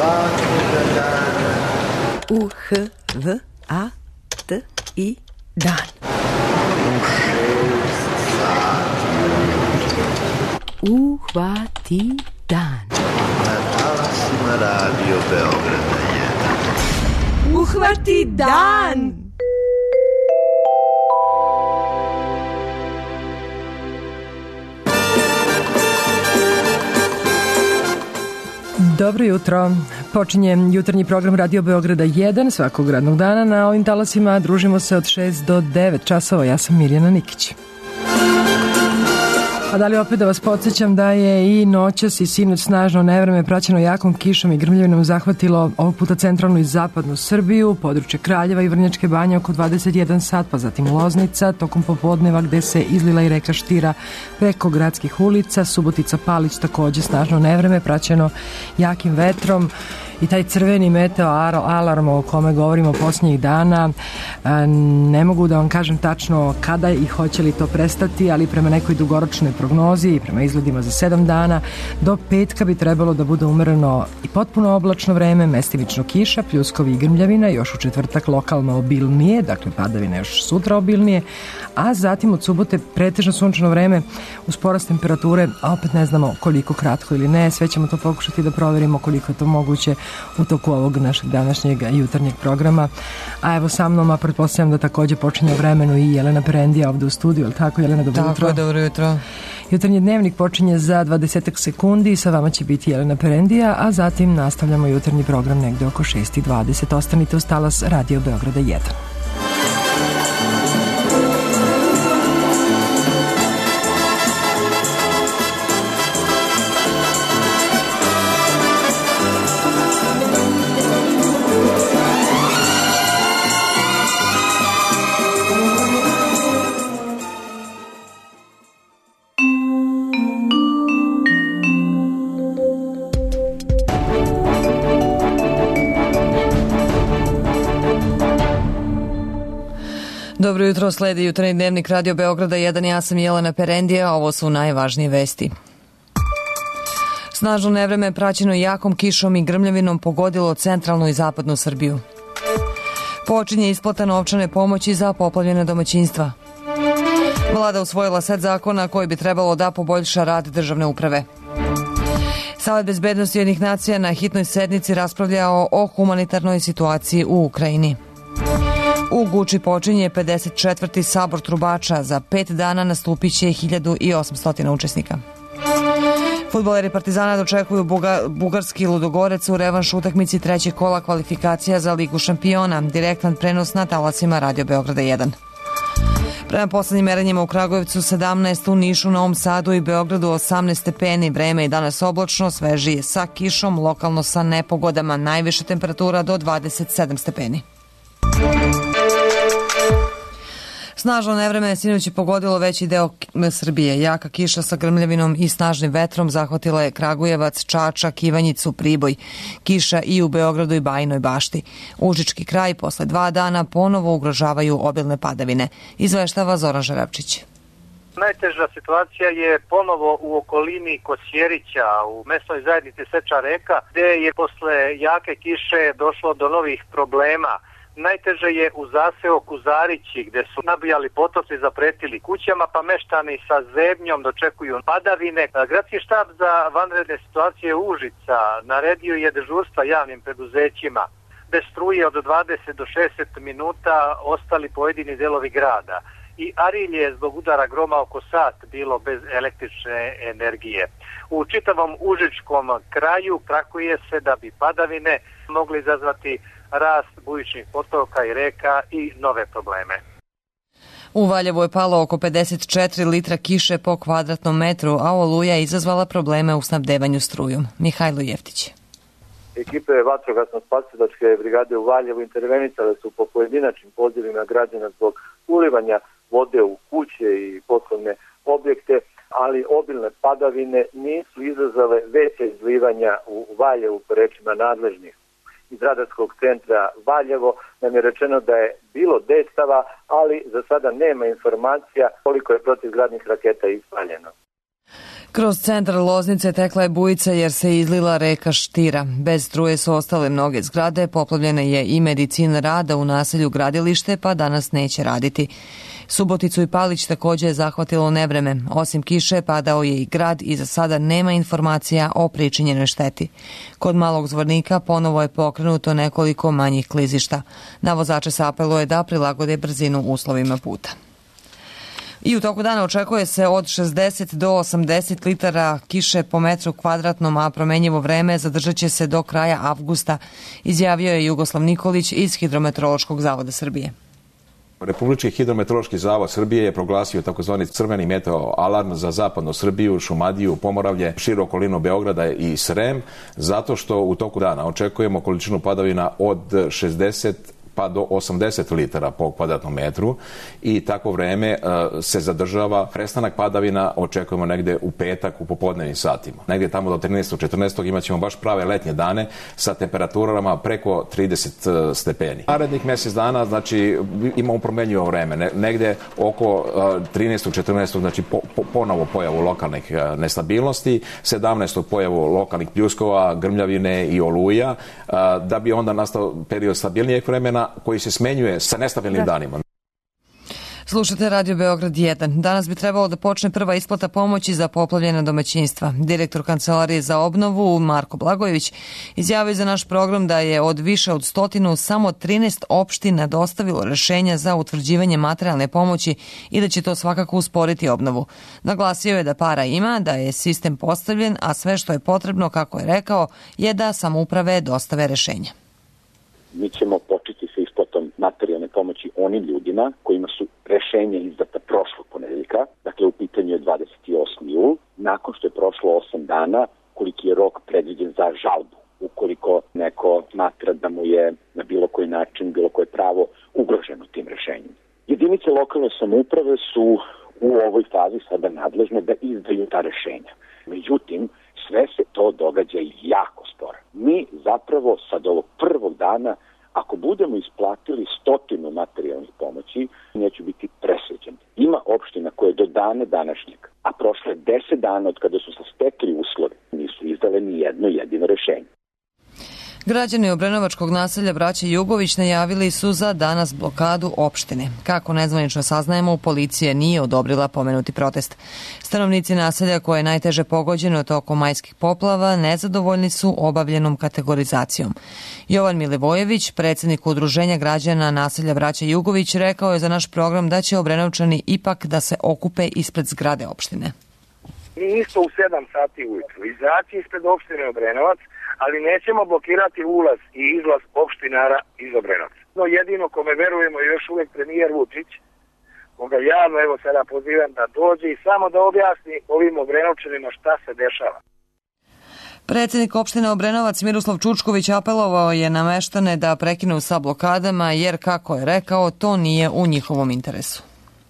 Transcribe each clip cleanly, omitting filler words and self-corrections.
svakoga dana. U-H-V-A-T-I dan. U 6 sati ujutro. Uhvati dan. Na talasima Radio Beograda 1. Uhvati dan! Dobro jutro. Počinje jutarnji program Radio Beograda 1 svakog radnog dana. Na ovim talasima družimo se od 6 do 9 časova. Ja sam Mirjana Nikić. A da li opet da vas podsjećam da je i noćas i sinoć snažno nevreme praćeno jakom kišom i grmljavinom zahvatilo ovog puta centralnu i zapadnu Srbiju, područje Kraljeva i Vrnjačke Banje oko 21 sat, pa zatim Loznica, tokom popodneva gde se izlila i reka Štira preko gradskih ulica, Subotica Palić takođe snažno nevreme praćeno jakim vetrom. I taj crveni meteo alarm o kome govorimo posljednjih dana, ne mogu da vam kažem tačno kada i hoće li to prestati, ali prema nekoj dugoročnoj prognozi i prema izgledima za 7 dana, do petka bi trebalo da bude umereno i potpuno oblačno vreme, mestimično kiša, pljuskovi i grmljavina, još u četvrtak lokalno obilnije, dakle padavine još sutra obilnije, a zatim od subote pretežno sunčano vreme uz porast temperature, a opet ne znamo koliko kratko ili ne, sve ćemo to pokušati da proverimo koliko je to moguće u toku ovog našeg današnjeg jutarnjeg programa. A evo sa mnom, a pretpostavljam da takođe počinje o vremenu i Jelena Perendija ovde u studiju, ali tako Jelena, dobro jutro? Tako, dobro jutro. Jutarnji dnevnik počinje za 20 sekundi i sa vama će biti Jelena Perendija, a zatim nastavljamo jutarnji program negde oko 6:20. Ostanite uz talas Radio Beograda 1. Dobro jutro, sledi jutarnji dnevnik Radio Beograda 1, ja sam Jelena Perendija, ovo su najvažnije vesti. Snažno nevreme praćeno jakom kišom i grmljavinom pogodilo centralnu i zapadnu Srbiju. Počinje isplata novčane pomoći za poplavljene domaćinstva. Vlada usvojila set zakona koji bi trebalo da poboljša rad državne uprave. Savet bezbednosti Ujedinjenih nacija na hitnoj sednici raspravljao o humanitarnoj situaciji u Ukrajini. U Guči počinje 54. sabor trubača. Za 5 dana nastupit će 1800 učesnika. Fudbaleri Partizana dočekuju bugarski Ludogorec u revanš utakmici trećeg kola kvalifikacija za Ligu šampiona. Direktan prenos na talasima Radio Beograda 1. Prema poslednjim merenjima u Kragujevcu 17, u Nišu, Novom Sadu i Beogradu 18 stepeni. Vreme je danas oblačno, svežije sa kišom, lokalno sa nepogodama. Najviše temperatura do 27 stepeni. Snažno nevreme sinoć je pogodilo veći deo Srbije. Jaka kiša sa grmljavinom i snažnim vetrom zahvatila je Kragujevac, Čačak, Ivanjicu, Priboj. Kiša i u Beogradu i Bajinoj Bašti. Užički kraj posle 2 dana ponovo ugrožavaju obilne padavine. Izveštava Zoran Žarevčić. Najteža situacija je ponovo u okolini Kosjerića, u mesnoj zajednici Seča reka, gde je posle jake kiše došlo do novih problema. Najteže je u zaseoku Zarići, gde su nabijali potoci, zapretili kućama, pa meštani sa zebnjom dočekuju padavine. Gradski štab za vanredne situacije Užica naredio je dežurstva javnim preduzećima. Bez struje od 20 do 60 minuta ostali pojedini delovi grada. I Arilje je zbog udara groma oko sat bilo bez električne energije. U čitavom užičkom kraju trakuje se da bi padavine mogli izazvati rast bujičnih potoka i reka i nove probleme. U Valjevu je palo oko 54 litra kiše po kvadratnom metru, a oluja je izazvala probleme u snabdevanju strujom. Mihajlo Jeftić. Ekipe vatrogasno-spasilačke brigade u Valjevu intervenisale su po pojedinačnim pozivima građana zbog ulivanja vode u kuće i poslovne objekte, ali obilne padavine nisu izazvale veće izlivanja u Valjevu po rečima nadležnih. Iz radarskog centra Valjevo nam je rečeno da je bilo dejstava, ali za sada nema informacija koliko je protivgradnih raketa ispaljeno. Kroz centar Loznice tekla je bujica jer se izlila reka Štira. Bez struje su ostale mnoge zgrade, poplavljena je i medicina rada u naselju Gradilište, pa danas neće raditi. Suboticu i Palić takođe je zahvatilo nevreme. Osim kiše, padao je i grad i za sada nema informacija o pričinjenoj šteti. Kod Malog Zvornika ponovo je pokrenuto nekoliko manjih klizišta. Na vozače se apeluje da prilagode brzinu uslovima puta. I u toku dana očekuje se od 60 do 80 litara kiše po metru kvadratnom, a promenjivo vreme zadržat će se do kraja avgusta, izjavio je Jugoslav Nikolić iz Hidrometeorološkog zavoda Srbije. Republički hidrometeorološki zavod Srbije je proglasio takozvani crveni meteo alarm za zapadnu Srbiju, Šumadiju, Pomoravlje, širu okolinu Beograda i Srem, zato što u toku dana očekujemo količinu padavina od 60 pa do 80 litara po kvadratnom metru i tako vreme se zadržava. Prestanak padavina očekujemo negde u petak u popodnevnim satima. Negde tamo do 13. 14. imat ćemo baš prave letnje dane sa temperaturama preko 30 stepeni. Narednih mjesec dana, znači, imamo promenjivo vreme. Negde oko 13. 14. znači ponovo pojavu lokalnih nestabilnosti, 17. pojavu lokalnih pljuskova, grmljavine i oluja, da bi onda nastao period stabilnijeg vremena koji se smenjuje sa nestabilnim danima. Slušate Radio Beograd 1. Danas bi trebalo da počne prva isplata pomoći za poplavljena domaćinstva. Direktor Kancelarije za obnovu Marko Blagojević izjavio za naš program da je od više od 100 samo 13 opština dostavilo rešenja za utvrđivanje materijalne pomoći i da će to svakako usporiti obnovu. Naglasio je da para ima, da je sistem postavljen, a sve što je potrebno, kako je rekao, je da samouprave dostave rešenja. Mi ćemo početi sa isplatom materijalne pomoći onim ljudima kojima su rešenja izdata prošlog ponedeljka, dakle u pitanju je 28. jul, nakon što je prošlo 8 dana, koliki je rok predviđen za žalbu, ukoliko neko smatra da mu je na bilo koji način, bilo koje pravo ugroženo tim rešenjem. Jedinice lokalne samouprave su u ovoj fazi sada nadležne da izdaju ta rešenja. Međutim, sve se to događa jako sporo. Mi zapravo sad ovog prvog dana, ako budemo isplatili 100 materijalnih pomoći, neću biti presrećen. Ima opština koje do dana današnjeg, a prošle 10 dana od kada su se stekli uslovi, nisu izdale ni jedno jedino rešenje. Građani obrenovačkog naselja Braće Jugović najavili su za danas blokadu opštine. Kako nezvanično saznajemo, policija nije odobrila pomenuti protest. Stanovnici naselja koje je najteže pogođeno tokom majskih poplava nezadovoljni su obavljenom kategorizacijom. Jovan Milivojević, predsjednik Udruženja građana naselja Braće Jugović, rekao je za naš program da će Obrenovčani ipak da se okupe ispred zgrade opštine. Mi isto u 7 sati ujutru izaći ispred opštine Obrenovac, ali nećemo blokirati ulaz i izlaz opštinara iz Obrenovca. No, jedino kome verujemo je još uvijek premijer Vučić, koga javno evo sada pozivam da dođe i samo da objasni ovim Obrenovčanima šta se dešava. Predsjednik opštine Obrenovac Miroslav Čučković apelovao je na meštane da prekinu sa blokadama jer, kako je rekao, to nije u njihovom interesu.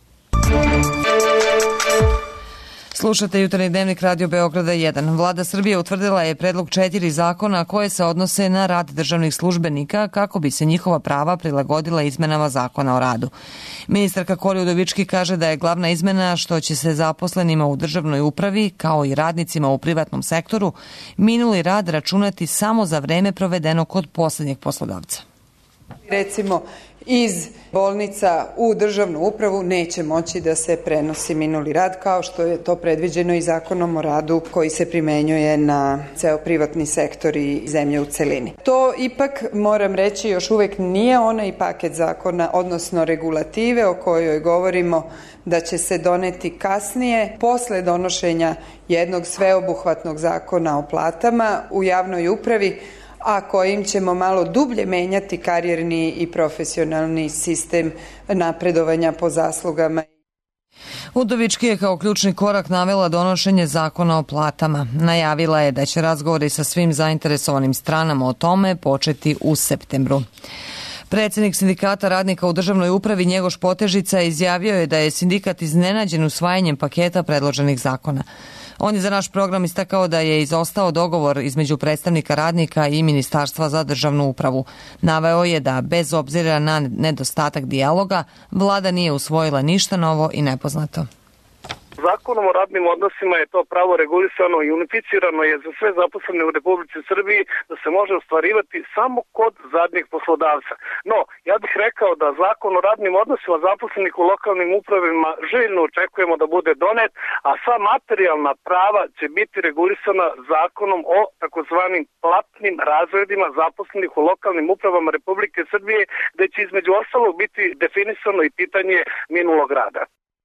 Slušate jutarnji dnevnik Radio Beograda 1. Vlada Srbije utvrdila je predlog 4 zakona koje se odnose na rad državnih službenika kako bi se njihova prava prilagodila izmenama zakona o radu. Ministarka Kori Udovički kaže da je glavna izmena što će se zaposlenima u državnoj upravi, kao i radnicima u privatnom sektoru, minuli rad računati samo za vreme provedeno kod poslednjeg poslodavca. Recimo, iz bolnica u državnu upravu neće moći da se prenosi minuli rad, kao što je to predviđeno i zakonom o radu koji se primenjuje na ceo privatni sektor i zemlje u celini. To ipak, moram reći, još uvek nije onaj paket zakona, odnosno regulative o kojoj govorimo da će se doneti kasnije, posle donošenja jednog sveobuhvatnog zakona o platama u javnoj upravi, a kojim ćemo malo dublje menjati karijerni i profesionalni sistem napredovanja po zaslugama. Udovički je kao ključni korak navela donošenje zakona o platama. Najavila je da će razgovori sa svim zainteresovanim stranama o tome početi u septembru. Predsjednik sindikata radnika u državnoj upravi Njegoš Potežica izjavio je da je sindikat iznenađen usvajanjem paketa predloženih zakona. On je za naš program istakao da je izostao dogovor između predstavnika radnika i Ministarstva za državnu upravu. Naveo je da, bez obzira na nedostatak dijaloga, vlada nije usvojila ništa novo i nepoznato. Zakonom o radnim odnosima je to pravo regulisano i unificirano je za sve zaposlene u Republici Srbiji da se može ostvarivati samo kod zadnjeg poslodavca. No, ja bih rekao da Zakon o radnim odnosima zaposlenih u lokalnim upravima željno očekujemo da bude donet, a sva materijalna prava će biti regulisana Zakonom o takozvanim platnim razredima zaposlenih u lokalnim upravama Republike Srbije, gde će između ostalog biti definisano i pitanje minulog rada.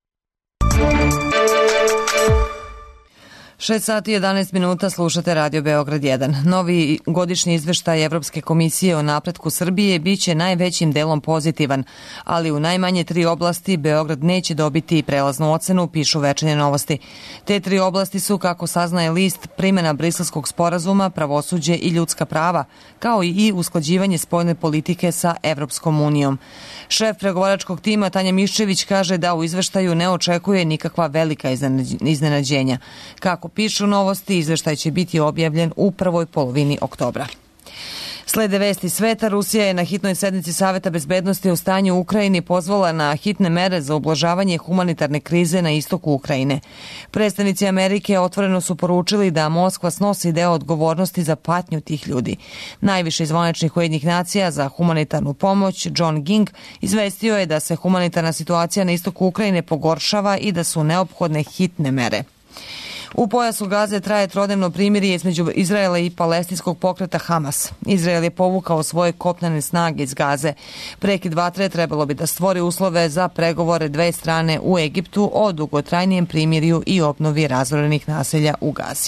6 sati i 11 minuta slušate Radio Beograd 1. Novi godišnji izveštaj Evropske komisije o napretku Srbije biće najvećim delom pozitivan, ali u najmanje 3 oblasti Beograd neće dobiti prelaznu ocenu, pišu Večernje novosti. Te 3 oblasti su, kako saznaje list, primjena Briselskog sporazuma, pravosuđe i ljudska prava, kao i usklađivanje spoljne politike sa Evropskom unijom. Šef pregovaračkog tima Tanja Miščević kaže da u izveštaju ne očekuje nikakva velika iznenađenja. Kako pišu novosti, izveštaj će biti objavljen u prvoj polovini oktobra. Slede vesti sveta, Rusija je na hitnoj sednici Saveta bezbednosti o stanju u Ukrajini pozvala na hitne mere za ublažavanje humanitarne krize na istoku Ukrajine. Predstavnici Amerike otvoreno su poručili da Moskva snosi deo odgovornosti za patnju tih ljudi. Najviši zvaničnik Ujedinjenih nacija za humanitarnu pomoć, John Ging, izvestio je da se humanitarna situacija na istoku Ukrajine pogoršava i da su neophodne hitne mere. U pojasu Gaze traje trodnevno primirje između Izraela i palestinskog pokreta Hamas. Izrael je povukao svoje kopnene snage iz Gaze. Prekid vatre trebalo bi da stvori uslove za pregovore dve strane u Egiptu o dugotrajnijem primirju i obnovi razorenih naselja u Gazi.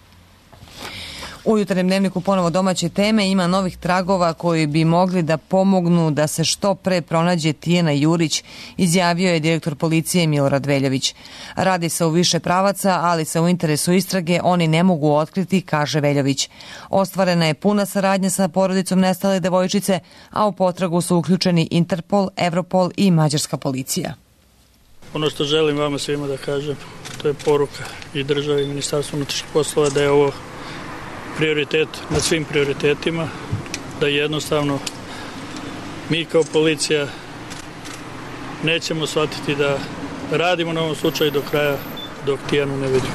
U jutarnjem dnevniku ponovo domaće teme, ima novih tragova koji bi mogli da pomognu da se što pre pronađe Tijana Jurić, izjavio je direktor policije Milorad Veljović. Radi se u više pravaca, ali se u interesu istrage oni ne mogu otkriti, kaže Veljović. Ostvarena je puna saradnja sa porodicom nestale devojčice, a u potragu su uključeni Interpol, Evropol i mađarska policija. Ono što želim vama svima da kažem, to je poruka i države i Ministarstva unutrašnjih poslova da je ovo prioritet nad svim prioritetima, da jednostavno mi kao policija nećemo shvatiti da radimo na ovom slučaju do kraja dok Tijanu ne vidimo.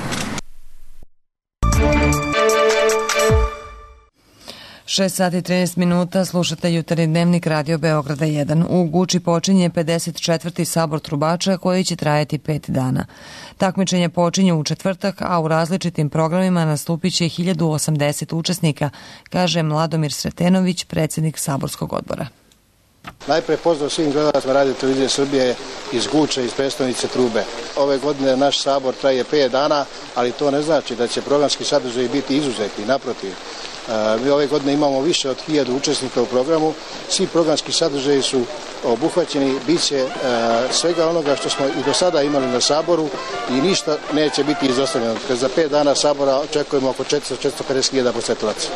6 sati i 13 minuta, slušate jutarnji dnevnik Radio Beograda 1. U Guči počinje 54. sabor trubača koji će trajati 5 dana. Takmičenje počinje u četvrtak, a u različitim programima nastupit će 1080 učesnika, kaže Mladomir Sretenović, predsjednik saborskog odbora. Najpre pozdrav svim gledalcima Radio Televizije Srbije iz Guče, iz prestonice Trube. Ove godine naš sabor traje 5 dana, ali to ne znači da će programski sadržaj biti izuzeti, naprotiv. Mi ove godine imamo više od 1000 učesnika u programu, svi programski sadržaji su obuhvaćeni, bit će svega onoga što smo i do sada imali na saboru i ništa neće biti izostavljeno. Za 5 dana sabora očekujemo oko 450.000 posetilaca.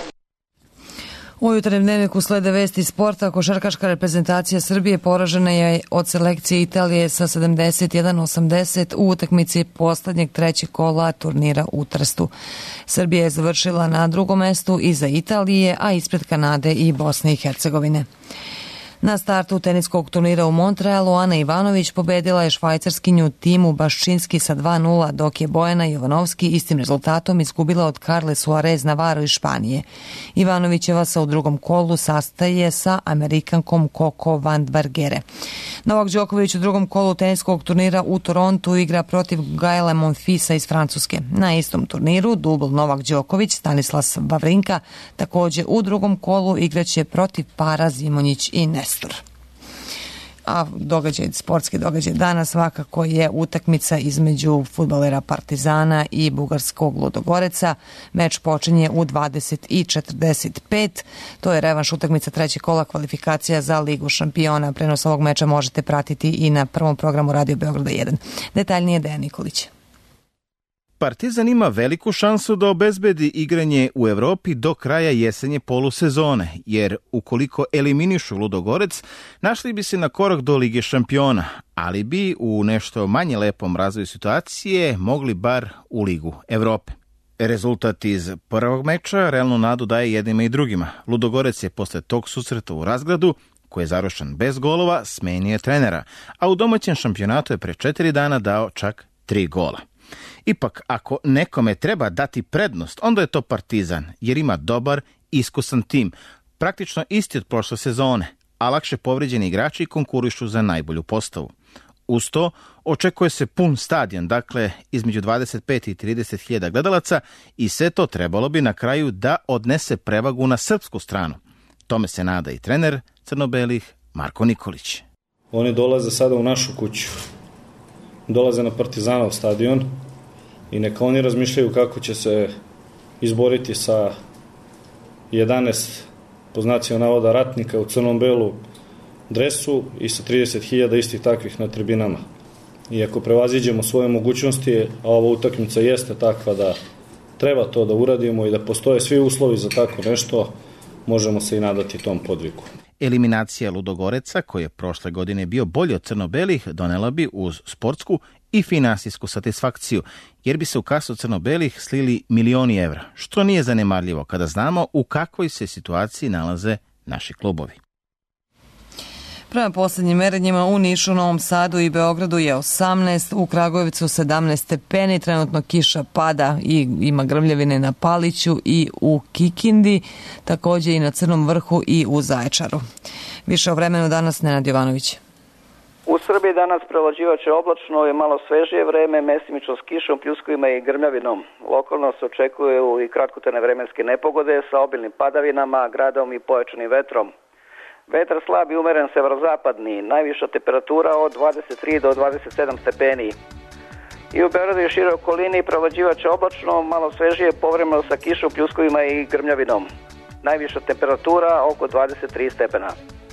U jutarnjem dnevniku slede vesti sporta. Košarkaška reprezentacija Srbije poražena je od selekcije Italije sa 71-80 u utakmici poslednjeg trećeg kola turnira u Trstu. Srbija je završila na drugom mestu iza Italije, a ispred Kanade i Bosne i Hercegovine. Na startu teniskog turnira u Montrealu Ana Ivanović pobedila je švajcarskinju Timu Baščinski sa 2:0, dok je Bojana Jovanovski istim rezultatom izgubila od Carle Suarez Navarro iz Španije. Ivanovićeva se u drugom kolu sastaje sa Amerikankom Coco Vandvargere. Novak Đoković u drugom kolu teniskog turnira u Torontu igra protiv Gaela Monfisa iz Francuske. Na istom turniru dubl Novak Đoković, Stanislas Wawrinka također u drugom kolu igraće protiv para Zimonjić i Nestor. A sportski događaj danas svakako je utakmica između fudbalera Partizana i bugarskog Ludogoreca. Meč počinje u 20:45. To je revanš utakmica trećeg kola kvalifikacija za Ligu šampiona. Prenos ovog meča možete pratiti i na prvom programu Radio Beograda 1. Detaljnije Dejan Nikolić. Partizan ima veliku šansu da obezbedi igranje u Evropi do kraja jesenje polusezone, jer ukoliko eliminišu Ludogorec, našli bi se na korak do Lige šampiona, ali bi u nešto manje lepom razvoju situacije mogli bar u Ligu Evrope. Rezultat iz prvog meča realnu nadu daje jednima i drugima. Ludogorec je posle tog susreta u Razgradu, koji je završen bez golova, smenio trenera, a u domaćem šampionatu je pre 4 dana dao čak 3 gola. Ipak, ako nekome treba dati prednost, onda je to Partizan, jer ima dobar, iskusan tim, praktično isti od prošle sezone, a lakše povrijeđeni igrači konkurišu za najbolju postavu. Uz to, očekuje se pun stadion, dakle između 25 i 30 hiljada gledalaca, i sve to trebalo bi na kraju da odnese prevagu na srpsku stranu. Tome se nada i trener crno-belih Marko Nikolić. Oni dolaze sada u našu kuću, dolaze na Partizanov stadion i neka oni razmišljaju kako će se izboriti sa 11 po znacima navoda ratnika u crnom-belu dresu i sa 30.000 istih takvih na tribinama. I ako prevaziđemo svoje mogućnosti, a ova utakmica jeste takva da treba to da uradimo i da postoje svi uslovi za tako nešto, možemo se i nadati tom podviku. Eliminacija Ludogoreca, koji je prošle godine bio bolji od crno-belih, donela bi uz sportsku i finansijsku satisfakciju, jer bi se u kasu crno-belih slili milioni evra, što nije zanemarljivo kada znamo u kakvoj se situaciji nalaze naši klubovi. Prema posljednjim merenjima u Nišu, Novom Sadu i Beogradu je 18, u Kragujevcu 17 stepeni, trenutno kiša pada i ima grmljavine na Paliću i u Kikindi, također i na Crnom Vrhu i u Zaječaru. Više o vremenu danas Nenad Jovanović. U Srbiji danas prevlađivaće oblačno i malo svežije vreme, mestimično s kišom, pljuskovima i grmljavinom. Lokalno se očekuju i kratkotrajne vremenske nepogode sa obilnim padavinama, gradom i pojačanim vetrom. Vetar slab i umeren severozapadni, najviša temperatura od 23 do 27 stepeni. I u Beogradu i široj okolini prevlađivaće oblačno, malo svežije, povremeno sa kišom, pljuskovima i grmljavinom. Najviša temperatura oko 23 stepena.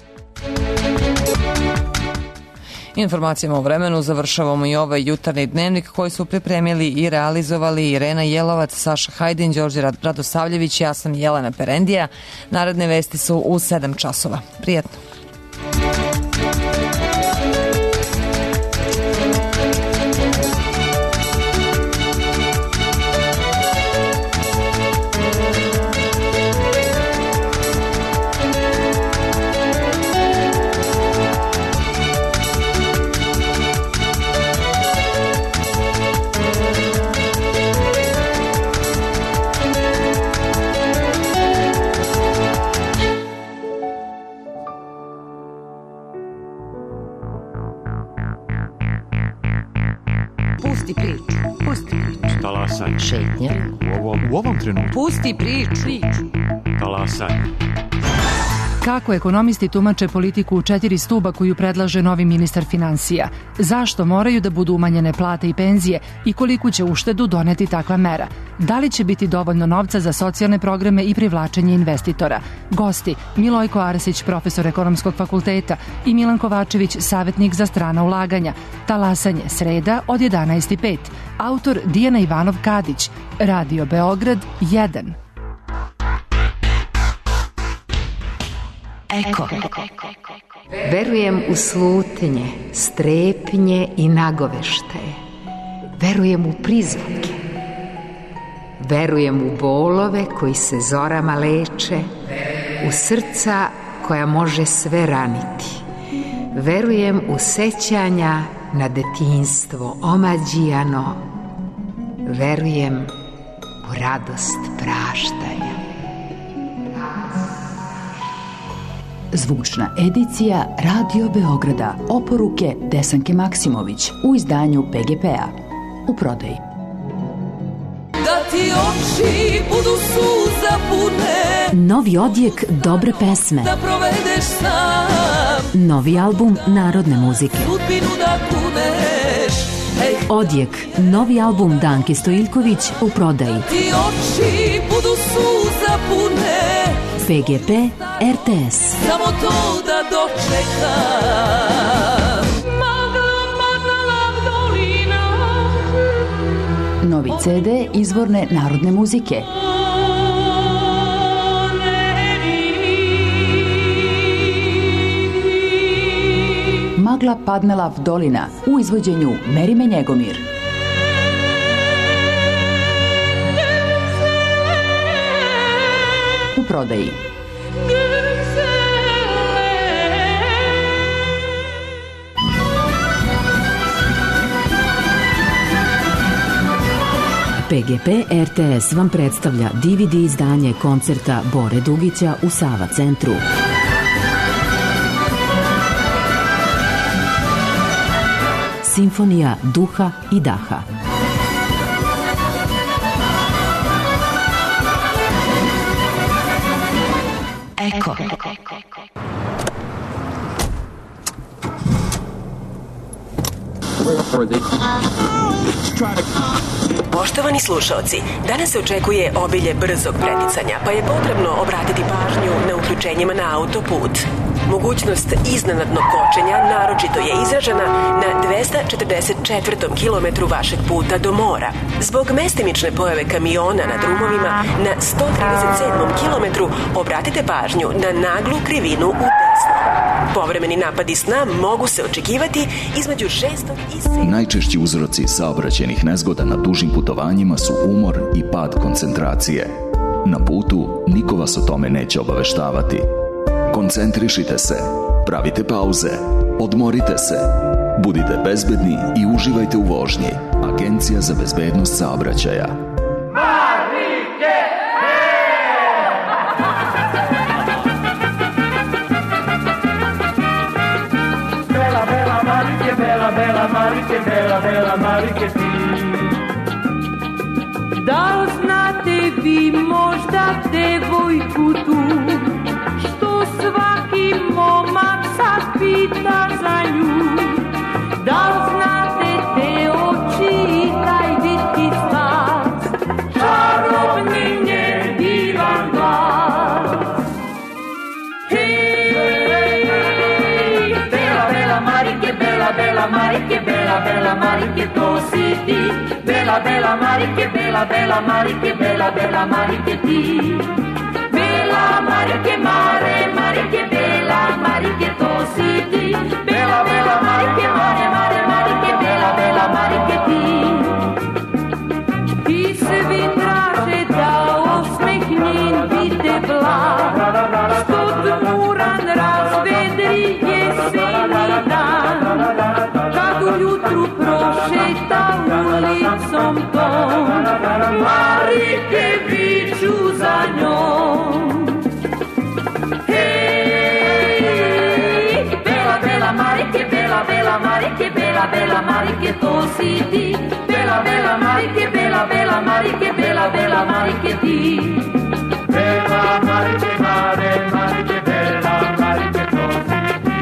Informacijama o vremenu završavamo i ovaj jutarnji dnevnik koji su pripremili i realizovali Irena Jelovac, Saša Hajdin, Đorđe Radosavljević, ja sam Jelena Perendija. Naredne vesti su u 7 časova. Prijetno. Pusti priču. Talasaj. Šetnja. U ovom trenutku. Pusti priču. Talasaj. Kako ekonomisti tumače politiku u 4 stuba koju predlaže novi ministar finansija? Zašto moraju da budu umanjene plate i penzije i koliku će uštedu doneti takva mera? Da li će biti dovoljno novca za socijalne programe i privlačenje investitora? Gosti: Milojko Arsić, profesor Ekonomskog fakulteta, i Milan Kovačević, savjetnik za strana ulaganja. Talasanje, sreda od 11:05. Autor Dijana Ivanov Kadić. Radio Beograd 1. Eko. Verujem u slutnje, strepnje i nagoveštaje. Verujem u prizvuke. Verujem u bolove koji se zorama leče, u srca koja može sve raniti. Verujem u sećanja na detinjstvo omađijano. Verujem u radost praštanja. Zvučna edicija Radio Beograda. Oporuke Desanke Maksimović u izdanju PGP-a. U prodaji. Da ti oči budu suza pune. Novi odjek dobre pesme. Da provedeš sam. Novi album narodne muzike. Sudbinu da kuneš. Odjek, novi album Danke Stojiljković u prodaji. Ti oči budu suza pune. PGP RTS. Samo to da dočekam. Novi CD izvorne narodne muzike. Magla padnela v dolina u izvođenju Merime Njegomir. U prodaji. PGP RTS vam predstavlja DVD izdanje koncerta Bore Dugića u Sava centru. Simfonija duha i daha. Eko. Poštovani slušaoci, danas se očekuje obilje brzog preticanja, pa je potrebno obratiti pažnju na uključenjima na autoput. Mogućnost iznenadnog kočenja naročito je izražena na 244. kilometru vašeg puta do mora. Zbog mestimične pojave kamiona na drumovima na 137. kilometru obratite pažnju na naglu krivinu u desno. Povremeni napadi sna mogu se očekivati između 6. i 7. Najčešći uzroci saobraćajnih nezgoda na dužim putovanjima su umor i pad koncentracije. Na putu niko vas o tome neće obaveštavati. Koncentrišite se, pravite pauze, odmorite se, budite bezbedni i uživajte u vožnji. Agencija za bezbednost saobraćaja. Bela Marike ti. Da li znate vi možda devojku tu, što svaki momak sad pita za nju? Da li znate te oči i taj vitki slas, čarobni njen divan glas? Hej, Bela Marike, Bela Marike, Bela Marike, to si ti. Bela Marike, Bela Marike, Bela Marike ti. Bela Marike, Marike, Bela Marike, to si ti. Bela Marike, Marike, Bela Marike ti. I svi traže da osmeh njen vide blag, što tmuran razvedri jeseni dan, kad ujutru prošeta ulicom tom, Marike viču za njom. Hej, Bela Marike, Bela Marike, Bela Marike, to si ti. Bela Marike, Bela Marike, Bela Marike ti. Bela Marike, Marike, Bela Marike, to si ti.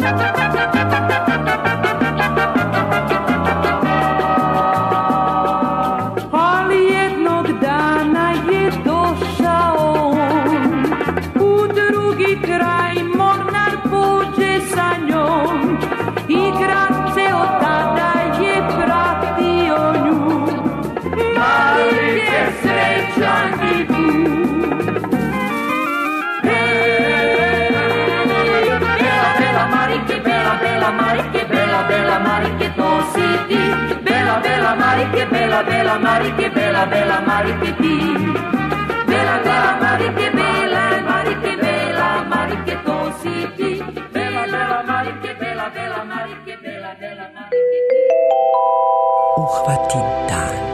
Ali jednog dana je došao on, u drugi kraj mornar pođe sa njom, i grad ceo tada je pratio nju. Marike srećan i tu. Bela Marike, Bela Marike, Bela Marike, to si ti. Bela Marike, Bela Marike, Bela Marike ti. Bela Marike, Bela Marike, Bela Marike, to si ti. Bela Marike, Bela Marike, Bela Marike ti. Uhvati dan.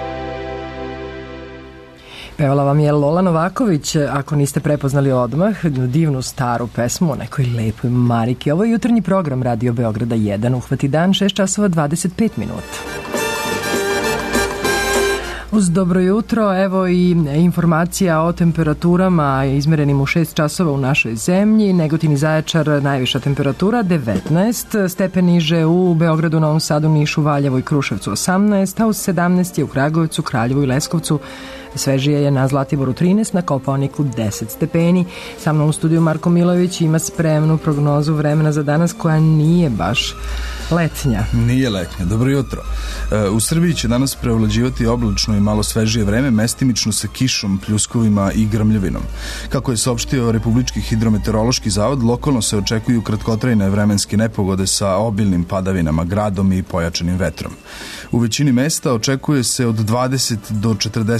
Pevala vam je Lola Novaković, ako niste prepoznali odmah, divnu staru pesmu o nekoj lepoj Mariki. Ovo je jutarnji program Radio Beograda 1, Uhvati dan, 6 časova 25 minuta. Uz dobro jutro, evo i informacija o temperaturama izmerenim u 6 časova u našoj zemlji. Negotin i Zaječar, najviša temperatura 19 stepeni niže, u Beogradu, Novom Sadu, Nišu, Valjevu i Kruševcu 18, a uz 17 je u Kragujevcu, Kraljevu i Leskovcu. Svežije je na Zlatiboru 13, na Kopaoniku 10 stepeni. Sa mnom u studiju Marko Milović ima spremnu prognozu vremena za danas koja nije baš letnja. Nije letnja, dobro jutro. U Srbiji će danas preovlađivati oblačno i malo svežije vreme, mestimično sa kišom, pljuskovima i grmljavinom. Kako je saopštio Republički hidrometeorološki zavod, lokalno se očekuju kratkotrajne vremenske nepogode sa obilnim padavinama, gradom i pojačanim vetrom. U većini mesta očekuje se od 20 do 40 litara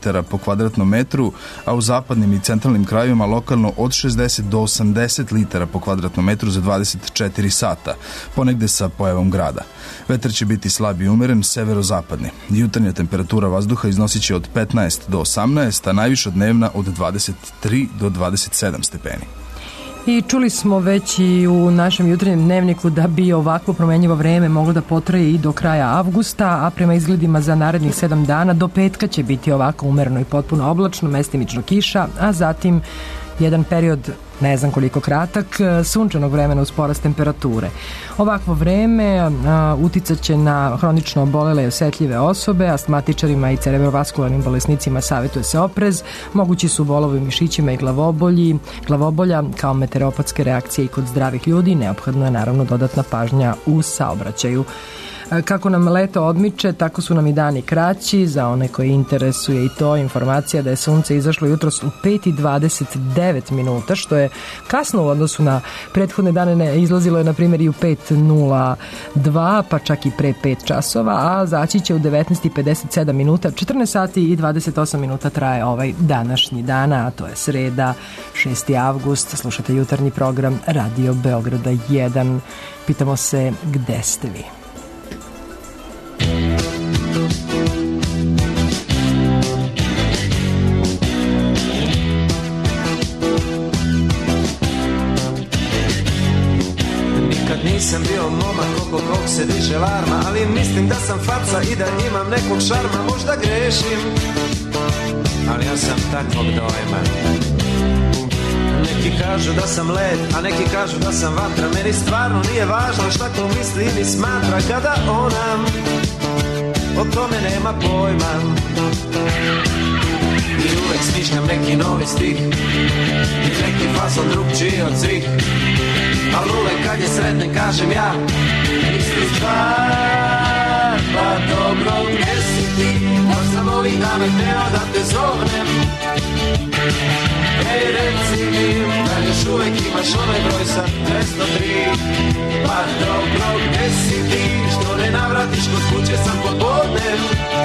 litara po kvadratnom metru, a u zapadnim i centralnim krajevima lokalno od 60 do 80 litara po kvadratnom metru za 24 sata, ponegde sa pojavom grada. Vetar će biti slab i umeren, severozapadni. Jutarnja temperatura vazduha iznosit će od 15 do 18, a najviša dnevna od 23 do 27 stepeni. I čuli smo već i u našem jutarnjem dnevniku da bi ovakvo promenjivo vreme moglo da potraje i do kraja avgusta, a prema izgledima za narednih 7 dana do petka će biti ovako umereno i potpuno oblačno, mestimično kiša, a zatim jedan period, ne znam koliko kratak, sunčanog vremena uz porast temperature. Ovakvo vreme uticat će na hronično obolele i osetljive osobe, astmatičarima i cerebrovaskularnim bolesnicima savjetuje se oprez, mogući su bolovi u mišićima i glavobolja kao meteoropatske reakcije i kod zdravih ljudi, neophodno je naravno dodatna pažnja u saobraćaju. Kako nam leto odmiče, tako su nam i dani kraći. Za one koji interesuje i to informacija da je sunce izašlo jutros u 5:29 minuta, što je kasno u odnosu na prethodne dane. Izlazilo je na primjer i u 5:02, pa čak i pre 5 časova, a zaći će u 19:57 minuta. 14 sati i 28 minuta traje ovaj današnji dan, a to je sreda, 6. avgust. Slušate jutarnji program Radio Beograda 1. Pitamo se, gde ste vi? Nisam bio momak oko kog se diže larma, ali mislim da sam faca i da imam nekog šarma. Možda grešim, ali ja sam takvog dojma. Neki kažu da sam led, a neki kažu da sam vatra. Meni stvarno nije važno šta ko misli ili smatra, kada ona o tome nema pojma. I uvek smišljam neki novi stih i neki fason drugčiji od svih. Al uvek kad je sretnen kažem ja istu stvar. Pa dobro, gdje si ti? Baš sam ovih dana hteo da te zovnem. Ej, reci mi, da još uvek imaš onaj broj sa 203. Pa dobro, gdje si ti? Što ne navratiš kod kuće sam popodnem.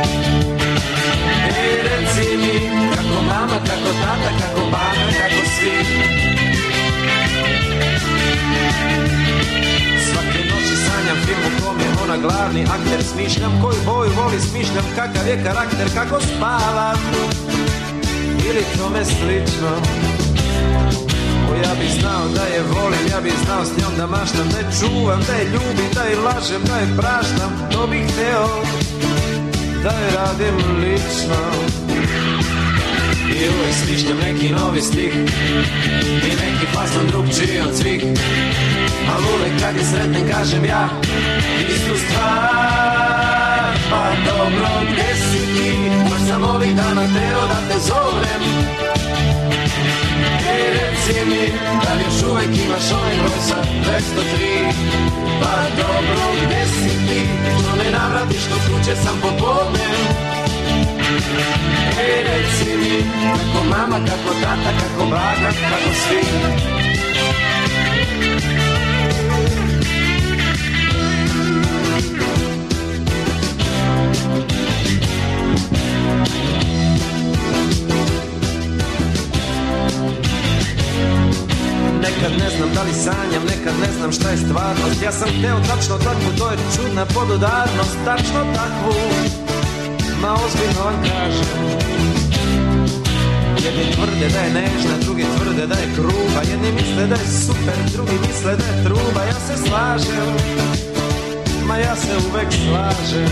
Ej, reci mi, kako mama, kako tata, kako baka, kako svi. Svake noći sanjam film u kom je ona glavni akter. Smišljam koju boju voli, smišljam kakav je karakter, kako spava ili tome slično. O, ja bih znao da je volim, ja bih znao s njom da maštam, da je čuvam, da je ljubim, da je lažem, da je praštam. To bih hteo da je radim lično. I uvek smišljam neki novi stih i neki fason drugčiji od svih. Al uvek kad je sretnen kažem ja istu stvar. Pa dobro, gdje si ti? Baš sam ovih dana teo da te zovnem. Ej, reci mi, da li još uvek imaš onaj broj sa 203? Pa dobro, gdje si ti? Što ne navratiš kod kuće sam popodnem. Ej, reci mi, kako mama, kako tata, kako baka, kako svi. Nekad ne znam da li sanjam, nekad ne znam šta je stvarnost. Ja sam hteo tačno takvu, to je čudna podudarnost. Tačno takvu, ma ozbiljno vam kažem. Jedni tvrde da je nežna, drugi tvrde da je gruba. Jedni misle da je super, drugi misle da je truba. Ja se slažem, ma ja se uvek slažem.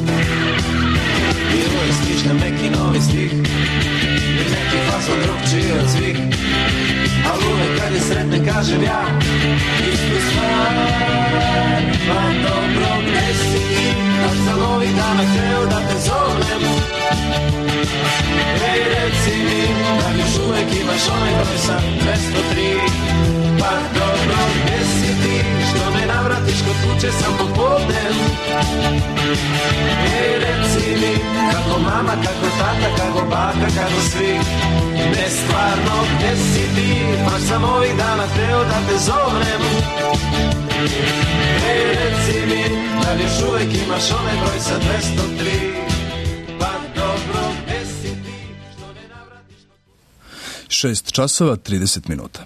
I uvek smišljam neki novi stih i neki fason drugčiji od svih. Al uvek kad je sretnen kažem ja istu stvar. Pa dobro, gdje si ti? Baš sam ovih dana hteo da te zovnem. Ej, reci mi, da još uvek imaš onaj broj sa 203. Pa dobro, gdje si ti? Što ne navratiš kod kuće sam popodnem. Ej, reci mi, kako mama, kako tata, kako baka, kako svi. Ne stvarno, gdje si ti? Baš sam ovih dana hteo da te zovnem. Ej, reci mi, da li još uvek imaš onaj broj sa 203? Pa dobro, gdje si ti? 6 časova 30 minuta.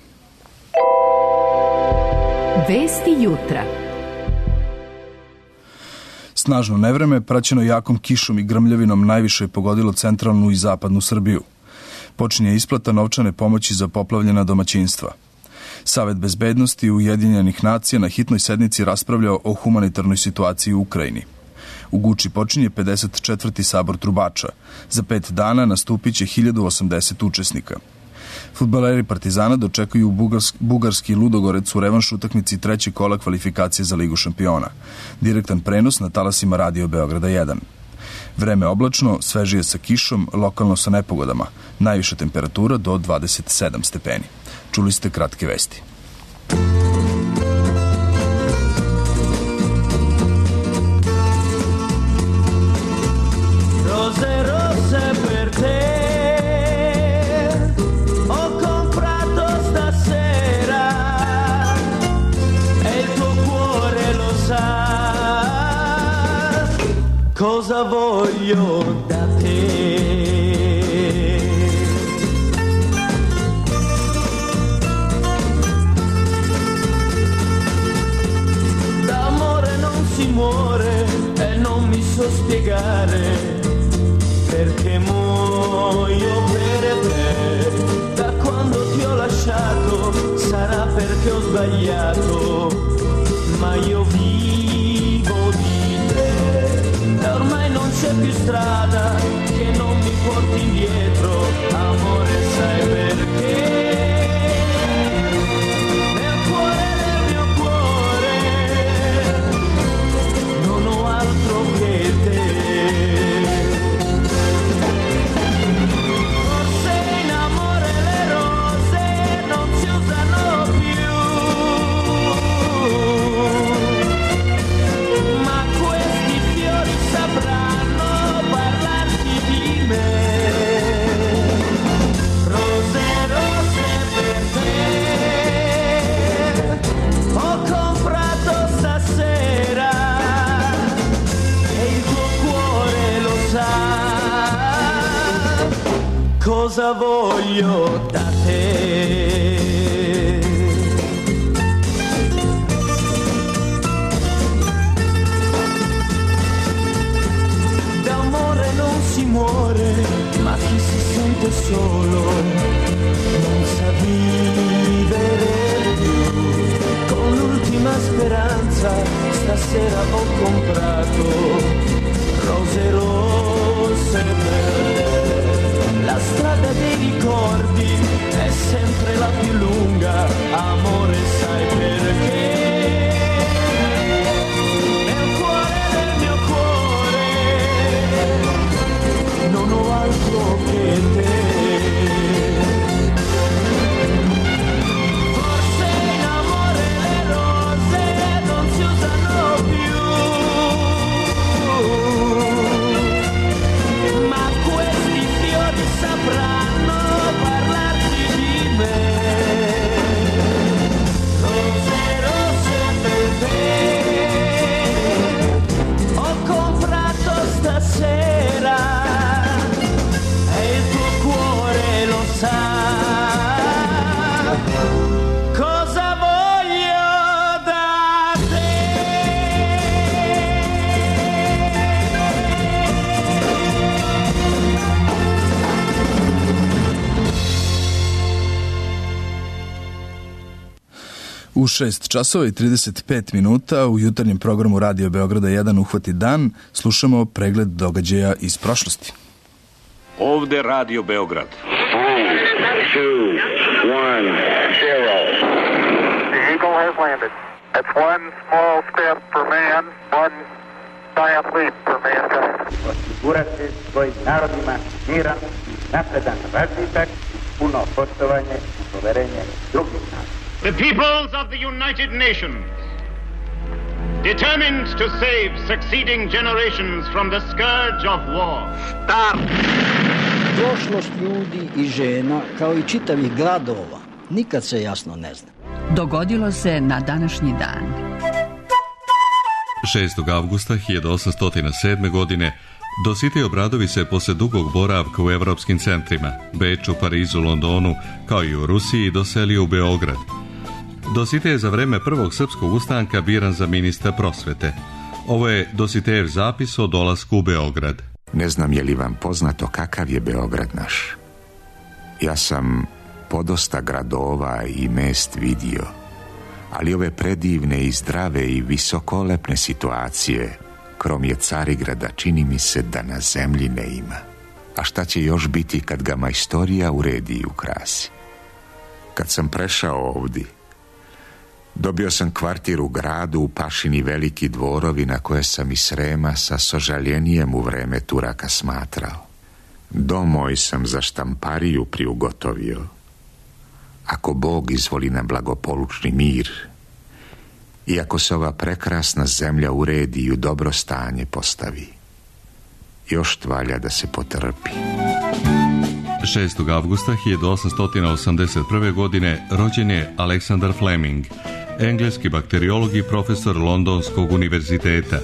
Vesti jutra. Snažno nevreme, praćeno jakom kišom i grmljavinom, najviše je pogodilo centralnu i zapadnu Srbiju. Počinje isplata novčane pomoći za poplavljena domaćinstva. Savet bezbednosti Ujedinjenih nacija na hitnoj sednici raspravljao o humanitarnoj situaciji u Ukrajini. U Guči počinje 54. sabor trubača. Za 5 dana nastupit će 1080 učesnika. Fudbaleri Partizana dočekuju bugarski Ludogorec u revanš utakmici trećeg kola kvalifikacije za Ligu šampiona. Direktan prenos na talasima Radio Beograda 1. Vreme oblačno, svežije sa kišom, lokalno sa nepogodama. Najviša temperatura do 27 stepeni. Čuli ste kratke vesti. Rose, rose per te. Cosa voglio da te? D'amore non si muore e non mi so spiegare perché muoio per te. Da quando ti ho lasciato sarà perché ho sbagliato, ma io vivo di te. Ormai non c'è più strada che non mi porti indietro, amore, sai perché? Nel cuore del mio cuore non ho altro che te. Forse in amore le rose non si usano più, ma questi fiori sapranno parlarti di me. Rose, rose per te, ho comprato stasera e il tuo cuore lo sa cosa voglio da te. Muore, ma chi si sente solo non sa vivere più. Con l'ultima speranza stasera ho comprato rose rosse per te. La strada dei ricordi è sempre la più lunga, amore, sai perché? Non ho altro che te. Forse in amore le rose non si usano più, ma questi fiori sapranno parlarti di me. Rose, rose per te, ho comprato stasera e il tuo cuore lo sa cosa voglio da te. U 6 časova i 35 minuta u jutarnjem programu Radio Beograda 1 Uhvati dan slušamo pregled događaja iz prošlosti. Ovde Radio Beograd. 3, 2, 1, 0. The Eagle has landed. That's one small step for man, one giant leap for mankind. Osigurati svojim narodima miran, napredan razvitak, puno poštovanje i poverenje drugih naroda. The peoples of the United Nations, determined to save succeeding generations from the scourge of war. Start! Prošlost ljudi i žena, kao i čitavih gradova, nikad se jasno ne zna. Dogodilo se na današnji dan. 6. avgusta 1807. godine Dositej Obradović se poslije dugog boravka u evropskim centrima, Beču, Parizu, Londonu, kao i u Rusiji, doselio u Beograd. Dositej je za vreme prvog srpskog ustanka biran za ministra prosvete. Ovo je Dositejev zapis o dolasku u Beograd. Ne znam je li vam poznato kakav je Beograd naš. Ja sam podosta gradova i mest vidio, ali ove predivne i zdrave i visokolepne situacije, krom je Carigrada, čini mi se da na zemlji ne ima. A šta će još biti kad ga majstorija uredi i ukrasi? Kad sam prešao ovdje, dobio sam kvartir u gradu u Pašini veliki dvorovi na koje sam iz Srema sa sožaljenijem u vreme Turaka smatrao. Dom moj sam za štampariju priugotovio. Ako Bog izvoli na blagopolučni mir, i ako se ova prekrasna zemlja uredi i u dobro stanje postavi, još valja da se potrpi. 6. avgusta 1881. godine rođen je Aleksandar Fleming, engleski bakteriolog i profesor Londonskog univerziteta.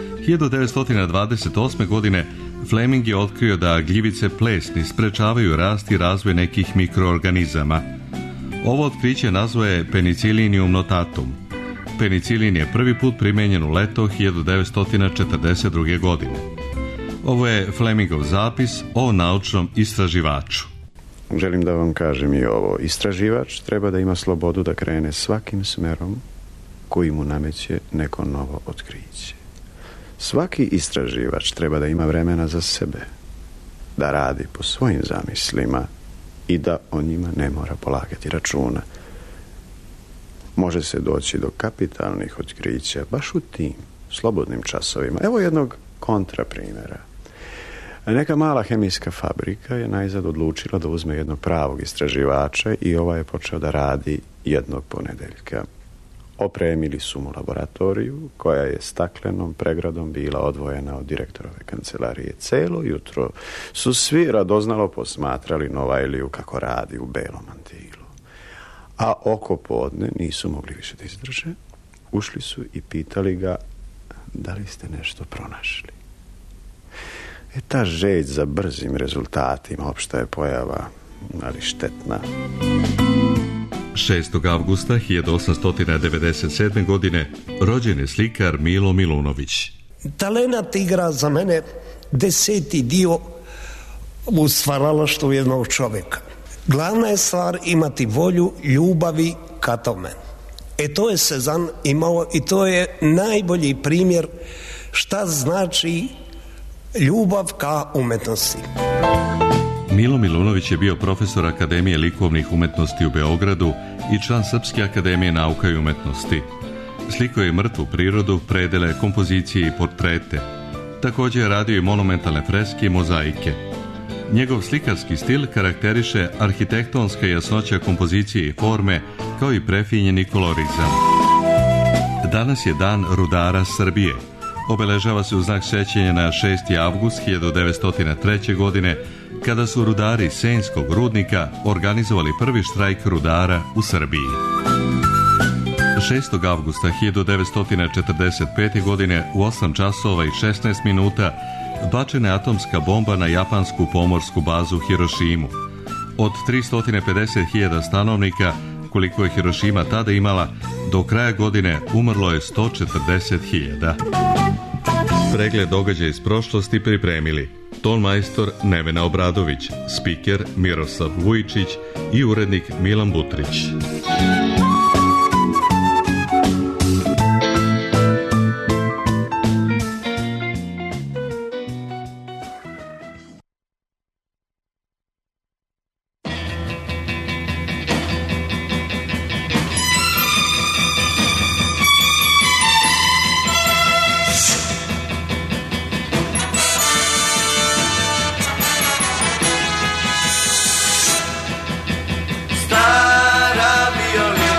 1928. godine Fleming je otkrio da gljivice plesni sprečavaju rast i razvoj nekih mikroorganizama. Ovo otkriće nazvao je Penicillium notatum. Penicilin je prvi put primenjen u leto 1942. godine. Ovo je Flemingov zapis o naučnom istraživaču. Želim da vam kažem i ovo. Istraživač treba da ima slobodu da krene svakim smerom koji mu nameće neko novo otkriće. Svaki istraživač treba da ima vremena za sebe, da radi po svojim zamislima i da o njima ne mora polagati računa. Može se doći do kapitalnih otkrića baš u tim slobodnim časovima. Evo jednog kontraprimjera. Neka mala hemijska fabrika je najzad odlučila da uzme jednog pravog istraživača i ovaj je počeo da radi jednog ponedeljka. Opremili su mu laboratoriju koja je staklenom pregradom bila odvojena od direktorove kancelarije. Celo jutro su svi radoznalo posmatrali Novajliju kako radi u belom mantilu. A oko podne nisu mogli više da izdrže. Ušli su i pitali ga da li ste nešto pronašli. Ta žeđ za brzim rezultatima opšta je pojava, ali štetna. 6. avgusta 1897. godine rođen je slikar Milo Milunović. Talenat igra za mene 10. dio u stvaralaštvu jednog čovjeka. Glavna je stvar imati volju ljubavi ka tome. To je Cezanne imao i to je najbolji primjer šta znači ljubav ka umetnosti. Milo Milunović je bio profesor Akademije likovnih umetnosti u Beogradu i član Srpske akademije nauka i umetnosti. Slikao je mrtvu prirodu, predele, kompozicije i portrete. Također je radio i monumentalne freske i mozaike. Njegov slikarski stil karakteriše arhitektonska jasnoća kompozicije i forme, kao i prefinjeni kolorizam. Danas je dan rudara Srbije. Obeležava se u znak sećanja na 6. avgust 1903. godine, kada su rudari Senjskog rudnika organizovali prvi štrajk rudara u Srbiji. 6. avgusta 1945. godine u 8 časova i 16 minuta bačena je atomska bomba na japansku pomorsku bazu Hirošimu. Od 350.000 stanovnika, koliko je Hirošima tada imala, do kraja godine umrlo je 140.000. Pregled događaja iz prošlosti pripremili tonmajstor Nevena Obradović, spiker Miroslav Vujičić i urednik Milan Butrić. Stara violina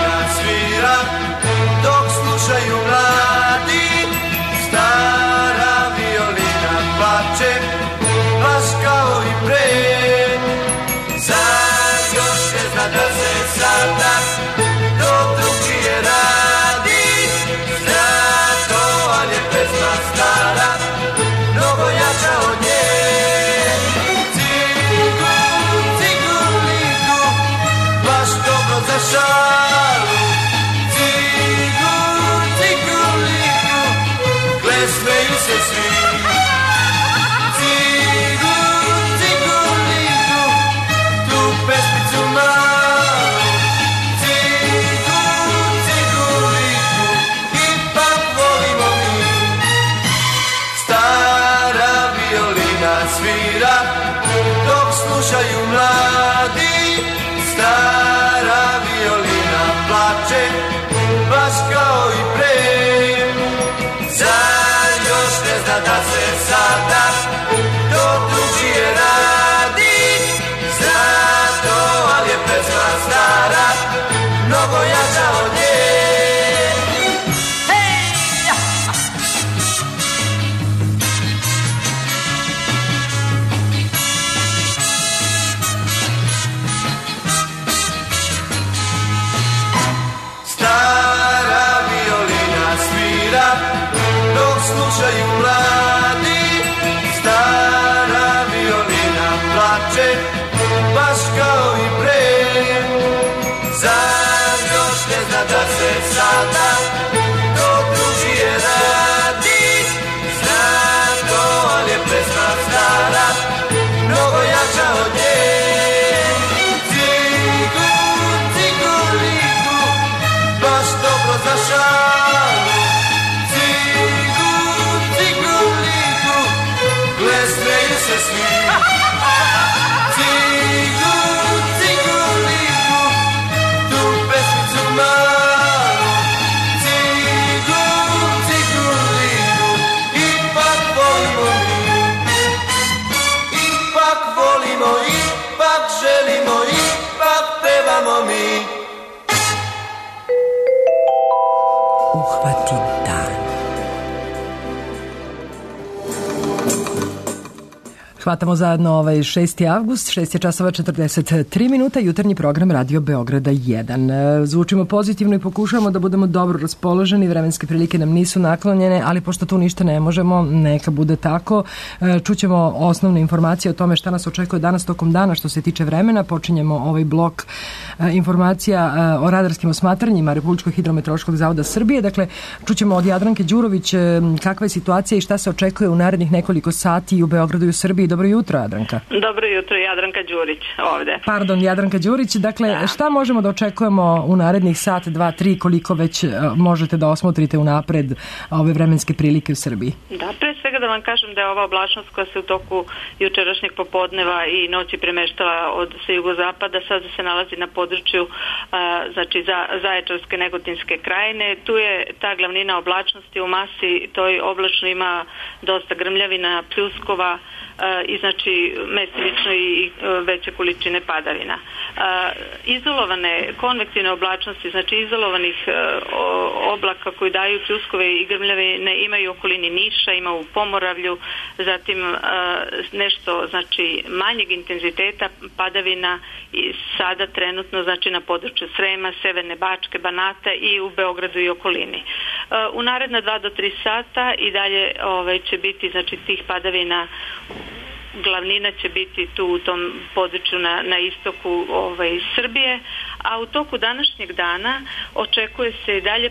slušaju mladi, stara violina plače, baš kao i pre. Zar još ne zna da se sada to drugčije radi? Zato, ali je pesma stara, mnogo jača od nje. Slušaju mladi, stara violina plače, baš kao i pre. Zar još ne zna da se sada to drugčije radi? Znam to, ali je pesma stara, mnogo jača od nje. Cigu, cigu, liku, baš dobro za šalu. Smeju se svi. Cigu, cigu, liku, tu pesmicu malu. Cigu, cigu, liku, ipak volimo mi. Ipak volimo, ipak želimo, ipak pevamo mi. Uhvati dan. Hvatamo zajedno ovaj 6. avgust, 6 časova 43 minuta, jutarnji program Radio Beograda 1. Zvučimo pozitivno i pokušavamo da budemo dobro raspoloženi, vremenske prilike nam nisu naklonjene, ali pošto tu ništa ne možemo, neka bude tako. Čućemo osnovne informacije o tome šta nas očekuje danas tokom dana što se tiče vremena. Počinjemo ovaj blok informacija o radarskim osmatranjima Republičkog hidrometeorološkog zavoda Srbije. Dakle, čućemo od Jadranke Đurović kakva je situacija i šta se očekuje u narednih nekoliko sati u Beogradu i u Srbiji. Dobro jutro, Jadranka. Dobro jutro, Jadranka Đurić ovde. Pardon, Jadranka Đurić. Dakle, šta možemo da očekujemo u narednih sat, 2, 3, koliko već možete da osmotrite unapred ove vremenske prilike u Srbiji? Da, pre svega da vam kažem da je ova oblačnost koja se u toku jučerašnjeg popodneva i noći premeštala od sa jugozapada, sada se nalazi na području znači Zaječarske, Negotinske krajine. Tu je ta glavnina oblačnosti u masi, toj oblačno ima dosta grmljavina, pljuskova, i znači mestimično i veće količine padavina. Izolovane konvektivne oblačnosti, znači izolovanih oblaka koji daju pljuskove i grmljavine imaju u okolini Niša, ima u Pomoravlju, zatim nešto znači manjeg intenziteta padavina i sada trenutno znači na području Srema, Severne Bačke, Banata i u Beogradu i okolini. U naredna 2 do 3 sata i dalje će biti znači tih padavina, glavnina će biti tu u tom području na istoku Srbije, a u toku današnjeg dana očekuje se i dalje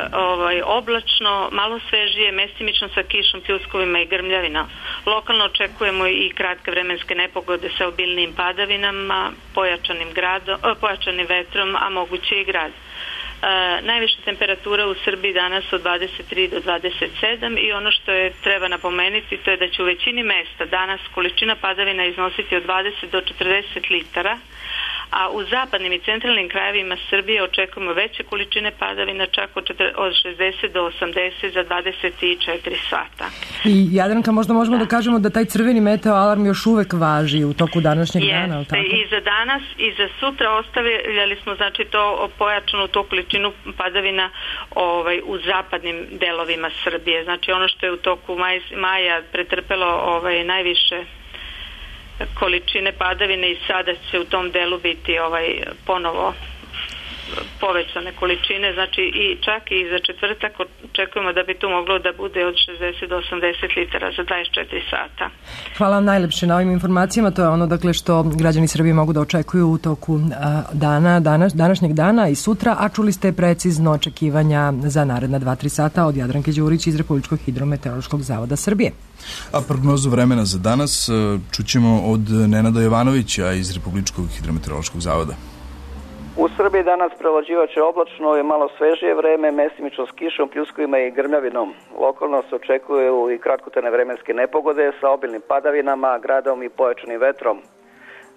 oblačno, malo svežije, mestimično sa kišom, pljuskovima i grmljavina. Lokalno očekujemo i kratke vremenske nepogode sa obilnim padavinama, pojačanim vetrom, a moguće i grad. Najviša temperatura u Srbiji danas od 23 do 27 i ono što je treba napomenuti to je da će u većini mesta danas količina padavina iznositi od 20 do 40 litara, a u zapadnim i centralnim krajevima Srbije očekujemo veće količine padavina, čak od 60 do 80 za 24 sata. I Jadranka, možda možemo da kažemo da taj crveni meteo alarm još uvek važi u toku današnjeg dana, ali tako? I za danas i za sutra ostavljali smo znači to pojačanu tu količinu padavina u zapadnim delovima Srbije. Znači ono što je u toku maja pretrpelo najviše količine padavine i sada će u tom delu biti ponovo povećane količine, znači i čak i za četvrtak očekujemo da bi tu moglo da bude od 60 do 80 litara za 24 sata. Hvala vam najlepše na ovim informacijama, to je ono dakle što građani Srbije mogu da očekuju u toku današnjeg dana i sutra, a čuli ste precizno očekivanja za naredna 2-3 sata od Jadranke Đurić iz Republičkog hidrometeorološkog zavoda Srbije. A prognozu vremena za danas čućemo od Nenada Jovanovića iz Republičkog hidrometeorološkog zavoda. U Srbiji danas prevlađivaće oblačno je malo svežije vreme, mestimično s kišom, pljuskovima i grmljavinom. Lokalno se očekuju i kratkotrajne vremenske nepogode sa obilnim padavinama, gradom i pojačanim vetrom.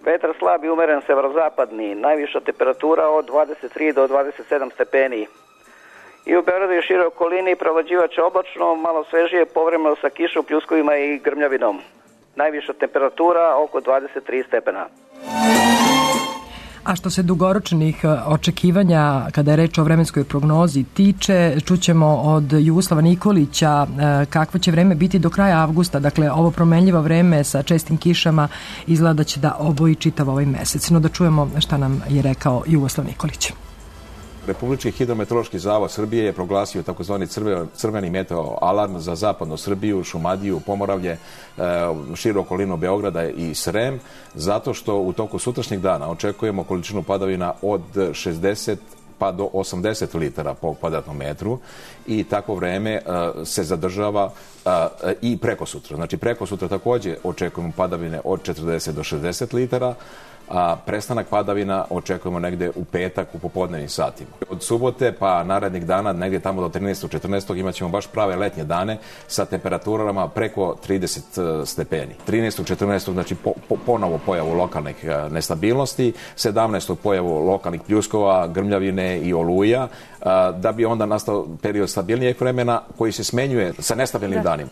Vetar slab i umeren severozapadni, najviša temperatura od 23 do 27 stepeni. I u Beogradu i široj okolini prevlađivač oblačno, malo svežije, povremeno sa kišom, pljuskovima i grmljavinom. Najviša temperatura oko 23 stepena. A što se dugoročnih očekivanja kada je reč o vremenskoj prognozi tiče, čućemo od Jugoslava Nikolića kakvo će vreme biti do kraja avgusta. Dakle, ovo promenljivo vreme sa čestim kišama izgleda da će da oboji čitav ovaj mesec. No da čujemo šta nam je rekao Jugoslav Nikolić. Republički hidrometeorološki zavod Srbije je proglasio takozvani crveni meteo alarm za zapadnu Srbiju, Šumadiju, Pomoravlje, širu okolinu Beograda i Srem, zato što u toku sutrašnjeg dana očekujemo količinu padavina od 60 pa do 80 litara po kvadratnom metru i takvo vreme se zadržava i preko sutra. Znači preko sutra takođe očekujemo padavine od 40 do 60 litara, a prestanak padavina očekujemo negde u petak u popodnevnim satima. Od subote pa narednih dana, negde tamo do 13. 14. imat ćemo baš prave letnje dane sa temperaturama preko 30 stepeni. 13. 14. znači ponovo pojavu lokalnih nestabilnosti, 17. pojavu lokalnih pljuskova, grmljavine i oluja, da bi onda nastao period stabilnijeg vremena koji se smenjuje sa nestabilnim danima.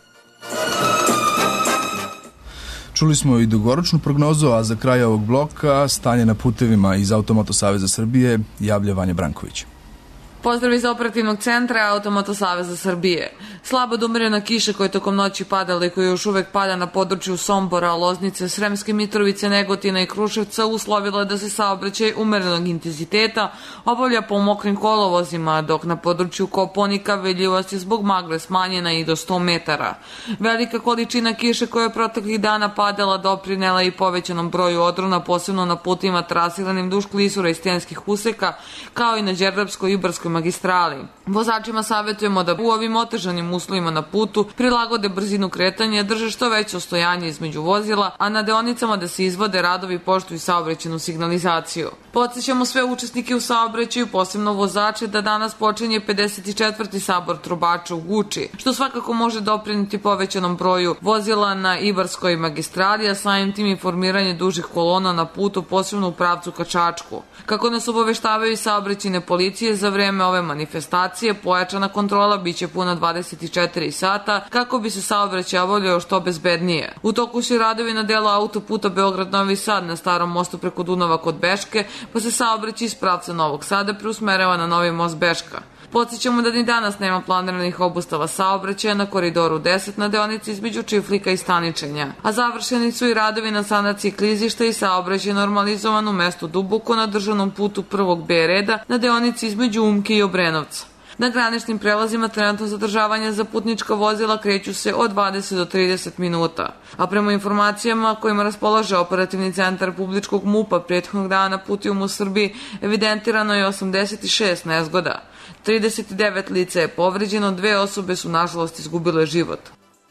Čuli smo i dugoročnu prognozu, a za kraj ovog bloka stanje na putevima iz Automoto Saveza Srbije javlja Vanja Branković. Pozdrav iz operativnog centra Automoto Saveza Srbije. Slaba do umerena kiša koja je tokom noći padala i koja još uvek pada na području Sombora, Loznice, Sremske Mitrovice, Negotina i Kruševca uslovila da se saobraćaj umerenog intenziteta obavlja po mokrim kolovozima, dok na području Kopaonika vidljivost je zbog magle smanjena i do 100 metara. Velika količina kiše koja je proteklih dana padala doprinela i povećanom broju odrona, posebno na putima trasiranim duž klisura i stenskih useka, kao i na Đerdapskoj i Ibarskoj magistrali. Vozačima savjetujemo da u ovim otežanim uslovima na putu prilagode brzinu kretanja, drže što veće ostojanje između vozila, a na deonicama da se izvode radovi i poštuju saobraćajnu signalizaciju. Podsjećamo sve učesnike u saobraćaju, posebno vozače, da danas počinje 54. sabor trubača u Guči, što svakako može doprineti povećanom broju vozila na Ibarskoj magistrali, a samim tim i formiranje dužih kolona na putu, posebno u pravcu ka Čačku. Kako nas obaveštavaju saobraćajne policije, za vreme ove manifestacije pojačana kontrola biće puna 24 sata kako bi se saobraćaj obavljao što bezbednije. U toku su radovi na delu autoputa Beograd-Novi Sad na starom mostu preko Dunava kod Beške, pa se saobraćaj iz pravca Novog Sada preusmerava na novi most Beška. Podsjećamo da ni danas nema planiranih obustava saobraćaja na koridoru 10 na deonici između Čiflika i Staničenja, a završeni su i radovi na sanaciji klizišta i saobraćaj normalizovan u mestu Duboko na državnom putu prvog B reda na deonici između Umke i Obrenovca. Na graničnim prelazima trenutno zadržavanja za putnička vozila kreću se od 20 do 30 minuta. A prema informacijama kojima raspolaže operativni centar Republičkog MUP-a prethodnog dana na putevima u Srbiji evidentirano je 86 nezgoda. 39 lica je povređeno, 2 osobe su nažalost izgubile život.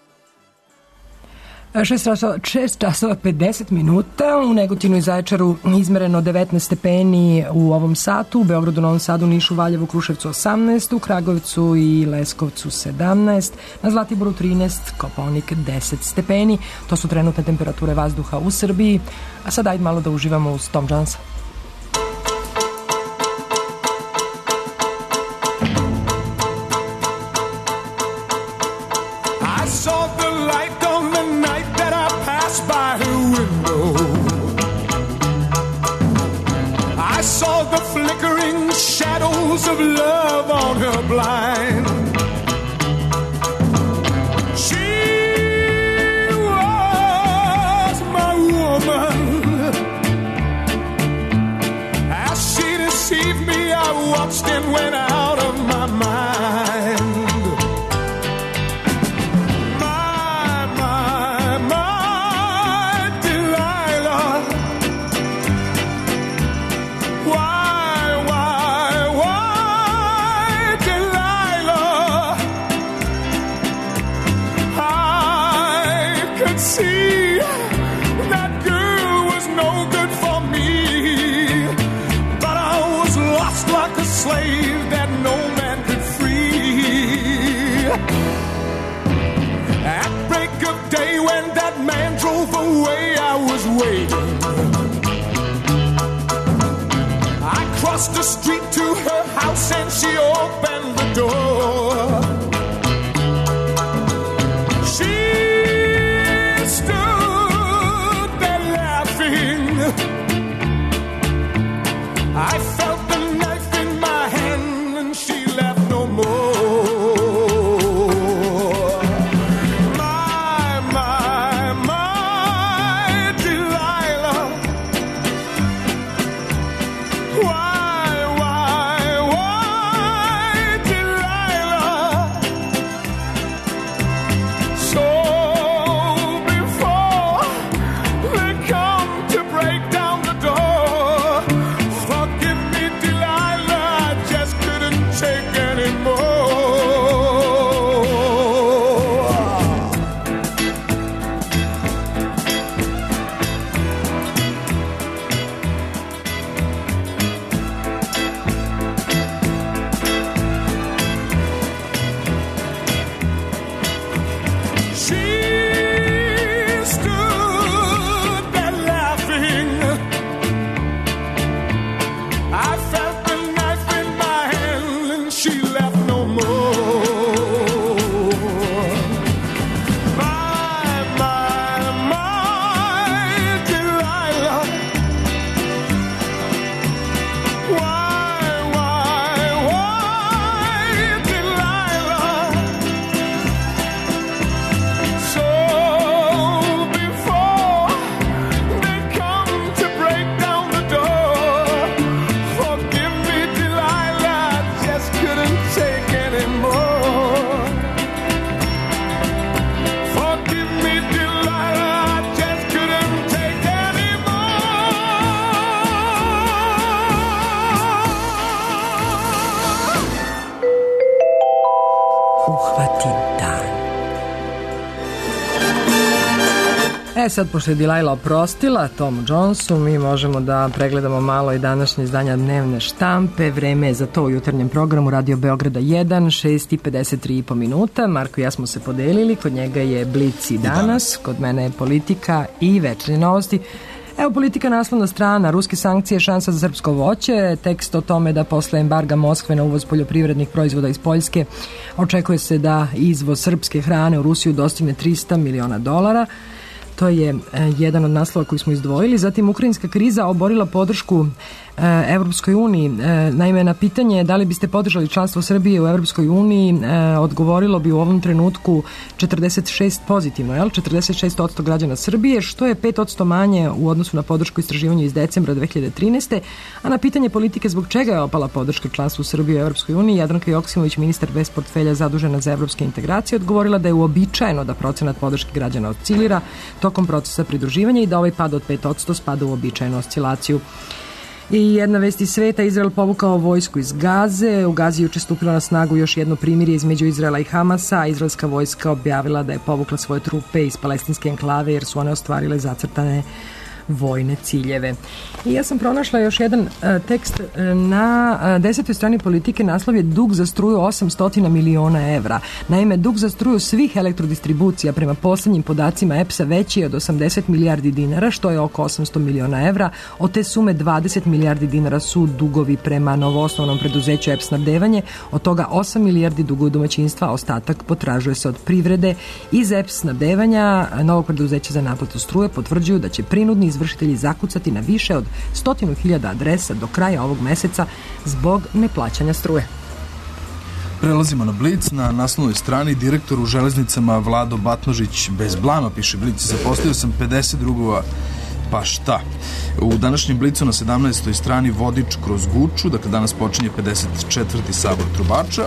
6 časova 50 minuta, u Negotinu i Zaječaru izmereno 19 stepeni u ovom satu, u Beogradu, Novom Sadu, Nišu, Valjevu, Kruševcu 18, u Kragujevcu i Leskovcu 17, na Zlatiboru 13, Kopaonik 10 stepeni. To su trenutne temperature vazduha u Srbiji, a sad ajde malo da uživamo uz Tom Jonesa. Of love on her blind. She was my woman. As she deceived me, I watched and went out of my mind. My Delilah. See, that girl was no good for me, but I was lost like a slave that no man could free. At break of day when that man drove away, I was waiting crossed the street to her house and she opened the door. She stood there laughing. I felt the knife in my hand and she laughed no more. Sad, pošto je Delilah oprostila Tomu Jonesu, mi možemo da pregledamo malo i današnje izdanja dnevne štampe. Vreme je za to u jutarnjem programu Radio Beograda 1, 6:53 minuta. Marko i ja smo se podelili, kod njega je Blic i danas, kod mene je Politika i Večernje novosti. Evo, Politika, naslovna strana, ruske sankcije, šansa za srpsko voće, tekst o tome da posle embarga Moskve na uvoz poljoprivrednih proizvoda iz Poljske očekuje se da izvoz srpske hrane u Rusiju dostigne $300 miliona. To je jedan od naslova koji smo izdvojili. Zatim, ukrajinska kriza oborila podršku Evropskoj uniji. Naime, na pitanje da li biste podržali članstvo Srbije u Evropskoj uniji, odgovorilo bi u ovom trenutku 46 pozitivno, 46% građana Srbije, što je 5% manje u odnosu na podršku istraživanju iz decembra 2013. A na pitanje Politike zbog čega je opala podrška članstvu Srbije u Evropskoj uniji, Jadranka Joksimović, ministar bez portfelja zadužena za evropske integracije, odgovorila da je uobičajeno da procenat podrške građana oscilira tokom procesa pridruživanja i da ovaj pad od 5% spada u uobičajenu oscilaciju. I jedna vest iz sveta, Izrael povukao vojsku iz Gaze. U Gazi juče stupilo na snagu još jedno primirje između Izraela i Hamasa, a izraelska vojska objavila da je povukla svoje trupe iz palestinske enklave jer su one ostvarile zacrtane vojne ciljeve. I ja sam pronašla još jedan tekst na 10. strani Politike, naslov je Dug za struju 800 miliona evra. Naime, dug za struju svih elektrodistribucija prema posljednjim podacima EPS-a veći je od 80 milijardi dinara, što je oko 800 miliona evra. Od te sume 20 milijardi dinara su dugovi prema novoosnovanom preduzeću EPS snabdevanje, od toga 8 milijardi duguju domaćinstva, a ostatak potražuje se od privrede. Iz EPS snabdevanja novog preduzeća za naplatu struje potvrđuju da će prinudni izvršitelji zakucati na više od 100.000 adresa do kraja ovog meseca zbog neplaćanja struje. Prelazimo na Blic. Na naslovnoj strani direktor u železnicama Vlado Batnožić bez blama, piše Blic. Zaposlio sam 50 drugova, pa šta? U današnjem Blicu na 17. strani vodič kroz Guču, dakle danas počinje 54. sabor trubača.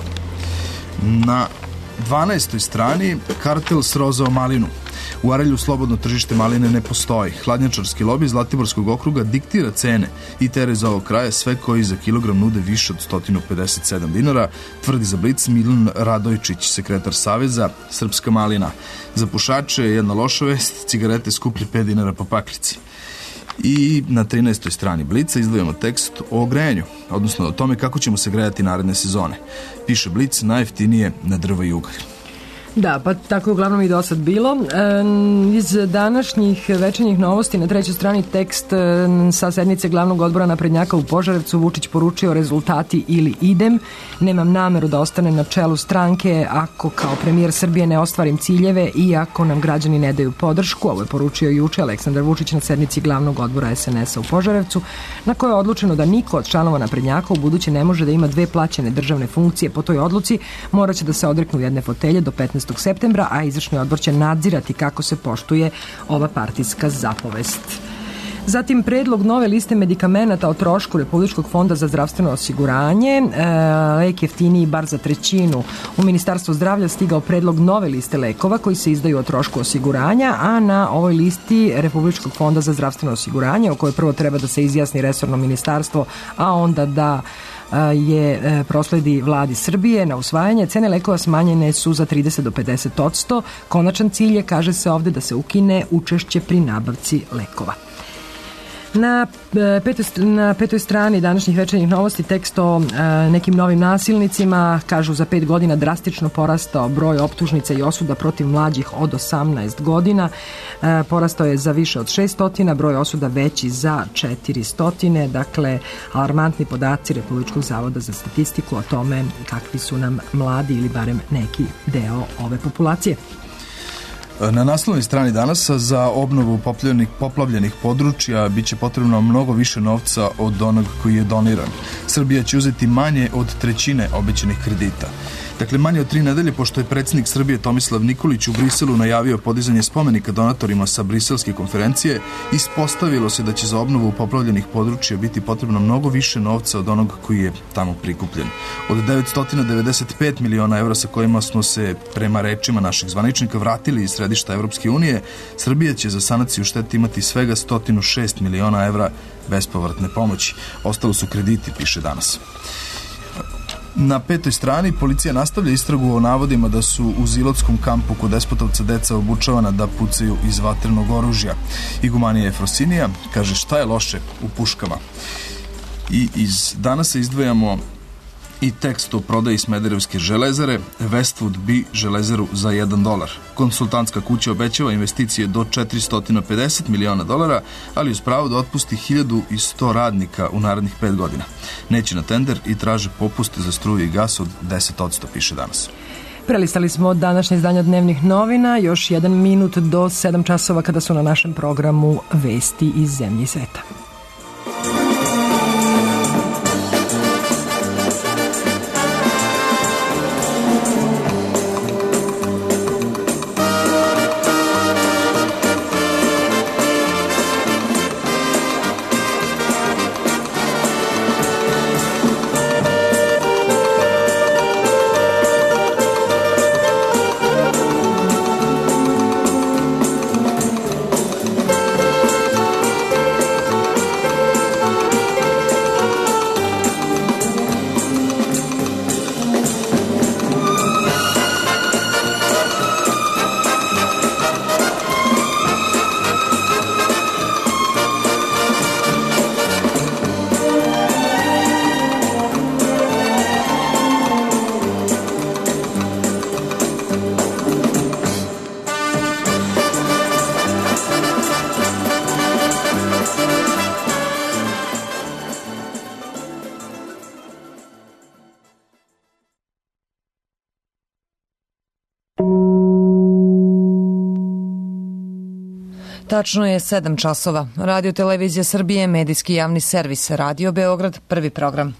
Na 12. strani kartel srozao malinu. U Arelju slobodno tržište maline ne postoji. Hladnjačarski lobi Zlatiborskog okruga diktira cene i tere za ovog kraja sve koji za kilogram nude više od 157 dinara, tvrdi za Blic Milan Radojčić, sekretar Saveza Srpska malina. Za pušače je jedna loša vest, cigarete skuplje 5 dinara po paklici. I na 13. strani Blica izdvojamo tekst o grejanju, odnosno o tome kako ćemo se grejati naredne sezone. Piše Blic, najjeftinije na drva i ugalj. Da, pa tako je uglavnom i do sad bilo. Iz današnjih večernjih novosti na trećoj strani tekst sa sednice glavnog odbora naprednjaka u Požarevcu. Vučić poručio rezultati ili idem. Nemam nameru da ostane na čelu stranke ako kao premijer Srbije ne ostvarim ciljeve i ako nam građani ne daju podršku. Ovo je poručio juče Aleksandar Vučić na sednici glavnog odbora SNS-a u Požarevcu, na kojoj je odlučeno da niko od članova naprednjaka u buduće ne može da ima dve plaćene državne funkcije. Po toj odluci moraće da se odreknu jedne fotelje do 15. septembra, a izvršni odbor će nadzirati kako se poštuje ova partijska zapovest. Zatim predlog nove liste medikamenata o trošku Republičkog fonda za zdravstveno osiguranje. Lek jeftiniji bar za trećinu. U Ministarstvu zdravlja stigao predlog nove liste lekova koji se izdaju o trošku osiguranja, a na ovoj listi Republičkog fonda za zdravstveno osiguranje, o kojoj prvo treba da se izjasni resorno ministarstvo, a onda da je prosledi vladi Srbije na usvajanje. Cene lekova smanjene su za 30 do 50%. Konačan cilj je, kaže se ovde, da se ukine učešće pri nabavci lekova. Na petoj strani današnjih večernjih novosti tekst o nekim novim nasilnicima. Kažu za 5 godina drastično porastao broj optužnica i osuda protiv mlađih od 18 godina. Porastao je za više od 600, broj osuda veći za 400. Dakle, alarmantni podaci Republičkog zavoda za statistiku o tome kakvi su nam mladi ili barem neki deo ove populacije. Na naslovnoj strani danas za obnovu poplavljenih područja biće potrebno mnogo više novca od onog koji je doniran. Srbija će uzeti manje od trećine obećanih kredita. Dakle, manje od 3 nedelje, pošto je predsjednik Srbije Tomislav Nikolić u Briselu najavio podizanje spomenika donatorima sa briselske konferencije, ispostavilo se da će za obnovu poplavljenih područja biti potrebno mnogo više novca od onog koji je tamo prikupljen. Od 995 miliona evra sa kojima smo se, prema rečima naših zvaničnika, vratili iz središta Evropske unije, Srbija će za sanaciju štete imati svega 106 miliona evra bespovratne pomoći. Ostalo su krediti, piše danas. Na petoj strani policija nastavlja istragu o navodima da su u Zilotskom kampu kod Despotovca deca obučavana da pucaju iz vatrenog oružja. Igumanija Efrosinija kaže šta je loše u puškama. I iz danas izdvajamo i tekst o prodaji Smederevske železare. Westwood bi železaru za $1. Konsultantska kuća obećava investicije do $450 miliona, ali uz pravo da otpusti 1100 radnika u narednih 5 godina. Neće na tender i traže popuste za struju i gas od 10%, piše danas. Prelistali smo današnje izdanja dnevnih novina, još 1 minut do 7 časova kada su na našem programu vesti iz zemlje i sveta. Tačno je 7 časova. Radio Televizija Srbije, medijski javni servis, Radio Beograd, prvi program.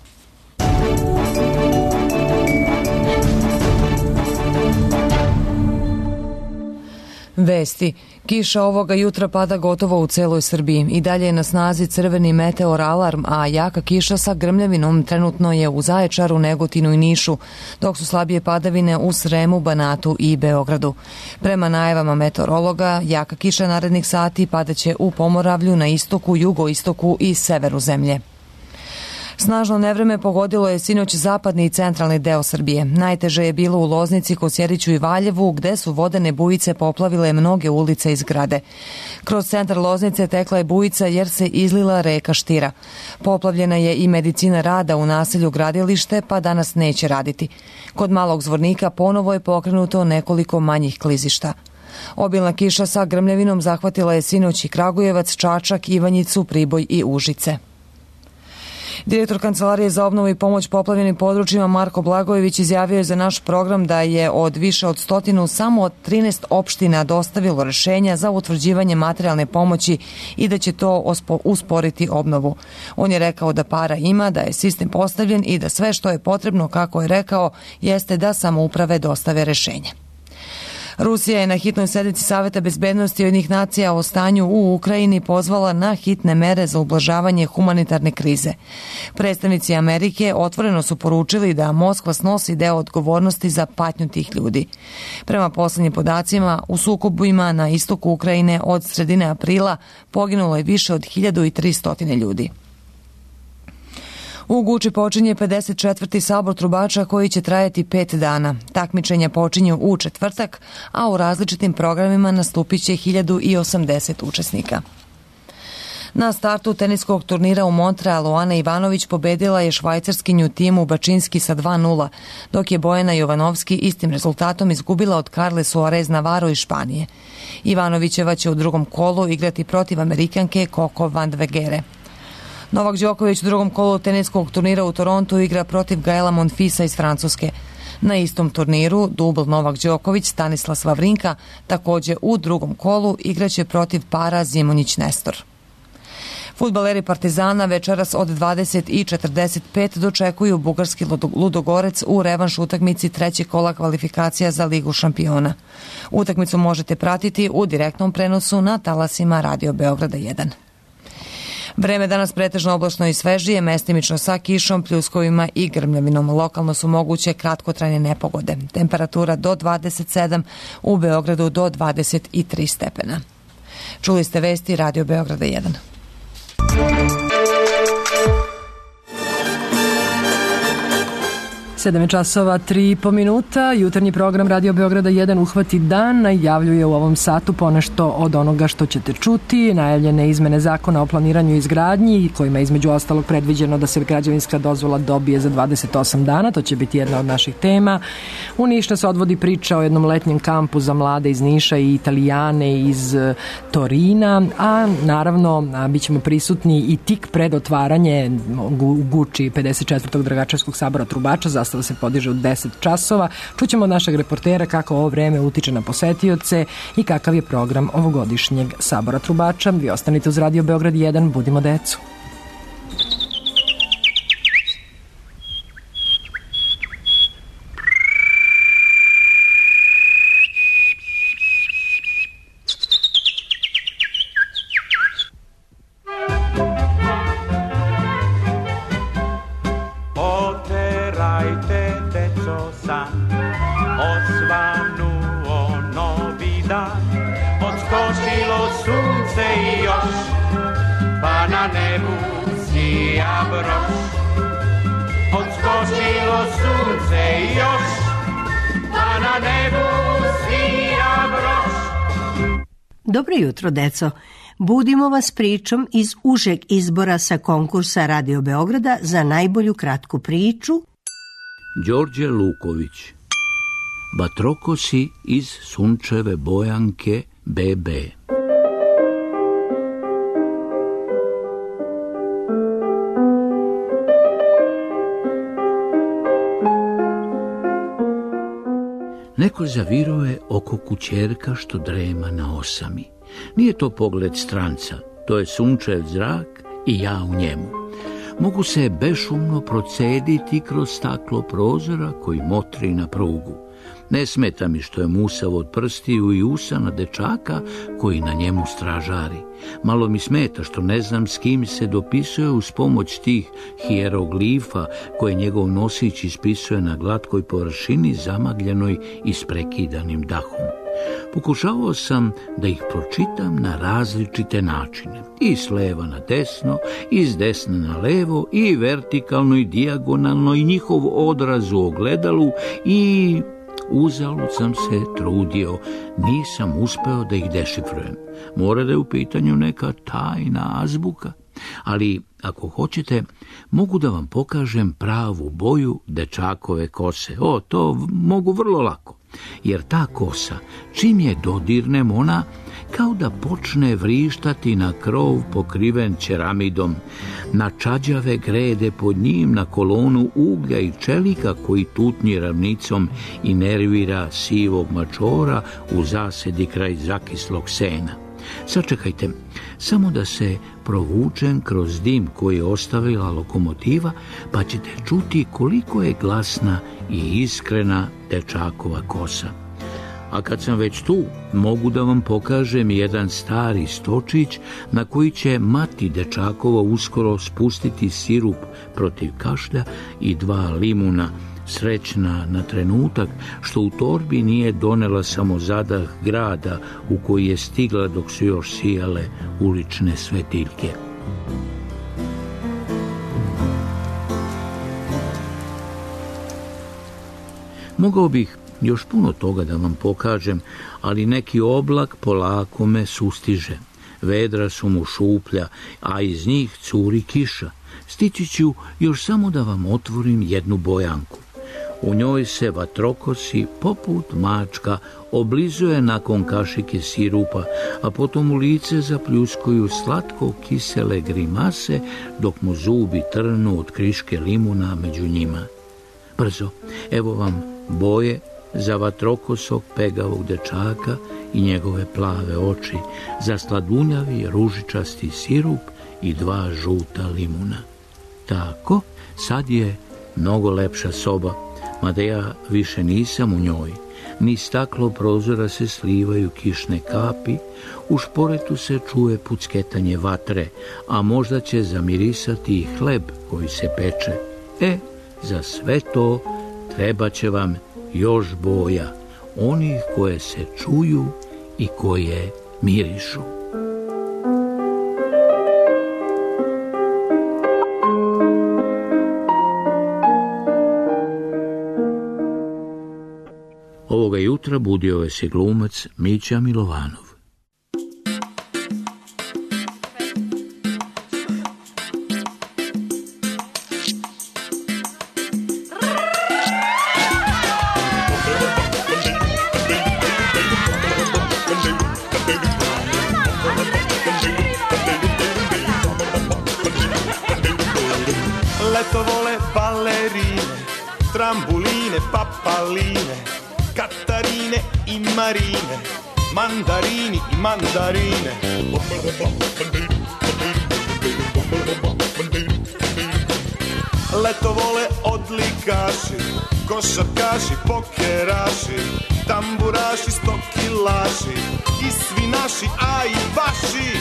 Vesti. Kiša ovoga jutra pada gotovo u celoj Srbiji. I dalje je na snazi crveni meteor alarm, a jaka kiša sa grmljavinom trenutno je u Zaječaru, Negotinu i Nišu, dok su slabije padavine u Sremu, Banatu i Beogradu. Prema najavama meteorologa, jaka kiša narednih sati padaće u Pomoravlju, na istoku, jugoistoku i severu zemlje. Snažno nevreme pogodilo je sinoć zapadni i centralni deo Srbije. Najteže je bilo u Loznici, Kosjeriću i Valjevu, gde su vodene bujice poplavile mnoge ulice i zgrade. Kroz centar Loznice tekla je bujica jer se izlila reka Štira. Poplavljena je i medicina rada u naselju Gradilište, pa danas neće raditi. Kod Malog Zvornika ponovo je pokrenuto nekoliko manjih klizišta. Obilna kiša sa grmljavinom zahvatila je sinoć i Kragujevac, Čačak, Ivanjicu, Priboj i Užice. Direktor Kancelarije za obnovu i pomoć poplavljenim područjima Marko Blagojević izjavio je za naš program da je od više od 100 samo od 13 opština dostavilo rešenja za utvrđivanje materijalne pomoći i da će to usporiti obnovu. On je rekao da para ima, da je sistem postavljen i da sve što je potrebno, kako je rekao, jeste da samouprave dostave rešenje. Rusija je na hitnoj sednici Saveta bezbednosti Ujedinjenih nacija o stanju u Ukrajini pozvala na hitne mere za ublažavanje humanitarne krize. Predstavnici Amerike otvoreno su poručili da Moskva snosi deo odgovornosti za patnju tih ljudi. Prema poslednjim podacima, u sukobima na istoku Ukrajine od sredine aprila poginulo je više od 1300 ljudi. U Guči počinje 54. sabor trubača koji će trajati 5 dana. Takmičenja počinju u četvrtak, a u različitim programima nastupit će 1080 učesnika. Na startu teniskog turnira u Montrealu Ana Ivanović pobedila je švajcarskinju Timu Bačinski sa 2:0, dok je Bojana Jovanovski istim rezultatom izgubila od Carle Suarez Navarro iz Španije. Ivanovićeva će u drugom kolu igrati protiv Amerikanke Coco Vandvegere. Novak Đoković u drugom kolu teniskog turnira u Torontu igra protiv Gaela Monfisa iz Francuske. Na istom turniru dubl Novak Đoković Stanislas Wawrinka takođe u drugom kolu igraće protiv para Zimonjić-Nestor. Fudbaleri Partizana večeras od 20:45 dočekuju bugarski Ludogorec u revanš utakmici trećeg kola kvalifikacija za Ligu šampiona. Utakmicu možete pratiti u direktnom prenosu na talasima Radio Beograda 1. Vreme danas pretežno oblačno i svežije, mestimično sa kišom, pljuskovima i grmljavinom. Lokalno su moguće kratkotrajne nepogode. Temperatura do 27, u Beogradu do 23 stepena. Čuli ste vesti Radio Beograda 1. 7 časova, 3,5 minuta. Jutarnji program Radio Beograda 1 Uhvati dan najavljuje u ovom satu ponešto od onoga što ćete čuti. Najavljene izmene zakona o planiranju i izgradnji, kojima je između ostalog predviđeno da se građevinska dozvola dobije za 28 dana. To će biti jedna od naših tema. U Nišu se odvodi priča o jednom letnjem kampu za mlade iz Niša i Italijane iz Torina, a naravno bit ćemo prisutni i tik pred otvaranje u Guči 54. Dragačevskog sabora trubača. Da se podiže u 10 časova. Čućemo od našeg reportera kako ovo vreme utiče na posetioce i kakav je program ovogodišnjeg sabora trubača. Vi ostanite uz Radio Beograd 1, budimo decu. Dobro jutro, deco. Budimo vas pričom iz užeg izbora sa konkursa Radio Beograda za najbolju kratku priču. Đorđe Luković, Batrokosi iz Sunčeve Bojanke BB. Neko zaviruje oko kućerka što drema na osami. Nije to pogled stranca, to je sunčev zrak i ja u njemu. Mogu se bešumno procediti kroz staklo prozora koji motri na prugu. Ne smeta mi što je musav od prstiju i usana dečaka koji na njemu stražari. Malo mi smeta što ne znam s kim se dopisuje uz pomoć tih hieroglifa koje njegov nosić ispisuje na glatkoj površini zamagljenoj isprekidanim dahom. Pokušavao sam da ih pročitam na različite načine. I s leva na desno, i s desna na levo, i vertikalno i dijagonalno, i njihov odraz u ogledalu, i uzalud sam se trudio. Nisam uspeo da ih dešifrujem. Mora da je u pitanju neka tajna azbuka. Ali, ako hoćete, mogu da vam pokažem pravu boju dečakove kose. To mogu vrlo lako. Jer ta kosa, čim je dodirnem, ona kao da počne vrištati na krov pokriven ceramidom, na čađave grede pod njim, na kolonu uglja i čelika koji tutnji ravnicom i nervira sivog mačora u zasedi kraj zakislog sena. Sačekajte, samo da se provučem kroz dim koji je ostavila lokomotiva, pa ćete čuti koliko je glasna i iskrena dečakova kosa. A kad sam već tu, mogu da vam pokažem jedan stari stočić na koji će mati dečakova uskoro spustiti sirup protiv kašlja i 2 limuna, srećna na trenutak što u torbi nije donela samo zadah grada u koji je stigla dok su još sijale ulične svetiljke. Mogao bih još puno toga da vam pokažem, ali neki oblak polako me sustiže. Vedra su mu šuplja, a iz njih curi kiša. Stići ću još samo da vam otvorim jednu bojanku. U njoj se vatrokosi poput mačka oblizuje nakon kašike sirupa, a potom u lice zapljuskuju slatko kisele grimase dok mu zubi trnu od kriške limuna među njima. Brzo, evo vam boje za vatrokosog pegavog dečaka i njegove plave oči, za sladunjavi ružičasti sirup i 2 žuta limuna. Tako, sad je mnogo lepša soba, mada ja više nisam u njoj. Ni staklo prozora se slivaju kišne kapi, u šporetu se čuje pucketanje vatre, a možda će zamirisati i hleb koji se peče. Za sve to treba će vam još boja, onih koje se čuju i koje mirišu. Ovoga jutra budio je se glumac Mića Milovanov. Leto vole balerine, trambuline, papaline, Katarine i Marine, mandarini i mandarine. Leto vole odlikaši, košarkaši, pokeraši, tamburaši, stokilaši i svi naši, a i vaši.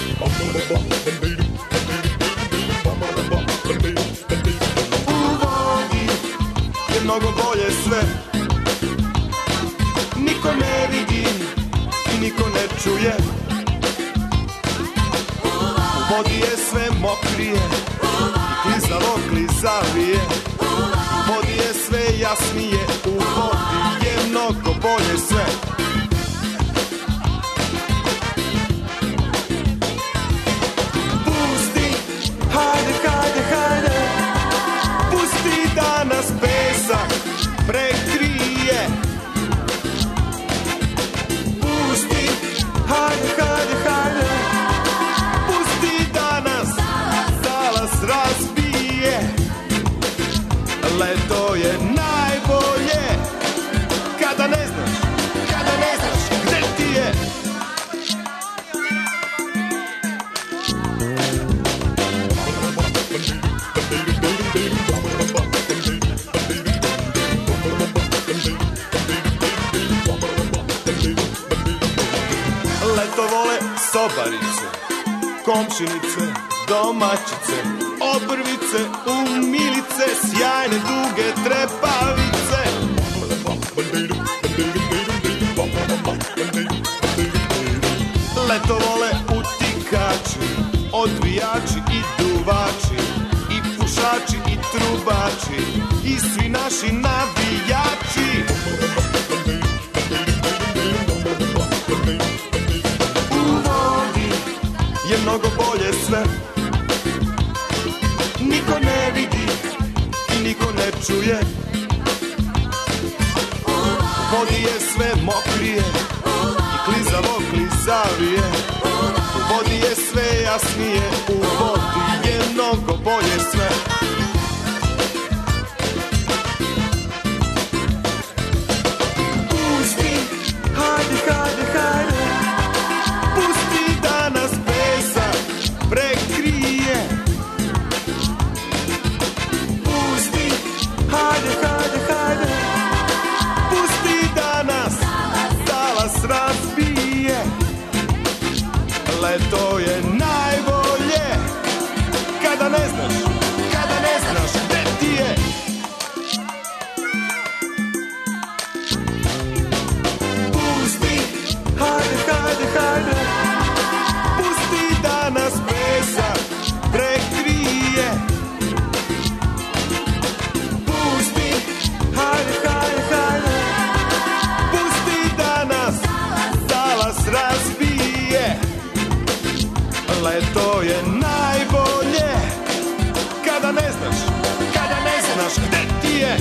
U vodi je mnogo bolje sve, niko ne vidi i niko ne čuje. U vodi je sve mokrije i klizavo klizavije. U vodi je sve jasnije, u vodi je mnogo bolje sve. Pusti, hajde, hajde, hajde, pusti da nas pesak prekrije. Hajde, hajde, hajde, pusti da nas talas razbije. Leto je najbolje kada ne znaš gde ti je. Leto vole sobarice, komšinice, domaćice, obrvice, umilice, sjajne duge trepavice. naši navijači. U vodi je mnogo bolje sve, niko ne vidi i niko ne čuje. U vodi je sve mokrije i klizavo klizavije. U vodi je sve jasnije, u vodi je mnogo bolje sve. Pusti, hajde, hajde, hajde, pusti da nas pesak prekrije. Pusti, hajde, hajde, hajde, pusti da nas talas razbije. Leto je najbolje kada ne znaš gde ti je. Pusti, hajde, hajde, hajde, pusti da nas pesak prekrije. Pusti, hajde, hajde, hajde, pusti da nas talas razbije. Leto je najbolje kada ne znaš gde ti je.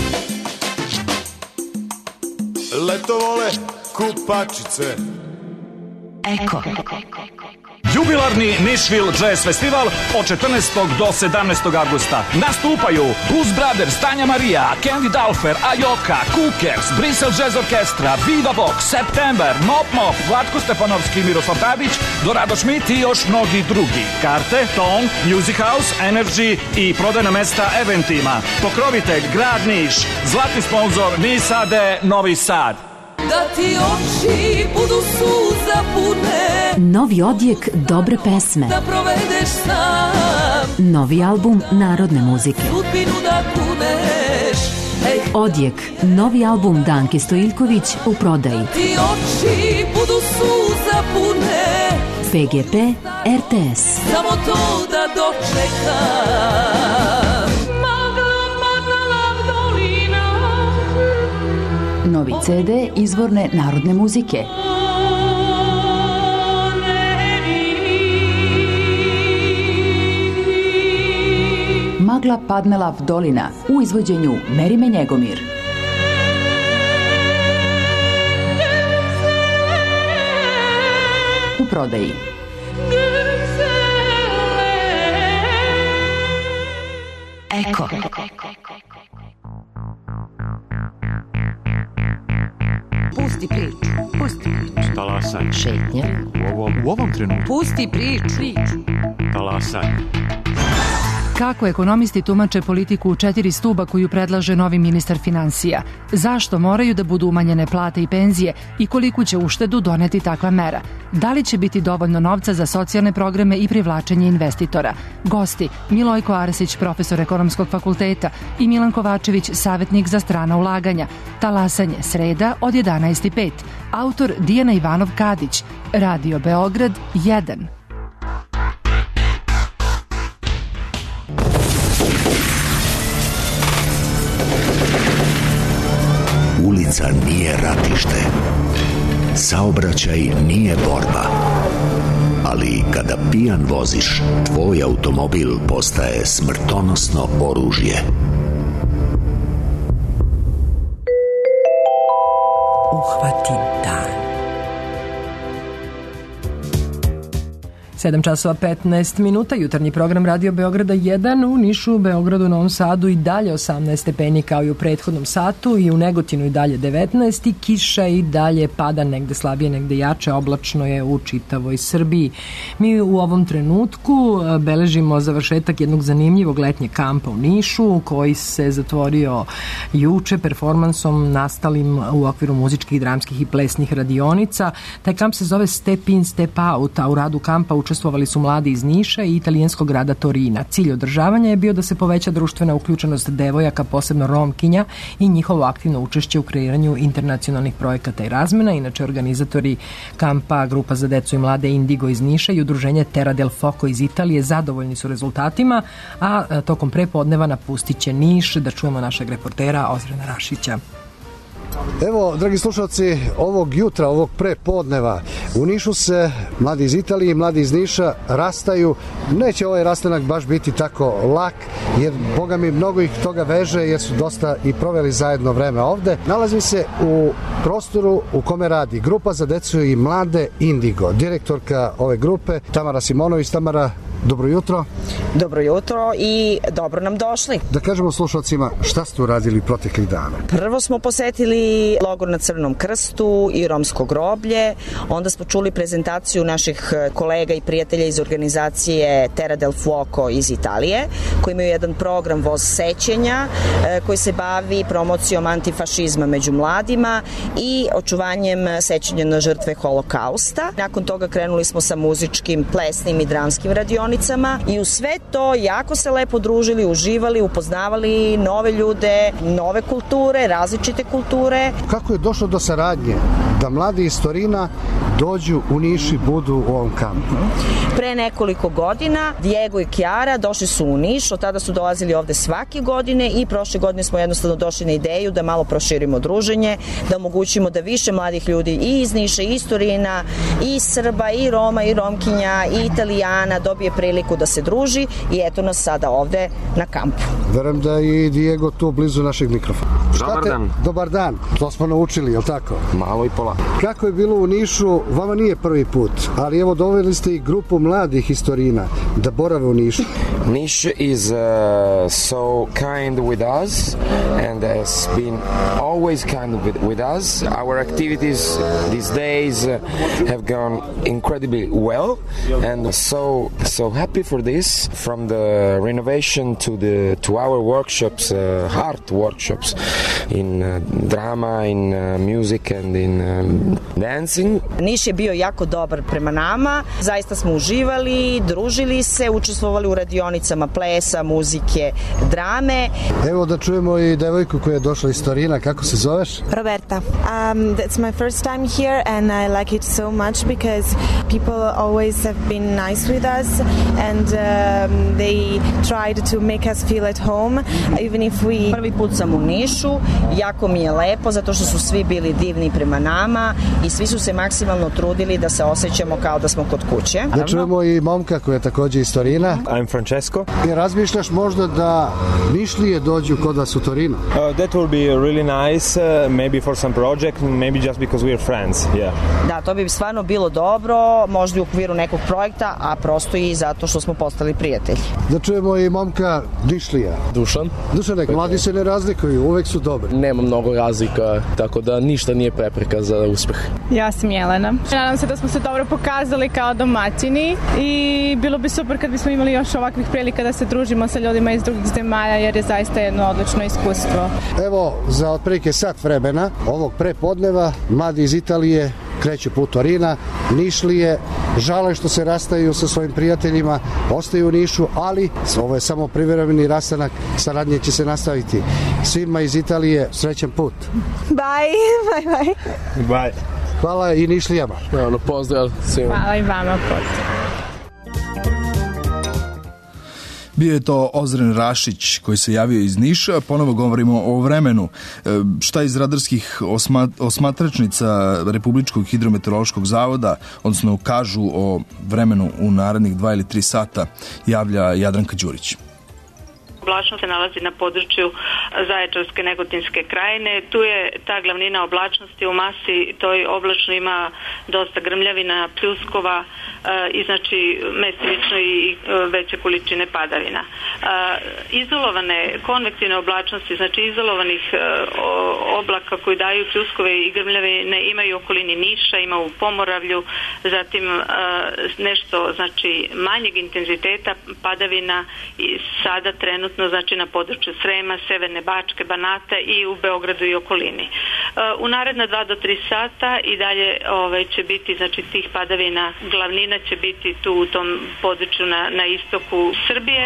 Leto vole kupačice. Eko. Jubilarni Nashville Jazz Festival od 14. do 17. avgusta. Nastupaju Blues Brothers, Tanja Marija, Candy Dulfer, Ajoka, Cookers, Bristol Jazz Orkestra, Viva Vox, September, Mop Mop, Vlatko Stefanovski, Miroslav Tadić, Dorado Schmidt i još mnogi drugi. Karte, Ton, Music House, Energy i prodajna mesta Eventima. Pokrovitelj Grad Niš, zlatni sponzor Niš AD Novi Sad. Da ti oči budu suza pune, Novi odjek dobre pesme, da provedeš sam, novi album narodne muzike. sudbinu da kuneš. Ej, Odjek, novi album Danke Stojiljković u prodaji. ti oči budu suza pune, PGP RTS. samo to da dočekam. Novi CD izvorne narodne muzike. Magla Padnela Dolina u izvođenju Merime Njegomir. U prodaji. Eko. Pusti priču, pusti priču. Talasaj. Šetnja. U ovom trenutku. Pusti priču. Talasaj. Kako ekonomisti tumače politiku u 4 stuba koju predlaže novi ministar finansija? Zašto moraju da budu umanjene plate i penzije i koliku će uštedu doneti takva mera? Da li će biti dovoljno novca za socijalne programe i privlačenje investitora? Gosti: Milojko Arsić, profesor ekonomskog fakulteta, i Milan Kovačević, savjetnik za strana ulaganja. Talasanje, sreda od 11:05. Autor Dijana Ivanov Kadić. Radio Beograd 1. Ulica nije ratište. Saobraćaj nije borba. Ali kada pijan voziš, tvoj automobil postaje smrtonosno oružje. Uhvati dan. 7:15, jutarnji program Radio Beograda 1 u Nišu, Beogradu, Novom Sadu i dalje 18 stepeni kao i u prethodnom satu, i u Negotinu i dalje 19 i kiša i dalje pada, negde slabije, negde jače, oblačno je u čitavoj Srbiji. Mi u ovom trenutku beležimo završetak jednog zanimljivog letnjeg kampa u Nišu koji se zatvorio juče performansom nastalim u okviru muzičkih, dramskih i plesnih radionica. Taj kamp se zove Step In, Step Out, a u radu kampa učestvovali su mladi iz Niša i italijanskog grada Torina. Cilj održavanja je bio da se poveća društvena uključenost devojaka, posebno Romkinja, i njihovo aktivno učešće u kreiranju internacionalnih projekata i razmena. Inače, organizatori kampa, grupa za decu i mlade Indigo iz Niša i udruženje Terra del Fuoco iz Italije zadovoljni su rezultatima, a tokom prepodneva napustit će Niš. Da čujemo našeg reportera Ozrena Rašića. Evo, dragi slušalci, ovog jutra, ovog prepodneva u Nišu se mladi iz Italije i mladi iz Niša rastaju. Neće ovaj rastanak baš biti tako lak, jer boga mi mnogo ih toga veže, jer su dosta i proveli zajedno vreme ovde. Nalazim se u prostoru u kome radi grupa za decu i mlade Indigo. Direktorka ove grupe Tamara Simonović. Tamara, dobro jutro. Dobro jutro i dobro nam došli. Da kažemo slušalcima šta ste uradili proteklih dana. Prvo smo posetili logor na Crvenom krstu i romsko groblje, onda smo čuli prezentaciju naših kolega i prijatelja iz organizacije Terra del Fuoco iz Italije, koji imaju jedan program Voz sećenja koji se bavi promocijom antifašizma među mladima i očuvanjem sećanja na žrtve holokausta. Nakon toga krenuli smo sa muzičkim, plesnim i dramskim radionicama i u sve to jako se lepo družili, uživali, upoznavali nove ljude, nove kulture, različite kulture. Kako je došlo do saradnje da mladi iz Torina dođu u Niš i budu u ovom kampu? Pre nekoliko godina Diego i Chiara došli su u Niš, od tada su dolazili ovde svake godine i prošle godine smo jednostavno došli na ideju da malo proširimo druženje, da omogućimo da više mladih ljudi i iz Niša, i iz Torina, i Srba, i Roma, i Romkinja, i Italijana dobije priliku da se druži i eto nas sada ovde na kampu. Verujem da je i Diego tu blizu našeg mikrofona. Dobar dan. Dobar dan, to smo naučili, je li tako? Malo i pola. Kako je bilo u Nišu? Vama nije prvi put, ali evo doveli ste i grupu mladih iz Torina da borave u Nišu. Niš is so kind with us and has been always kind with us. Our activities these days have gone incredibly well and so happy for this, from the renovation to our workshops, art workshops in drama, in music and in dancing. Niš je bio jako dobar prema nama, zaista smo uživali, družili se, učestvovali u radionicama plesa, muzike, drame. Evo da čujemo i devojku koja je došla iz Torina, kako se zoveš? Roberta. That's my first time here and I like it so much because people always have been nice with us and they tried to make us feel at home even if we... Prvi put sam u Nišu, jako mi je lepo zato što su svi bili divni prema nama i svi su se maksimalno trudili da se osjećamo kao da smo kod kuće. Da čujemo i momka koja je takođe iz Torina. I'm Francesco. I razmišljaš možda da Nišlije dođu kod vas u Torinu? That will be really nice, maybe for some project, maybe just because we are friends, yeah. Da, to bi stvarno bilo dobro, možda u okviru nekog projekta, a prosto i zato što smo postali prijatelji. Da čujemo i momka Nišlija. Dušan. Dušanek, mladi se ne razlikuju, uvek su dobri. Nema mnogo razlika, tako da ništa nije prepreka za uspeh. Ja sam Jelena. Nadam se da smo se dobro pokazali kao domaćini i bilo bi super kad bismo imali još ovakvih prilika da se družimo sa ljudima iz drugih zemalja, jer je zaista jedno odlično iskustvo. Evo, za otprilike sat vremena ovog prepodneva mladi iz Italije kreću put Torina, Nišlije žale što se rastaju sa svojim prijateljima, ostaju u Nišu, ali ovo je samo privremeni rastanak, saradnje će se nastaviti. Svima iz Italije srećan put. Bye, bye, bye. Bye. Hvala i Nišlijama. Pozdrav svima. Hvala i vama, Bio je to Ozren Rašić koji se javio iz Niša. Ponovo govorimo o vremenu. Šta iz radarskih osmatračnica Republičkog hidrometeorološkog zavoda, odnosno kažu o vremenu u narednih 2 ili 3 sata, javlja Jadranka Đurić. Oblačnost se nalazi na području Zaječarske Negotinske krajine. Tu je ta glavnina oblačnosti, u masi toj oblačno ima dosta grmljavina, pljuskova i znači mestimično i veće količine padavina. Izolovane konvektivne oblačnosti, znači izolovanih oblaka koji daju pljuskove i grmljavine imaju u okolini Niša, ima u Pomoravlju, zatim nešto znači manjeg intenziteta padavina i sada trenutno znači na području Srema, Severne Bojane, Bačke, Banata i u Beogradu i okolini. U naredna 2 do 3 sata i dalje će biti, znači tih padavina, glavnina će biti tu u tom području na istoku Srbije.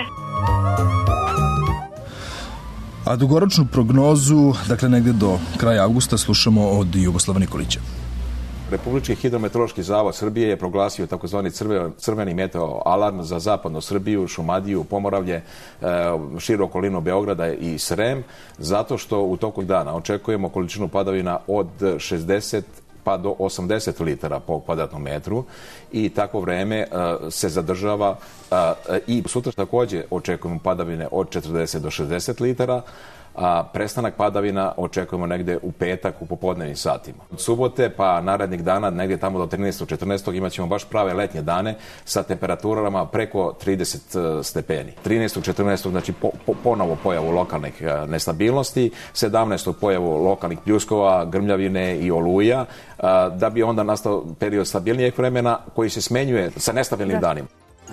A dugoročnu prognozu, dakle negde do kraja avgusta, slušamo od Jugoslava Nikolića. Republički hidrometeorološki zavod Srbije je proglasio takozvani crveni meteo alarm za zapadnu Srbiju, Šumadiju, Pomoravlje, širu okolinu Beograda i Srem, zato što u toku dana očekujemo količinu padavina od 60 pa do 80 litara po kvadratnom metru i tako vreme se zadržava i sutra takođe očekujemo padavine od 40 do 60 litara, a prestanak padavina očekujemo negde u petak u popodnevnim satima. Od subote pa narednih dana, negde tamo do 13. 14. imat ćemo baš prave letnje dane sa temperaturama preko 30 stepeni. 13. 14. znači ponovo pojavu lokalnih nestabilnosti, 17. pojavu lokalnih pljuskova, grmljavine i oluja, da bi onda nastao period stabilnijeg vremena koji se smenjuje sa nestabilnim danima.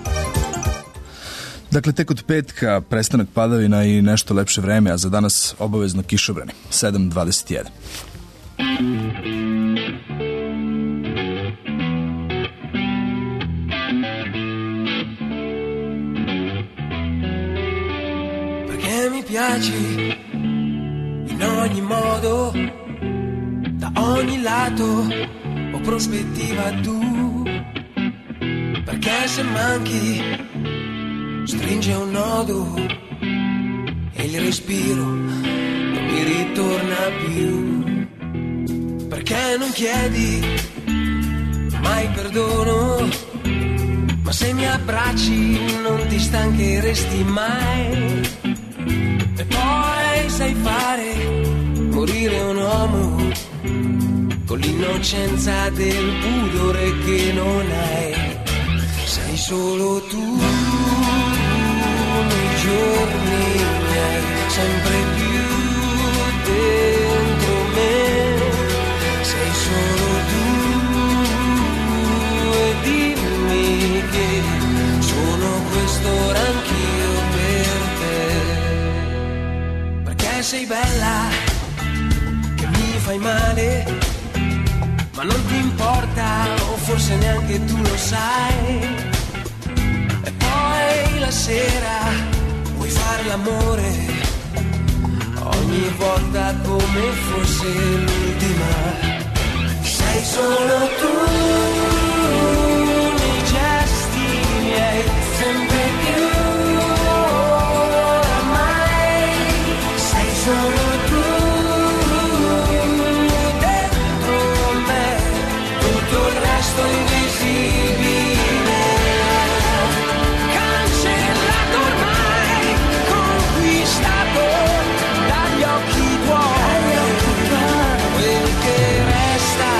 Dakle, tek od petka prestanak padavina i nešto lepše vreme, a za danas obavezno kišobrani. 7:21. Perché mi piaci in ogni modo, da ogni lato ho prospettiva tu, perché se manchi stringe un nodo e il respiro non mi ritorna più, perché non chiedi mai perdono, ma se mi abbracci non ti stancheresti mai, e poi sai fare morire un uomo con l'innocenza del pudore che non hai, sei solo tu. Giorni miei, sempre più dentro me, sei solo tu, e dimmi che sono quest'ora anch'io per te, perché sei bella, che mi fai male, ma non ti importa, o forse neanche tu lo sai, e poi la sera vuoi fare l'amore ogni volta come fosse l'ultima, sei solo tu nei gesti miei, sempre più oramai, sei solo tu dentro me, tutto il resto invisibile, cancellato ormai, conquistato dagli occhi tuoi, quel che resta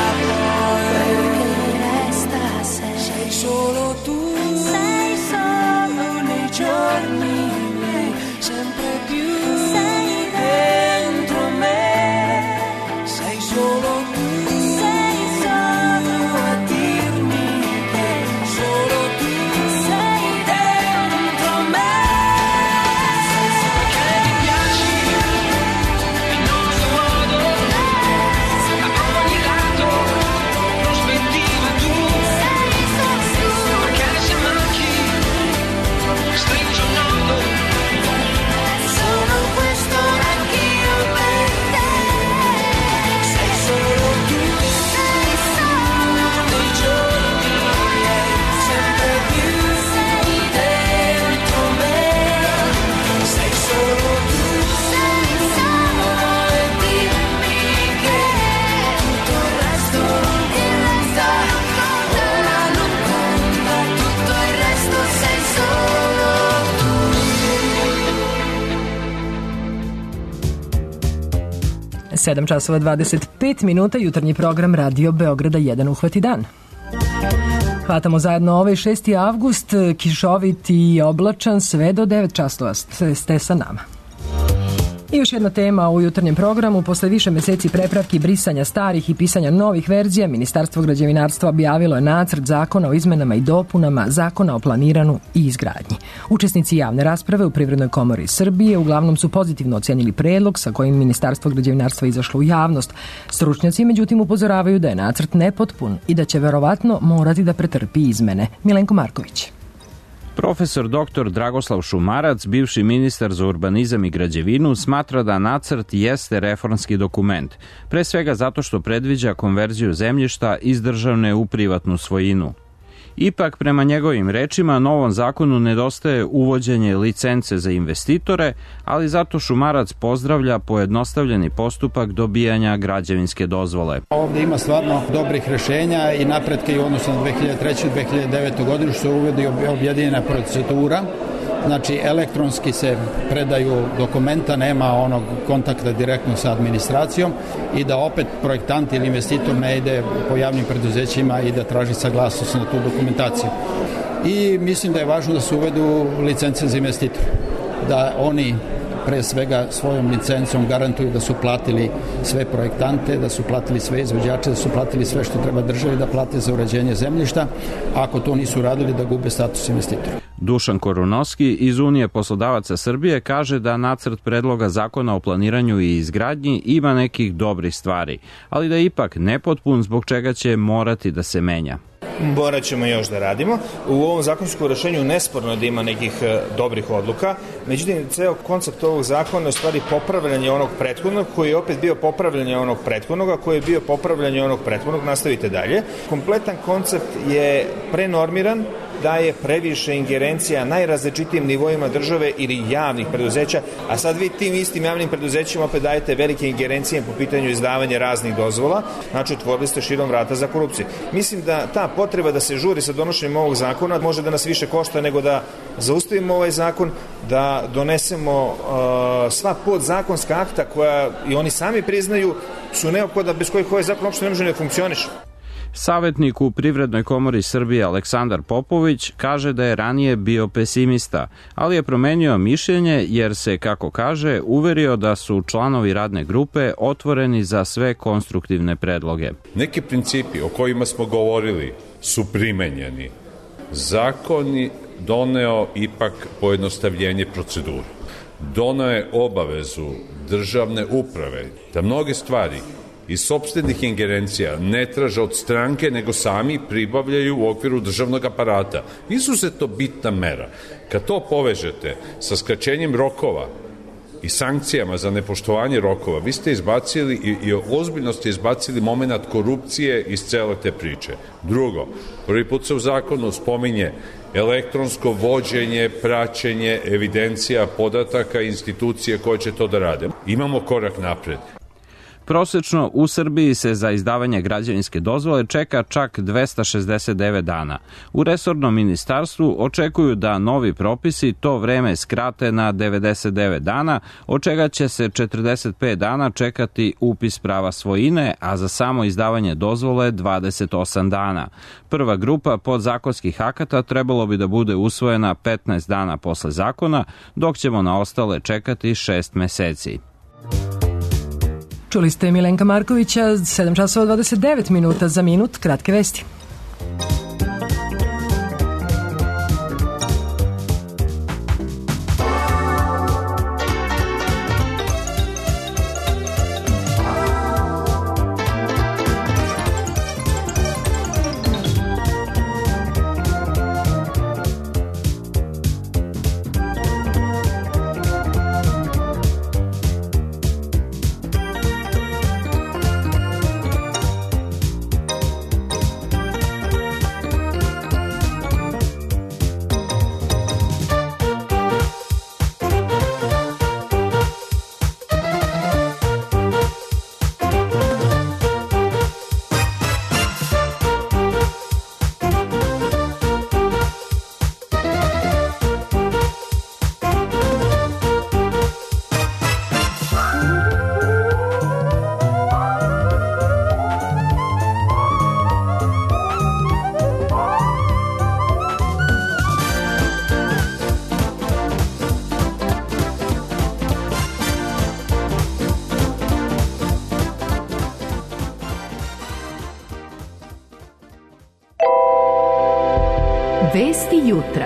poi, sei solo tu, sei solo nei giorni miei, sempre più dentro me, sei solo tu, sei solo a dirmi che solo tu sei dentro me, perché mi piaci in ogni modo, da ogni lato, prospettiva tu, perché se manchi stringi un nodo, sono quest'ora anch'io per te, sei solo tu, sei solo nei giorni miei, sempre più dentro me, sei solo tu, sei solo e dimmi che tutto il resto non conta, ora non conta, tutto il resto sei solo tu. 7 časova 25 minuta, jutarnji program Radio Beograda 1 uhvati dan. Hvatamo zajedno ovaj 6. avgust, kišovit i oblačan sve do 9 časova ste sa nama. I još jedna tema u jutarnjem programu. Posle više meseci prepravki, brisanja starih i pisanja novih verzija, Ministarstvo građevinarstva objavilo je nacrt zakona o izmenama i dopunama Zakona o planiranju i izgradnji. Učesnici javne rasprave u Privrednoj komori Srbije uglavnom su pozitivno ocenili predlog sa kojim Ministarstvo građevinarstva izašlo u javnost. Stručnjaci međutim upozoravaju da je nacrt nepotpun i da će verovatno morati da pretrpi izmene. Milenko Marković. Profesor dr. Dragoslav Šumarac, bivši ministar za urbanizam i građevinu, smatra da nacrt jeste reformski dokument, pre svega zato što predviđa konverziju zemljišta iz državne u privatnu svojinu. Ipak, prema njegovim rečima, novom zakonu nedostaje uvođenje licence za investitore, ali zato Šumarac pozdravlja pojednostavljeni postupak dobijanja građevinske dozvole. Ovdje ima stvarno dobrih rešenja i napretke i u odnosu na 2003. i 2009. godinu što se uvodi objedinjena procedura. Znači, elektronski se predaju dokumenta, nema onog kontakta direktno sa administracijom i da opet projektant ili investitor ne ide po javnim preduzećima i da traži saglasnost na tu dokumentaciju. I mislim da je važno da se uvedu licence za investitore, da oni pre svega svojom licencom garantuju da su platili sve projektante, da su platili sve izvođače, da su platili sve što treba državi da plate za uređenje zemljišta. Ako to nisu radili, da gube status investitora. Dušan Korunovski iz Unije poslodavaca Srbije kaže da nacrt predloga zakona o planiranju i izgradnji ima nekih dobrih stvari, ali da je ipak nepotpun zbog čega će morati da se menja. Morat ćemo još da radimo. U ovom zakonskom rešenju nesporno da ima nekih dobrih odluka, međutim, ceo koncept ovog zakona je u stvari popravljanje onog prethodnog, koji je opet bio popravljanje onog prethodnog, a koji je bio popravljanje onog prethodnog, nastavite dalje. Kompletan koncept je prenormiran, daje previše ingerencija najrazličitijim nivoima države ili javnih preduzeća, a sad vi tim istim javnim preduzećima opet dajete velike ingerencije po pitanju izdavanja raznih dozvola, znači otvorili ste širom vrata za korupciju. Mislim da ta potreba da se žuri sa donošenjem ovog zakona može da nas više košta nego da zaustavimo ovaj zakon, da donesemo sva podzakonska akta koja i oni sami priznaju su neophodna, bez kojih ovaj zakon uopšte ne može da funkcioniše. Savetnik u Privrednoj komori Srbije Aleksandar Popović kaže da je ranije bio pesimista, ali je promenio mišljenje jer se, kako kaže, uverio da su članovi radne grupe otvoreni za sve konstruktivne predloge. Neki principi o kojima smo govorili su primenjeni. Zakon doneo ipak pojednostavljenje procedure. Doneo je obavezu državne uprave da mnoge stvari iz sopstvenih ingerencija ne traže od stranke, nego sami pribavljaju u okviru državnog aparata. Izuzetno bitna mera. Kad to povežete sa skraćenjem rokova i sankcijama za nepoštovanje rokova, vi ste izbacili i ozbiljno ste izbacili moment korupcije iz cele te priče. Drugo, prvi put se u zakonu spominje elektronsko vođenje, praćenje, evidencija podataka, institucije koje će to da rade. Imamo korak napred. Prosečno u Srbiji se za izdavanje građevinske dozvole čeka čak 269 dana. U resornom ministarstvu očekuju da novi propisi to vreme skrate na 99 dana, od čega će se 45 dana čekati upis prava svojine, a za samo izdavanje dozvole 28 dana. Prva grupa podzakonskih akata trebalo bi da bude usvojena 15 dana posle zakona, dok ćemo na ostale čekati 6 meseci. Čuli ste Milenka Markovića, 7 časova 29 minuta za minut, kratke vesti. Vesti jutra.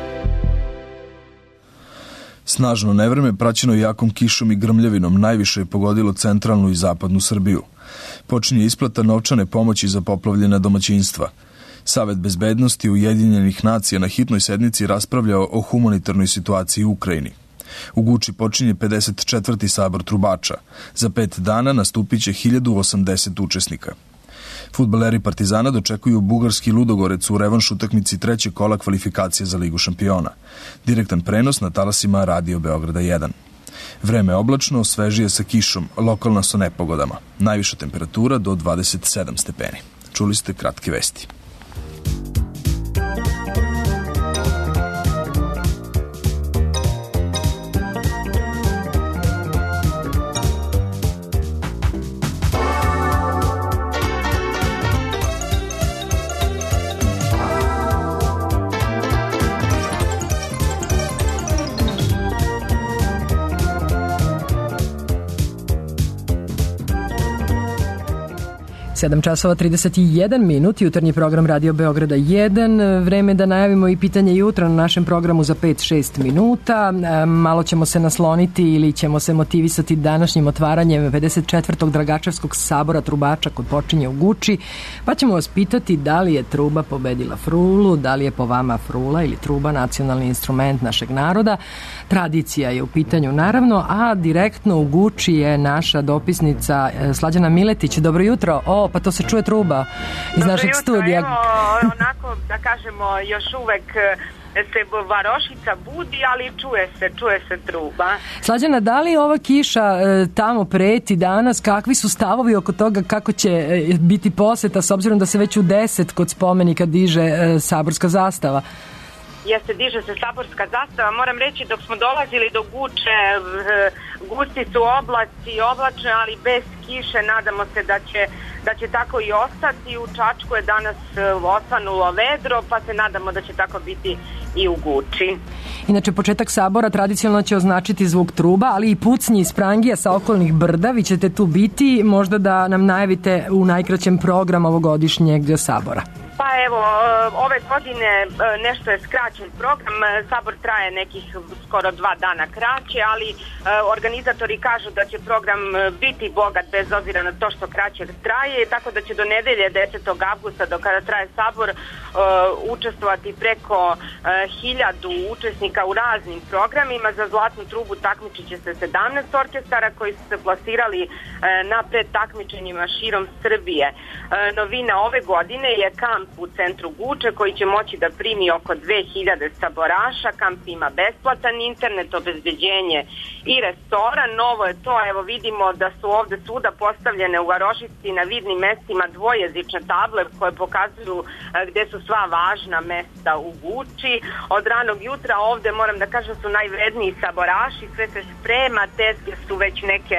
Snažno nevreme, praćeno jakom kišom i grmljavinom, najviše je pogodilo centralnu i zapadnu Srbiju. Počinje isplata novčane pomoći za poplavljena domaćinstva. Savet bezbednosti Ujedinjenih nacija na hitnoj sednici raspravljao o humanitarnoj situaciji u Ukrajini. U Guči počinje 54. sabor trubača. Za 5 dana nastupit će 1080 učesnika. Fudbaleri Partizana dočekuju bugarski Ludogorec u revanš utakmici trećeg kola kvalifikacije za Ligu šampiona. Direktan prenos na talasima Radio Beograda 1. Vreme oblačno, svežije sa kišom, lokalna sa nepogodama. Najviša temperatura do 27 stepeni. Čuli ste kratke vesti. Sedam časova 31 minut, jutarnji program Radio Beograda 1. Vreme da najavimo i pitanje jutra na našem programu za 5-6 minuta. Malo ćemo se nasloniti ili ćemo se motivisati današnjim otvaranjem 54. Dragačevskog sabora trubača koji počinje u Guči. Pa ćemo vas pitati da li je truba pobedila frulu, da li je po vama frula ili truba nacionalni instrument našeg naroda. Tradicija je u pitanju naravno, a direktno u Guči je naša dopisnica Slađana Miletić. Dobro jutro. Pa to se čuje truba iz našeg studija. Evo, onako da kažemo, još uvek se varošica budi, ali čuje se truba. Slađana, da li ova kiša tamo preti danas? Kakvi su stavovi oko toga kako će biti poseta, s obzirom da se već u 10 kod spomenika diže saborska zastava? Jeste, diže se saborska zastava. Moram reći, dok smo dolazili do Guče, gusti su oblaci, oblačne, ali bez kiše. Nadamo se da će tako i ostati. U Čačku je danas osvanulo vedro, pa se nadamo da će tako biti i u Guči. Inače, početak sabora tradicionalno će označiti zvuk truba, ali i pucnji iz prangija sa okolnih brda. Vi ćete tu biti, možda da nam najavite u najkraćem program ovogodišnjeg sabora. Pa evo, ove godine nešto je skraćen program, sabor traje nekih skoro 2 dana kraće, ali organizatori kažu da će program biti bogat bez obzira na to što kraće traje, tako da će do nedelje 10. avgusta do kada traje sabor učestvovati preko 1000 učesnika u raznim programima. Za Zlatnu trubu takmičit će se 17 orkestara koji su se plasirali na predtakmičenjima širom Srbije. Novina ove godine je kamp u centru Guče koji će moći da primi oko 2000 saboraša. Kamp ima besplatan internet, obezbeđenje i restoran. Novo je to, evo vidimo da su ovde svuda postavljene u varošici na vidnim mestima dvojezične table koje pokazuju gde su sva važna mesta u Guči. Od ranog jutra ovde moram da kažem su najvredniji saboraši, sve se sprema, tezge su već neke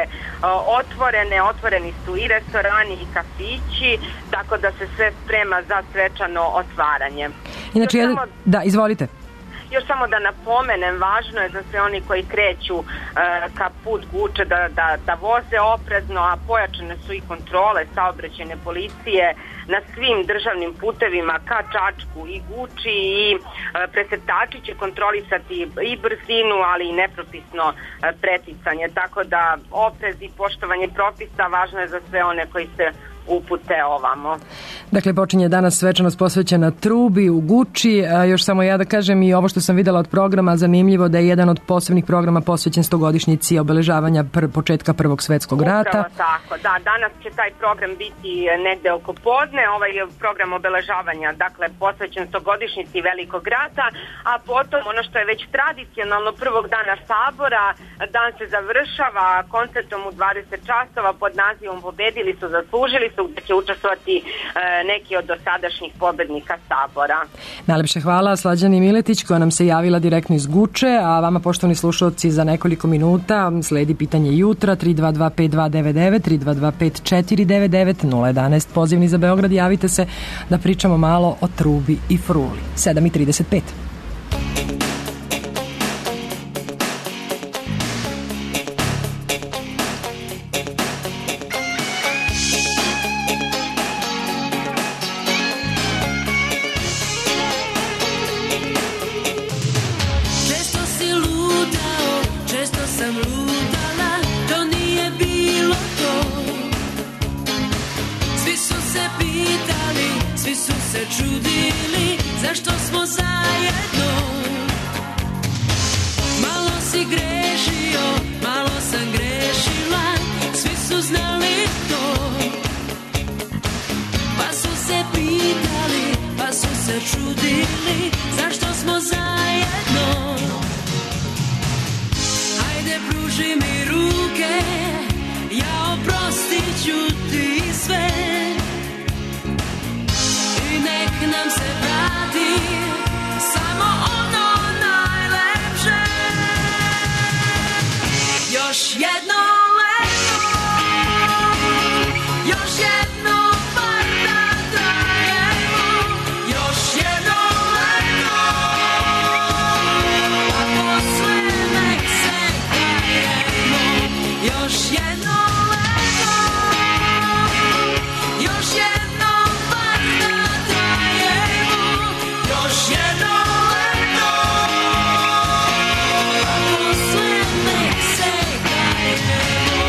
otvoreni su i restorani i kafići, tako da se sve sprema za svečano otvaranje. Inače, da, izvolite. Još samo da napomenem, važno je za sve oni koji kreću ka put Guče da voze oprezno, a pojačane su i kontrole saobraćajne policije na svim državnim putevima ka Čačku i Guči i presretači će kontrolisati i brzinu, ali i nepropisno preticanje. Tako da oprez i poštovanje propisa važno je za sve one koji se upute ovamo. Dakle, počinje danas svečanost posvećena trubi u Guči. Još samo ja da kažem i ovo što sam videla od programa, zanimljivo da je jedan od posebnih programa posvećen 100-godišnjici obeležavanja početka Prvog svetskog rata. Upravo tako, da, danas će taj program biti negde oko podne, ovaj program obeležavanja, dakle, posvećen 100-godišnjici Velikog rata, a potom ono što je već tradicionalno prvog dana sabora, dan se završava koncertom u 20 časova pod nazivom Pobedili su, zaslužili su, gde će učestvovati neki od dosadašnjih pobednika sabora. Najlepše hvala Slađani Miletić koja nam se javila direktno iz Guče, a vama poštovani slušalci za nekoliko minuta sledi pitanje jutra 3225299 3225499 011 pozivni za Beograd, javite se da pričamo malo o trubi i fruli. 7:35. se čudili zašto smo zajedno. Malo si grešio, malo sam grešila, svi su znali to. Pa su se pitali, pa su se čudili zašto smo zajedno. Ajde pruži mi ruke, ja oprostit ću ti sve. I nek nam se vrati samo ono najlepše. Još jedno leto, još jedno par da trajemo, još jedno leto, a posle nek se kajemo. Još jedno leto, još jedno par da trajemo, još jedno leto, a posle nek se kajemo.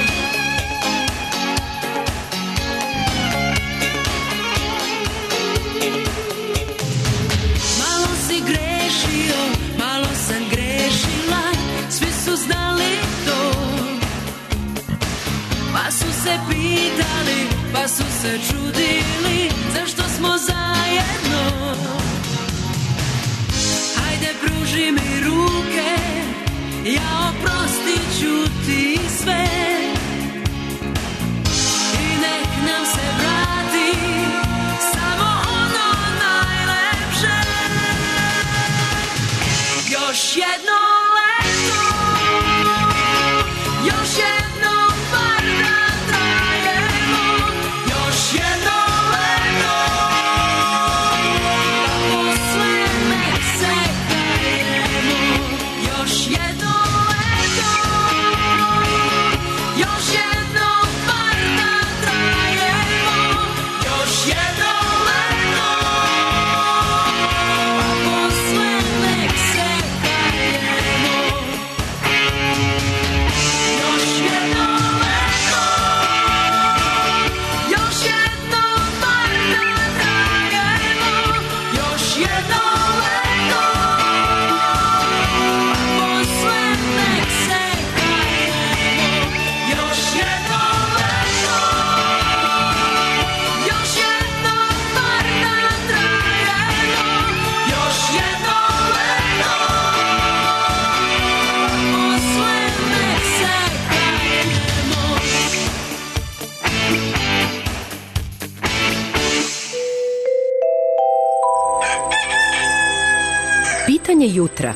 Malo si grešio, malo sam grešila, svi su znali to. Pa su se pitali, pa su se čudili zašto smo zajedno. Hajde pruži mi ruke, ja oprostit ću ti sve. I nek nam se vrati samo ono najlepše. Još jedno leto, još jedno par da trajemo, još jedno leto, a posle nek se kajemo. Još jedno leto, još jedno par da trajemo, još jedno leto, a posle nek se kajemo. Još jedno leto, još jedno par da trajemo, još jedno leto, a posle nek se kajemo. Još jedno leto, još jedno par da trajemo, još jedno leto, a posle nek se kajemo. Pitanje jutra.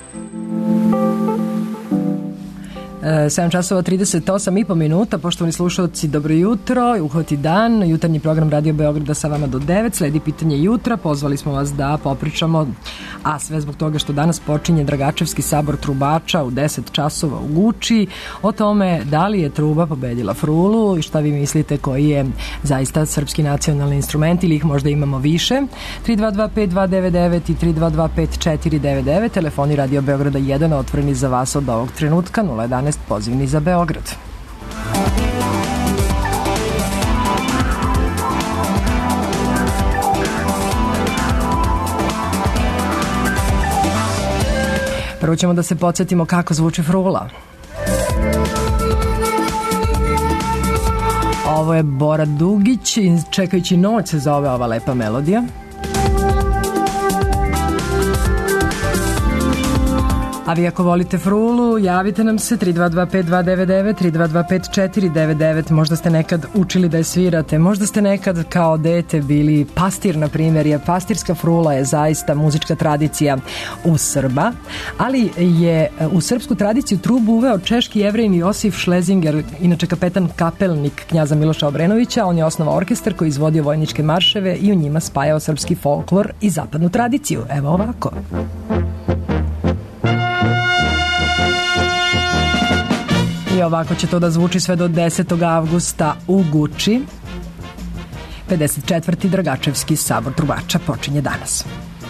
7 časova 38,5 minuta. Poštovani slušalci, dobro jutro. Uhvati dan. Jutarnji program Radio Beograda sa vama do 9. Sledi pitanje jutra. Pozvali smo vas da popričamo, a sve zbog toga što danas počinje Dragačevski sabor trubača u 10 časova u Guči. O tome da li je truba pobedila frulu i šta vi mislite koji je zaista srpski nacionalni instrument ili ih možda imamo više. 3225-299 i 3225-499. Telefoni Radio Beograda 1 otvoreni za vas od ovog trenutka. 011 pozivni za Beograd. Prvo ćemo da se podsjetimo kako zvuči frula. Ovo je Bora Dugić i Čekajući noć se zove ova lepa melodija. A vi ako volite frulu, javite nam se 3225-299, 3225-499. Možda ste nekad učili da je svirate, možda ste nekad kao dete bili pastir, na primjer, jer pastirska frula je zaista muzička tradicija u Srba, ali je u srpsku tradiciju trubu uveo češki Jevrej Josif Šlezinger, inače kapetan kapelnik knjaza Miloša Obrenovića. On je osnovao orkestar koji izvodio vojničke marševe i u njima spajao srpski folklor i zapadnu tradiciju. Evo ovako. I ovako će to da zvuči sve do 10. avgusta u Guči. 54. Dragačevski sabor trubača počinje danas.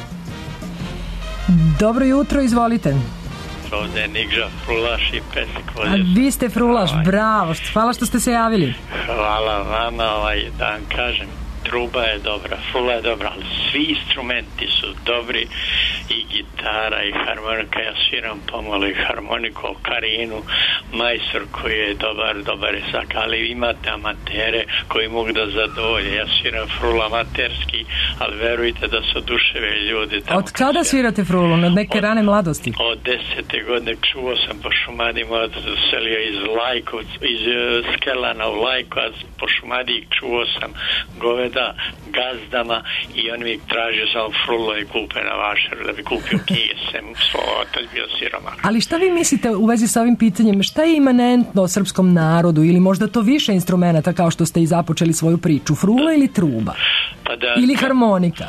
Dobro jutro, izvolite. Ovdje je Nikža, frulaš i pesik vođeš. A vi ste frulaš, bravo, hvala što ste se javili. Hvala vama, da vam kažem. truba je dobra, frula je dobra, ali svi instrumenti su dobri, i gitara i harmonika. Ja sviram pomalo i harmoniku, okarinu, majstor koji je dobar je sak, ali imate amatere koji mogu da zadovolje. Ja sviram frula amaterski, ali verujte da su oduševe ljudi. Od kada svirate frulu? Od neke rane mladosti? Od 10. godine čuo sam po Šumadiji, moj otac doselio iz Skelana u Lajkovac, po Šumadiji čuo sam goveda gazdama i on mi tražio samo frulo i kupe na vašaru da bi kupio knjige, sem svoj otac bio siromah. Ali šta vi mislite u vezi sa ovim pitanjem, šta je imanentno srpskom narodu ili možda to više instrumenta kao što ste i započeli svoju priču, frula ili truba? Pa da, ili harmonika?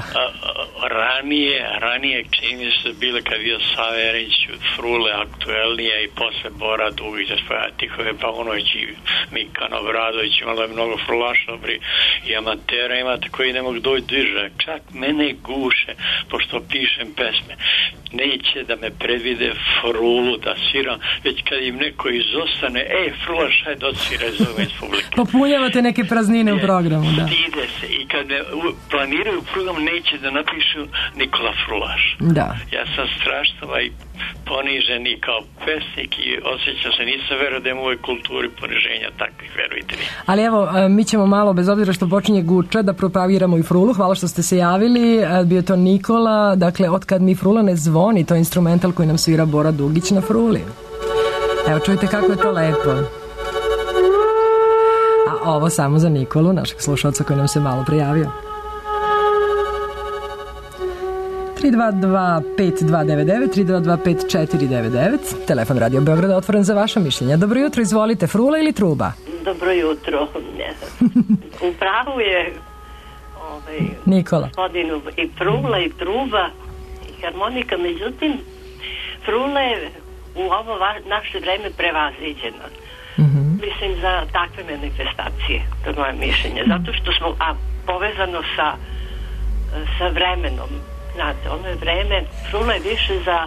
Ranije čini se bile kad bio Save Erić, frule aktuelnije i posle Bora Dugića spoja Tihove Paunović i Mikan Obradović, imalo je mnogo frulaša dobri i amatera imate koji ne mogu doći diže. Čak mene guše, pošto pišem pesme. Neće da me predvide frulu da sviram, već kad im neko izostane, frula šaj docira iz ove publike. Popunjavate neke praznine u programu, da. Stide se i kad me planiraju program neće da napišu Nikola Frulaš. Da. Ja sam strašno i ponižen i kao pesnik i osjećam se, nisam veruo da je u ovoj kulturi poniženja takvih, verujte mi. Ali evo, mi ćemo malo, bez obzira što počinje Guča, da propaviramo i frulu. Hvala što ste se javili. Bio to Nikola. Dakle, Otkad mi frula ne zvoni, to je instrumental koji nam svira Bora Dugić na fruli. Evo, čujte kako je to lepo. A ovo samo za Nikolu, našeg slušalca koji nam se malo prijavio. 322-5299, 322-5499. Telefon Radio Beograda otvoren za vaša mišljenja. Dobro jutro, izvolite, frula ili truba? Dobro jutro. U pravu je Nikola. Gospodinu i frula i truba i harmonika, međutim frula je u ovo naše vreme prevaziđena. Mislim za takve manifestacije, to je moje mišljenje. Zato što smo povezano sa vremenom. Znate, ono je vreme, frula je više za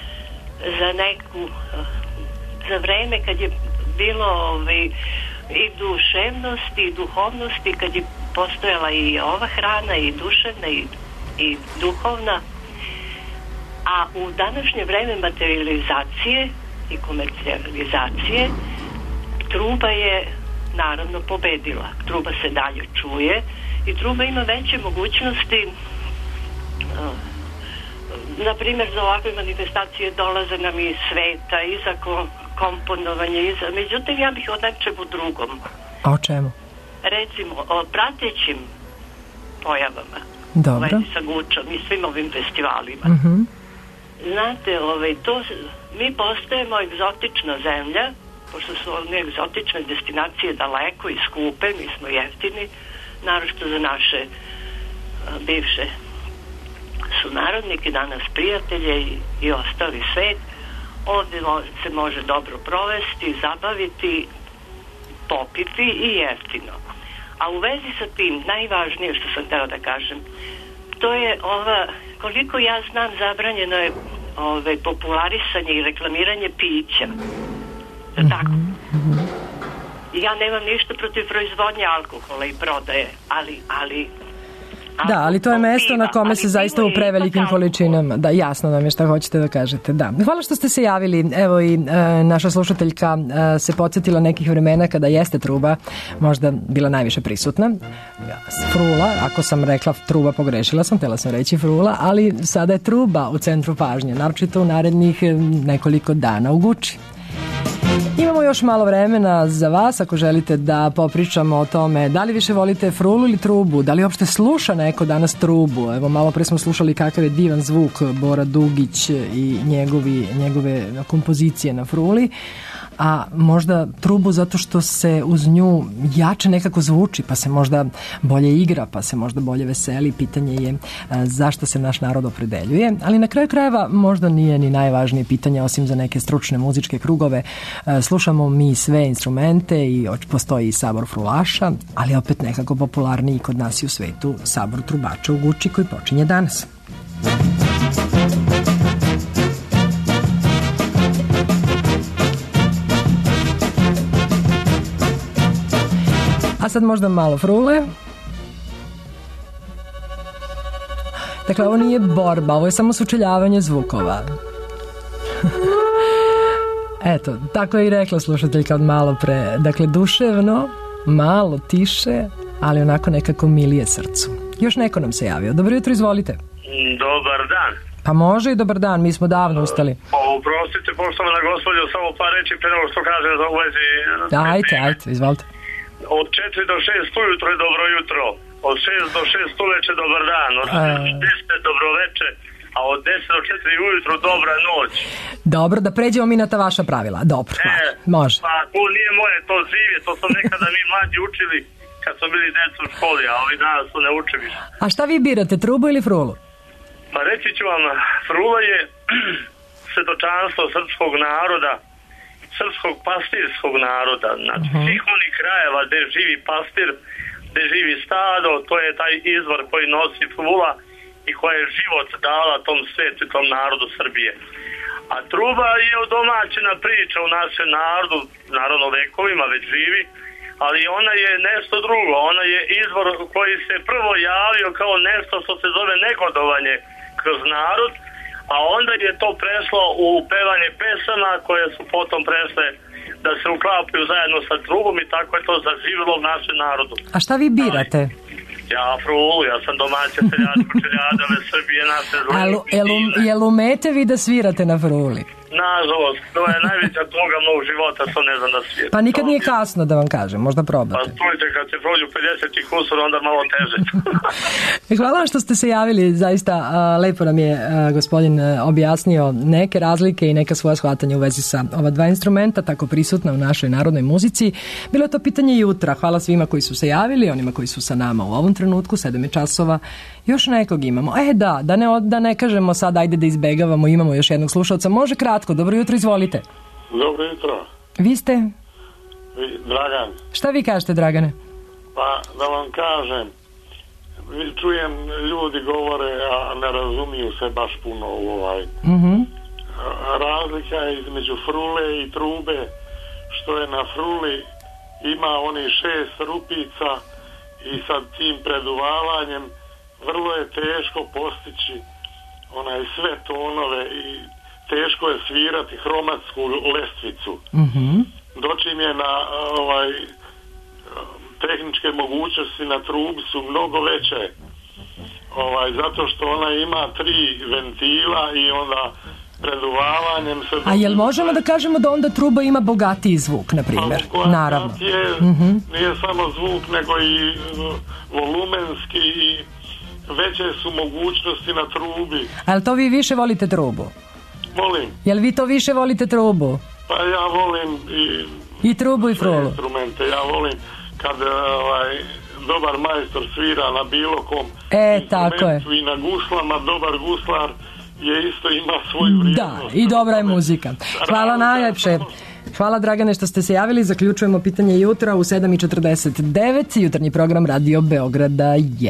vreme kad je bilo i duševnosti i duhovnosti, kad je postojala i ova hrana i duševna i duhovna, a u današnje vreme materializacije i komercijalizacije truba je naravno pobedila. Truba se dalje čuje i truba ima veće mogućnosti. Na primjer, za ovakve manifestacije dolaze nam iz sveta i za komponovanje, međutim ja bih o nečemu drugom. A o čemu? Recimo, o pratećim pojavama. Dobro. Sa Gučom i svim ovim festivalima. Znate, mi postajemo egzotična zemlja, pošto su one egzotične destinacije daleko i skupe, mi smo jeftini, naročito za naše bivše sunarodnike, danas prijatelje i ostali svet. Ovdje se može dobro provesti, zabaviti, popiti i jeftino. A u vezi sa tim, najvažnije što sam htjela da kažem, to je koliko ja znam, zabranjeno je popularisanje i reklamiranje pića. Tako? Ja nemam ništa protiv proizvodnje alkohola i prodaje, ali da, ali to je mesto na kome se zaista u prevelikim količinama. Da, jasno nam je šta hoćete da kažete. Da. Hvala što ste se javili. Evo i naša slušateljka se podsjetila nekih vremena kada jeste truba možda bila najviše prisutna. Frula, ako sam rekla truba, pogrešila sam, htjela sam reći frula, ali sada je truba u centru pažnje, naročito u narednih nekoliko dana u Guči. Imamo još malo vremena za vas ako želite da popričamo o tome da li više volite frulu ili trubu, da li uopšte sluša neko danas trubu. Evo, malo pre smo slušali kakav je divan zvuk Bora Dugić i njegove kompozicije na fruli, a možda trubu zato što se uz nju jače nekako zvuči, pa se možda bolje igra, pa se možda bolje veseli. Pitanje je zašto se naš narod opredeljuje, ali na kraju krajeva možda nije ni najvažnije pitanje, osim za neke stručne muzičke krugove. Slušamo mi sve instrumente i postoji i sabor frulaša, ali opet nekako popularniji kod nas i u svetu sabor trubača u Guči koji počinje danas. A sad možda malo frule. Dakle, ovo nije borba, ovo je samo sučeljavanje zvukova. Eto, tako je i rekla slušateljka od malo pre. Dakle, duševno, malo tiše, ali onako nekako milije srcu. Još neko nam se javio. Dobro jutro, izvolite. Dobar dan. Pa može i dobar dan, mi smo davno ustali. Oprostite, poštovana gospođo, samo par reći pre nego što kaže za uvezi. Ajte, izvolite. Od 4 do 6 ujutro je dobro jutro, od 6 do 6 uveče dobar dan, od 10 dobro veče, a od 10 do 4 ujutro dobra noć. Dobro, da pređemo mi na ta vaša pravila. Dobro, može. Pa to nije moje, to živje, to sam nekada mi mlađi učili kad smo bili djeca u školi, a ovi danas su ne uče više. A šta vi birate, trubu ili frulu? Pa reći ću vam, frula je svedočanstvo srpskog naroda, srpskog pastirskog naroda, znači svih onih krajeva gde živi pastir, gde živi stado, to je taj izvor koji nosi frula i koja je život dala tom svetu i tom narodu Srbije. A truba je odomaćena priča u našem narodu, naravno vekovima već živi, ali ona je nešto drugo, ona je izvor koji se prvo javio kao nešto što se zove negodovanje kroz narod, a onda je to prešlo u pevanje pesama koje su potom prešle da se uklapaju zajedno sa trubom i tako je to zaživjelo u našem narodu. A šta vi birate? Ja frulu, ja sam domaća seljačko čeljadove Srbije, naše zlije. Jel umete vi da svirate na fruli? Nažalost, to je najveća toga mog života, što ne znam da svijetam. Pa nikad nije kasno da vam kažem, možda probate. Pa čujte, kad se prođu 50 i kusur, onda malo teže. Hvala vam što ste se javili, zaista lepo nam je gospodin objasnio neke razlike i neka svoja shvatanja u vezi sa ova dva instrumenta, tako prisutna u našoj narodnoj muzici. Bilo je to pitanje jutra. Hvala svima koji su se javili, onima koji su sa nama u ovom trenutku, 7 je časova. Još nekog imamo. Da ne kažemo sad, ajde da izbegavamo, imamo još jednog slušalca. Može kratko, dobro jutro, izvolite. Dobro jutro. Vi ste? Dragan. Šta vi kažete, Dragane? Pa da vam kažem, čujem ljudi govore, a ne razumiju se baš puno u ovaj. Razlika je između frule i trube, što je na fruli ima oni 6 rupica i sa tim preduvalanjem vrlo je teško postići onaj sve tonove i teško je svirati hromatsku lestvicu. Dočim je na tehničke mogućnosti na trubi su mnogo veće. Zato što ona ima 3 ventila i onda preduvavanjem se... A jel možemo da kažemo da onda truba ima bogatiji zvuk, na primjer? Naravno. Nije samo zvuk, nego i volumenski i veće su mogućnosti na trubi. Ali to vi više volite trubu? Volim. Jel vi to više volite trubu? Pa ja volim i trubu i frulu. Instrumente. Ja volim kad dobar majstor svira na bilo kom tako je. I na guslama, dobar guslar je isto ima svoju vrijednost. Da, i dobra je muzika. Hvala najljepše. Hvala, Dragane, što ste se javili. Zaključujemo pitanje jutra u 7:49. Jutarnji program Radio Beograda 1.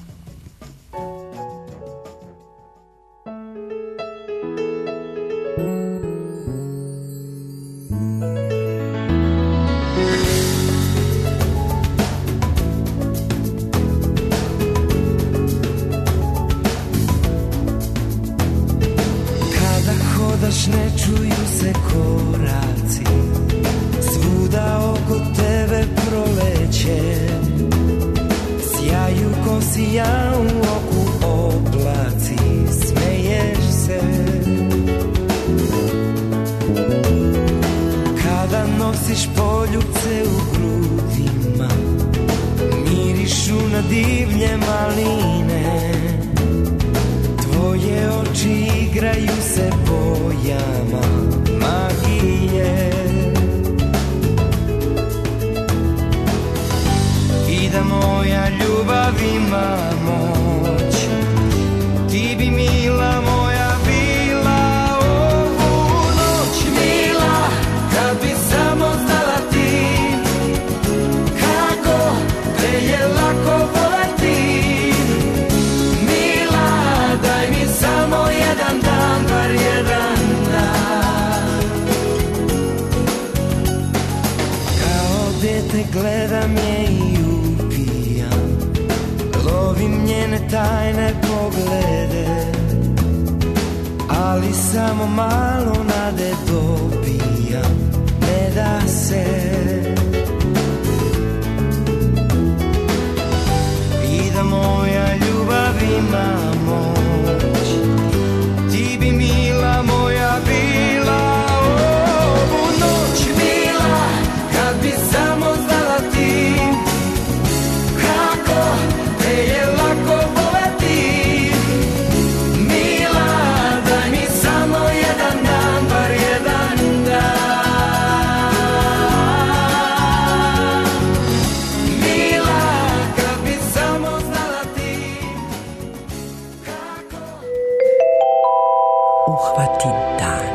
Ne čuju se koraci, svuda oko tebe proleće, sjaju ko sija u oku oblaci, smeješ se. Kada nosiš poljubce u grudima, mirišu na divlje maline, tvoje oči igraju se bojama magije. I da moja ljubav ima moć, ti bi mila moja bila ovu noć. Mila, kad bi samo znala ti kako te je lako voleti. njene tajne poglede, ali samo malo nade dobijam, ne da se. I da moja ljubav ima moć, ti bi mila moja bila ovu noć. Mila, kad bi samo znala ti kako te je lako voleti. Mila, daj mi samo jedan dan, bar jedan dan. Mila, kad bi samo znala ti kako... Uhvati dan.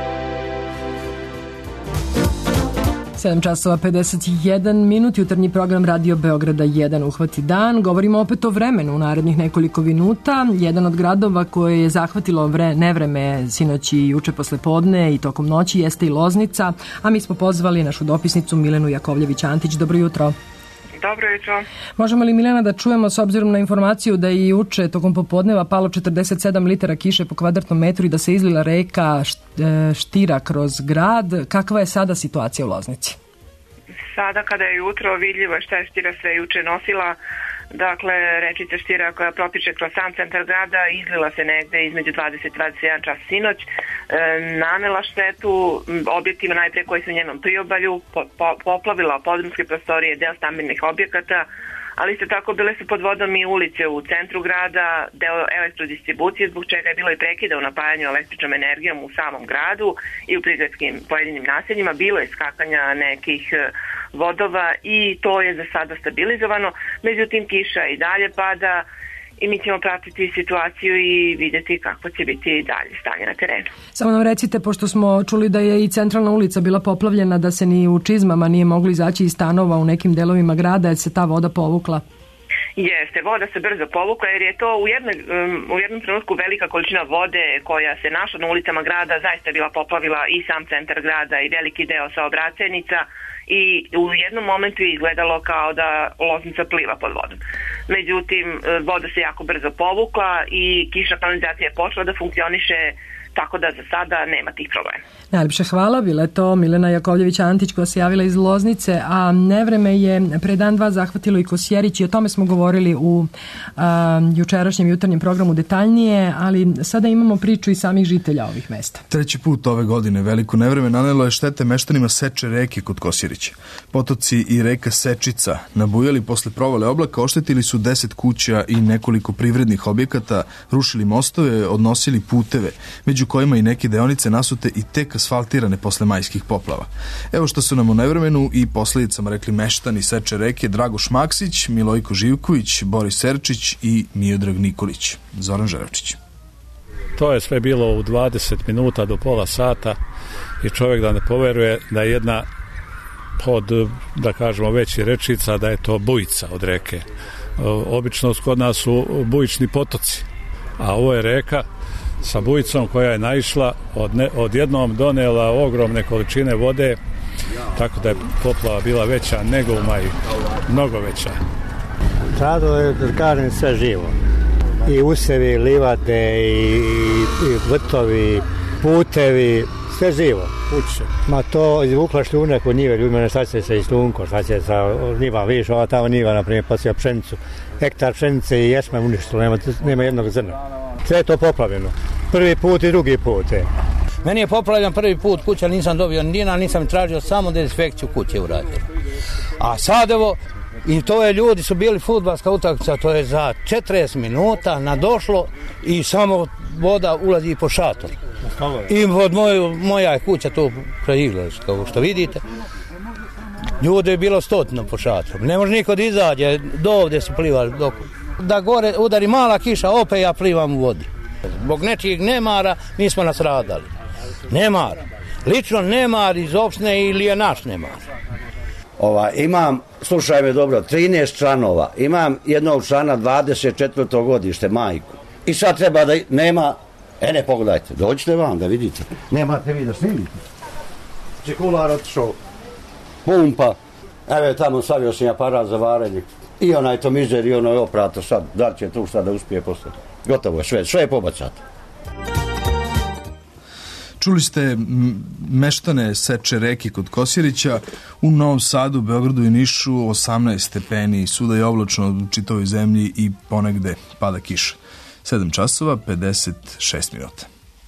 7 časova 51 minut, jutarnji program Radio Beograda 1 Uhvati dan. Govorimo opet o vremenu u narednih nekoliko minuta. Jedan od gradova koje je zahvatilo nevreme sinoć i juče posle podne i tokom noći jeste i Loznica, a mi smo pozvali našu dopisnicu Milenu Jakovljević-Antić. Dobro jutro. Dobro jutro. Možemo li, Milena, da čujemo, s obzirom na informaciju da je juče tokom popodneva palo 47 litara kiše po kvadratnom metru i da se izlila reka Štira kroz grad, kakva je sada situacija u Loznici? Sada kada je jutro vidljivo je šta je Štira sve juče nosila. Dakle, rečica Štira koja protiče kroz sam centar grada izlila se negde između 20 i 21 čas sinoć, nanela štetu objektima najpre koji su u njenom priobalju, poplavila podrumske prostorije, deo stambenih objekata, ali isto tako bile su pod vodom i ulice u centru grada, deo elektrodistribucije, zbog čega je bilo i prekida u napajanju električnom energijom u samom gradu i u prigradskim pojedinim naseljima. Bilo je skakanja nekih vodova i to je za sada stabilizovano. Međutim, kiša i dalje pada i mi ćemo pratiti situaciju i vidjeti kako će biti dalje stanje na terenu. Samo nam recite, pošto smo čuli da je i centralna ulica bila poplavljena, da se ni u čizmama nije moglo izaći iz stanova u nekim delovima grada, jer se ta voda povukla? Jeste, voda se brzo povukla jer je to u jednom trenutku velika količina vode koja se našla na ulicama grada zaista bila poplavila i sam centar grada i veliki deo saobraćajnica i u jednom momentu je izgledalo kao da Loznica pliva pod vodom. Međutim, voda se jako brzo povukla i kišna kanalizacija je počela da funkcioniše, tako da za sada nema tih problema. Najljepše hvala, bila je to Milena Jakovljević-Antić koja se javila iz Loznice, a nevreme je pre dan dva zahvatilo i Kosjerić i o tome smo govorili u jučerašnjem jutarnjem programu detaljnije, ali sada imamo priču i samih žitelja ovih mesta. Treći put ove godine veliko nevreme nanelo je štete meštanima Seče reke kod Kosjerića. Potoci i reka Sečica nabujali posle provale oblaka, oštetili su 10 kuća i nekoliko privrednih objekata, rušili mostove, odnosili puteve, među kojima i neke deonice nasute i tek asfaltirane posle majskih poplava. Evo što su nam o nevremenu i posledicama rekli meštani Seče reke Dragoš Maksić, Milojko Živković, Boris Serčić i Miodrag Nikolić. Zoran Žerevčić. To je sve bilo u 20 minuta do pola sata i čovjek da ne poveruje da je jedna od, da kažemo, većih rečica, da je to bujica od reke. Obično kod nas su bujični potoci, a ovo je reka sa bujicom koja je naišla, odjednom donela ogromne količine vode, tako da je poplava bila veća nego u maju, mnogo veća. Sada je, da kažem, sve živo. I usevi, i livade, i vrtovi, putevi, sve živo. Kuće. Ma to izvukla šljunak od njive, ljudima šta će se i šljunko, šta će sa njiva, vidiš, ova tamo njiva, na primjer, pasija pšenicu. Hektar pšenice i jesme uništilo, nema jednog zrna. Sve je to poplavljeno. Prvi put i drugi put. Meni je poplavljen prvi put kuća, nisam dobio ni dinar, nisam tražio samo dezinfekciju kuće uradio. A sad evo, i to je, ljudi su bili fudbalska utakmica, to je za 40 minuta nadošlo i samo voda ulazi po šator. I od moja je kuća tu kraj igrališta, kao što vidite. Ljudi je bilo 100 po šatoru. Ne može niko da izađe, do ovdje su plivali. Da gore udari mala kiša, opet ja plivam u vodi. Zbog nečijeg nemara mi smo nasradali. Nemar. Lično nemar iz opštine ili je naš nemar. Imam, slušaj me dobro, 13 članova. Imam jednog člana 24. godište, majku. I sad treba da nema... ne pogledajte, dođite vam da vidite. Nemate vi da snimite. Čekular otišao, pumpa. Evo tamo stavio sam aparat za varenje. I onaj tomizer i onaj operator sad, da li će tu šta da uspije posle. Gotovo je, sve je pobacato. Čuli ste meštane seče reke kod Kosjerića, u Novom Sadu, Beogradu i Nišu 18 stepeni, svuda je oblačno u čitavoj zemlji i ponegde pada kiša. 7 časova, 56 minuta.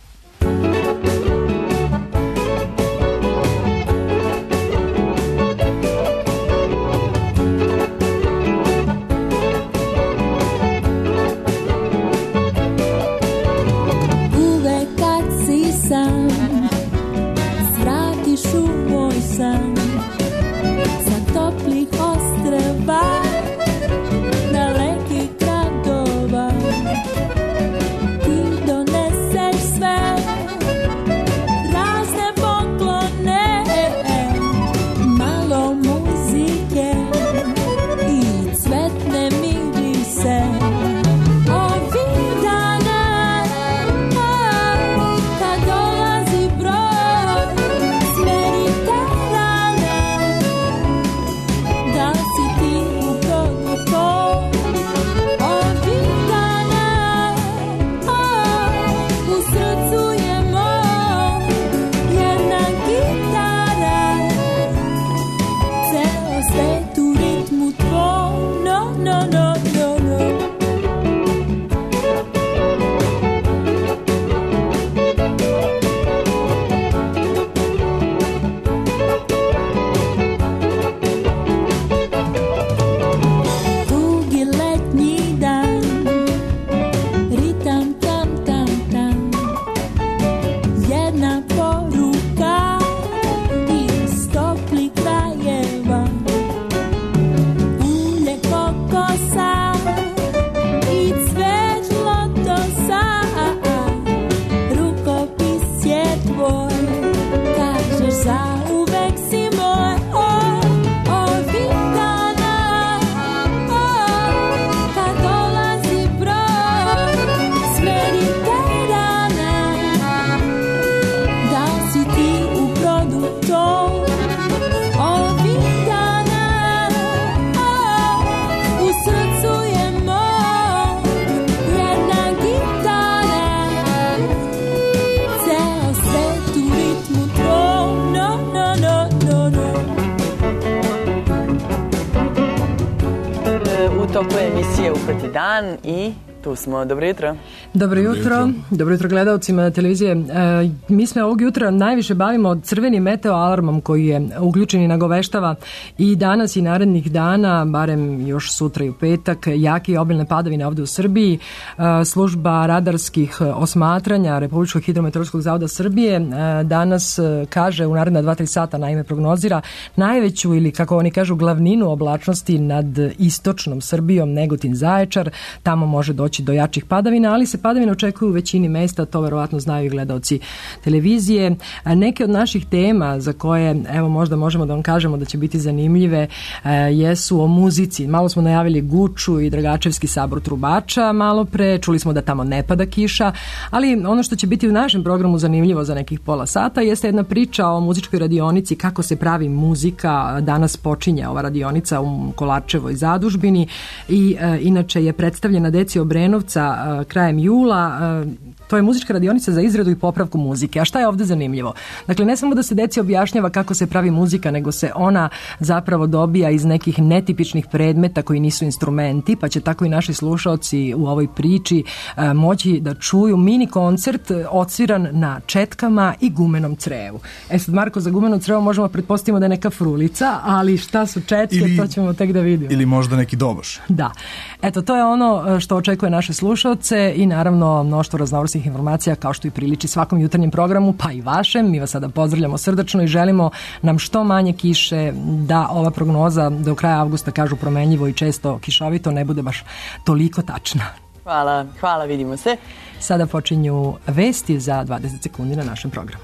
Dan i tu smo. Dobro jutro. Dobro jutro. Dobro jutro gledalcima televizije. Mi smo ovog jutra najviše bavimo crvenim meteo alarmom koji je uključen i nagoveštava i danas i narednih dana, barem još sutra i u petak, jake i obilne padavine ovde u Srbiji. Služba radarskih osmatranja Republičkog hidrometeorološkog zavoda Srbije danas kaže u naredna 2-3 sata naime prognozira najveću ili kako oni kažu glavninu oblačnosti nad istočnom Srbijom, Negotin, Zaječar. Tamo može doći do jačih padavina, ali se padavine očekuju u većini mesta, to verovatno znaju i gledaoci televizije. Neke od naših tema za koje, evo možda možemo da vam kažemo da će biti zanimljive, jesu o muzici. Malo smo najavili Guču i Dragačevski sabor trubača malo pre, čuli smo da tamo ne pada kiša, ali ono što će biti u našem programu zanimljivo za nekih pola sata jeste jedna priča o muzičkoj radionici, kako se pravi muzika. Danas počinje ova radionica u Kolarčevoj zadužbini i inače je predstavljena deci Obrenovca krajem jula. To je muzička radionica za izradu i popravku muzike. A šta je ovde zanimljivo? Dakle, ne samo da se deci objašnjava kako se pravi muzika, nego se ona zapravo dobija iz nekih netipičnih predmeta koji nisu instrumenti, pa će tako i naši slušaoci u ovoj priči moći da čuju mini koncert odsviran na četkama i gumenom crevu. Sad, Marko, za gumeno crevo možemo pretpostaviti da je neka frulica, ali šta su četke, to ćemo tek da vidimo. Ili možda neki doboš. Da. Eto, to je ono što očekuje naše slušaoce i naravno mnoštvo raznovrsnih informacija kao što i priliči svakom jutarnjem programu, pa i vašem. Mi vas sada pozdravljamo srdačno i želimo nam što manje kiše, da ova prognoza do kraja avgusta, kažu promenljivo i često kišovito, ne bude baš toliko tačna. Hvala, vidimo se. Sada počinju vesti za 20 sekundi na našem programu.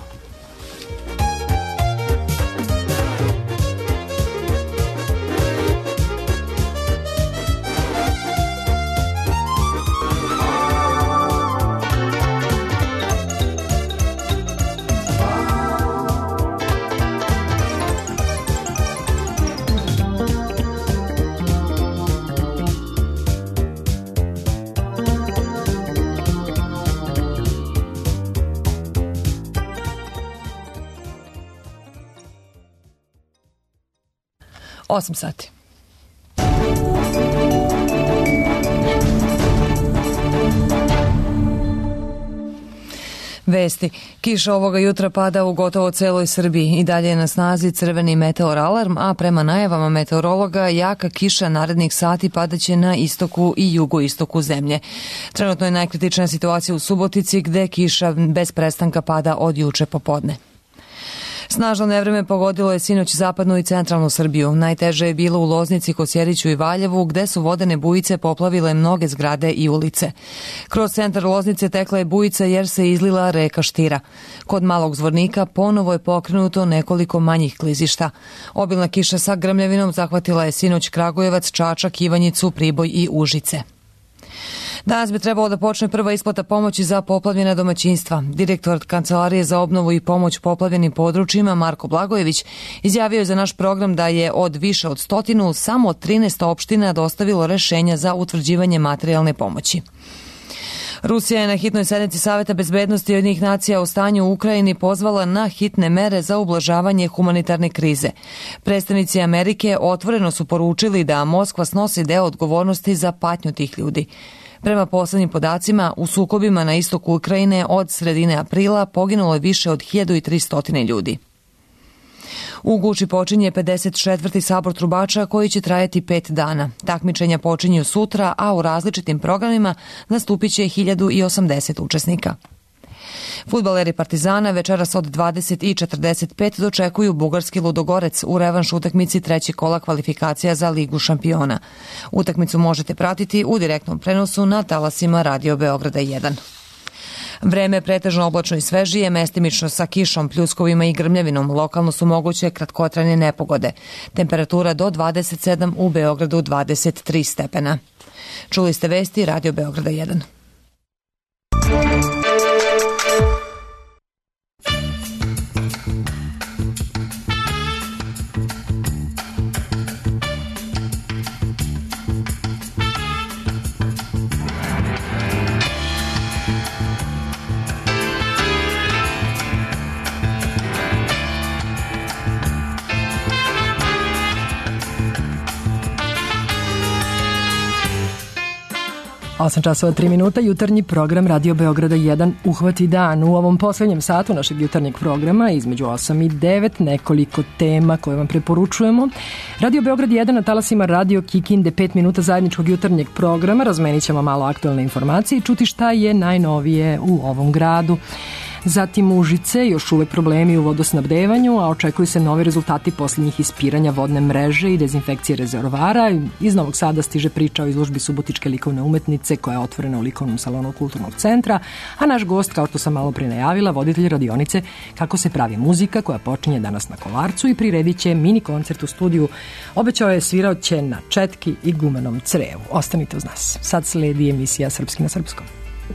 8 sati. Vesti. Kiša ovoga jutra pada u gotovo celoj Srbiji. I dalje je na snazi crveni meteor alarm, a prema najavama meteorologa jaka kiša narednih sati padaće na istoku i jugoistoku zemlje. Trenutno je najkritičnija situacija u Subotici, gde kiša bez prestanka pada od juče popodne. Snažno nevreme pogodilo je sinoć zapadnu i centralnu Srbiju. Najteže je bilo u Loznici, Kosjeriću i Valjevu, gde su vodene bujice poplavile mnoge zgrade i ulice. Kroz centar Loznice tekla je bujica jer se izlila reka Štira. Kod Malog Zvornika ponovo je pokrenuto nekoliko manjih klizišta. Obilna kiša sa grmljavinom zahvatila je sinoć Kragujevac, Čačak, Ivanjicu, Priboj i Užice. Danas bi trebalo da počne prva isplata pomoći za poplavljena domaćinstva. Direktor Kancelarije za obnovu i pomoć poplavljenim područjima Marko Blagojević izjavio je za naš program da je od više od 100 samo 13 opština dostavilo rešenja za utvrđivanje materijalne pomoći. Rusija je na hitnoj sednici Saveta bezbednosti Ujedinjenih nacija o stanju u Ukrajini pozvala na hitne mere za ublažavanje humanitarne krize. Predstavnici Amerike otvoreno su poručili da Moskva snosi deo odgovornosti za patnju tih ljudi. Prema poslednjim podacima, u sukobima na istoku Ukrajine od sredine aprila poginulo je više od 1300 ljudi. U Guči počinje 54. sabor trubača koji će trajati 5 dana. Takmičenja počinju sutra, a u različitim programima nastupit će 1080 učesnika. Fudbaleri Partizana večeras od 20:45 dočekuju bugarski Ludogorec u revanš utakmici trećeg kola kvalifikacija za Ligu šampiona. Utakmicu možete pratiti u direktnom prenosu na talasima Radio Beograda 1. Vreme pretežno oblačno i svežije, mestimično sa kišom, pljuskovima i grmljavinom. Lokalno su moguće kratkotrajne nepogode. Temperatura do 27, u Beogradu 23 stepena. Čuli ste vesti Radio Beograda 1. Osam časova 3 minuta, jutarnji program Radio Beograda 1 uhvati dan. U ovom poslednjem satu našeg jutarnjeg programa između 8 i 9 nekoliko tema koje vam preporučujemo. Radio Beograd 1 na talasima Radio Kikinde 5 minuta zajedničkog jutarnjeg programa. Razmenit ćemo malo aktualne informacije i čuti šta je najnovije u ovom gradu. Zatim Užice, još uvek problemi u vodosnabdevanju, a očekuju se novi rezultati posljednjih ispiranja vodne mreže i dezinfekcije rezervoara. Iz Novog Sada stiže priča o izložbi Subotičke likovne umetnice koja je otvorena u likovnom salonu Kulturnog centra, a naš gost, kao što sam malo pre najavila, voditelj radionice Kako se pravi muzika, koja počinje danas na Kolarcu i priredit će mini koncert u studiju. Obećao je svirao će na četki i gumenom crevu. Ostanite uz nas. Sad sledi emisija Srpski na srpskom.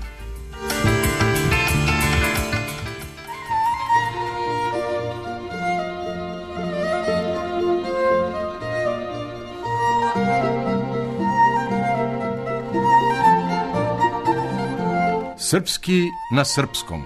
Srpski na srpskom.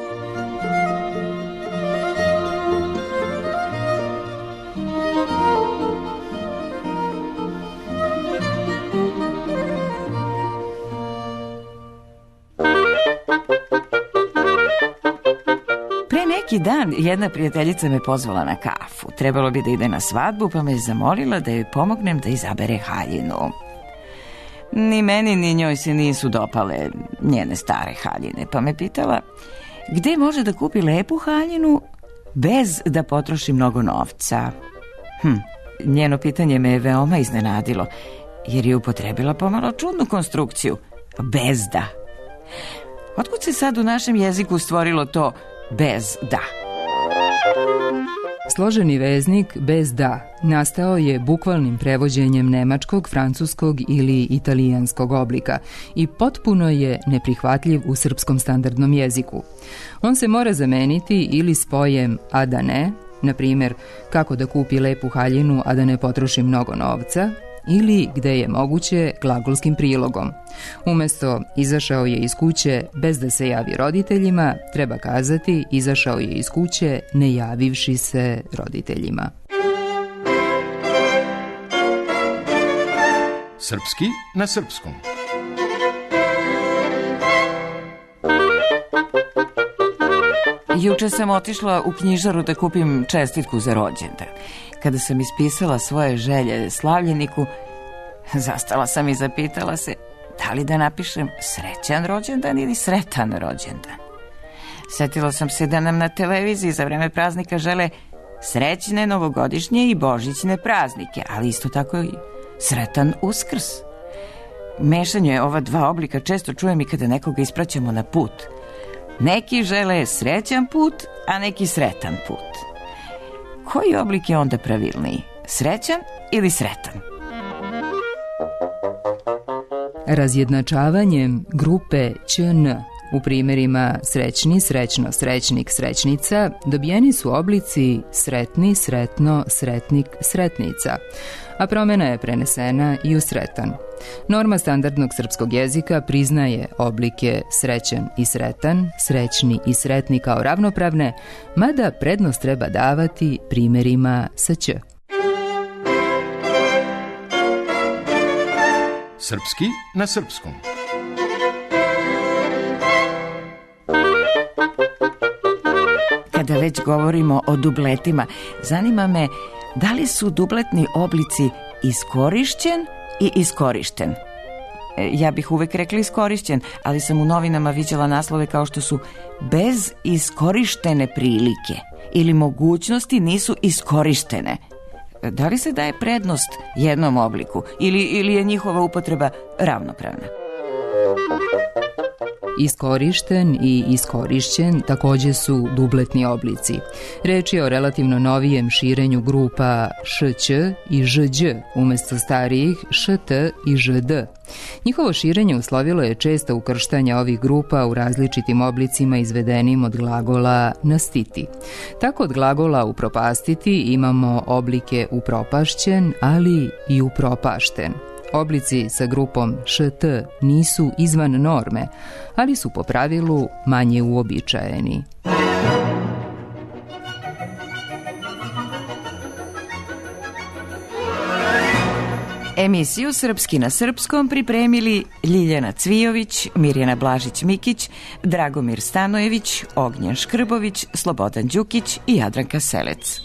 Pre neki dan jedna prijateljica me pozvala na kafu. Trebalo bi da ide na svadbu, pa me zamolila da joj pomognem da izabere haljinu. Ni meni ni njoj se nisu dopale njene stare haljine, pa me pitala gde može da kupi lepu haljinu bez da potroši mnogo novca. Njeno pitanje me je veoma iznenadilo, jer je upotrebila pomalo čudnu konstrukciju. Bez da. Otkud se sad u našem jeziku stvorilo to bez da? Složeni veznik bez da nastao je bukvalnim prevođenjem nemačkog, francuskog ili italijanskog oblika i potpuno je neprihvatljiv u srpskom standardnom jeziku. On se mora zameniti ili spojem a da ne, na primjer kako da kupi lepu haljinu a da ne potroši mnogo novca, ili gde je moguće glagolskim prilogom. Umesto izašao je iz kuće bez da se javi roditeljima, treba kazati izašao je iz kuće ne javivši se roditeljima. Srpski na srpskom. Juče sam otišla u knjižaru da kupim čestitku za rođendan. Kada sam ispisala svoje želje slavljeniku, zastala sam i zapitala se da li da napišem srećan rođendan ili sretan rođendan. Setila sam se da nam na televiziji za vreme praznika žele srećne novogodišnje i božićne praznike, ali isto tako i sretan Uskrs. Mešanje ova dva oblika često čujem i kada nekoga ispraćamo na put. Neki žele srećan put, a neki sretan put. Koji oblik je onda pravilniji? Srećan ili sretan? Razjednačavanjem grupe ČN u primjerima srećni, srećno, srećnik, srećnica dobijeni su oblici sretni, sretno, sretnik, sretnica, a promjena je prenesena i u sretan. Norma standardnog srpskog jezika priznaje oblike srećan i sretan, srećni i sretni kao ravnopravne, mada prednost treba davati primjerima sa ć. Srpski na srpskom. Kada već govorimo o dubletima, zanima me da li su dubletni oblici iskorišćen i iskorišten. Ja bih uvek rekla iskorišćen, ali sam u novinama viđala naslove kao što su bez iskorištene prilike ili mogućnosti nisu iskorištene. Da li se daje prednost jednom obliku ili je njihova upotreba ravnopravna? Iskorišten i iskorišćen također su dubletni oblici. Reč je o relativno novijem širenju grupa šć i žđ umjesto starijih št i žd. Njihovo širenje uslovilo je često ukrštanje ovih grupa u različitim oblicima izvedenim od glagola nastiti. Tako od glagola upropastiti imamo oblike upropašćen, ali i upropašten. Oblici sa grupom št nisu izvan norme, ali su po pravilu manje uobičajeni. Emisiju Srpski na srpskom pripremili Ljiljana Cvijović, Mirjana Blažić-Mikić, Dragomir Stanojević, Ognjen Škrbović, Slobodan Đukić i Jadranka Selec.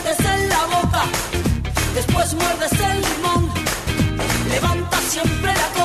Después muerdes el limón, levanta siempre la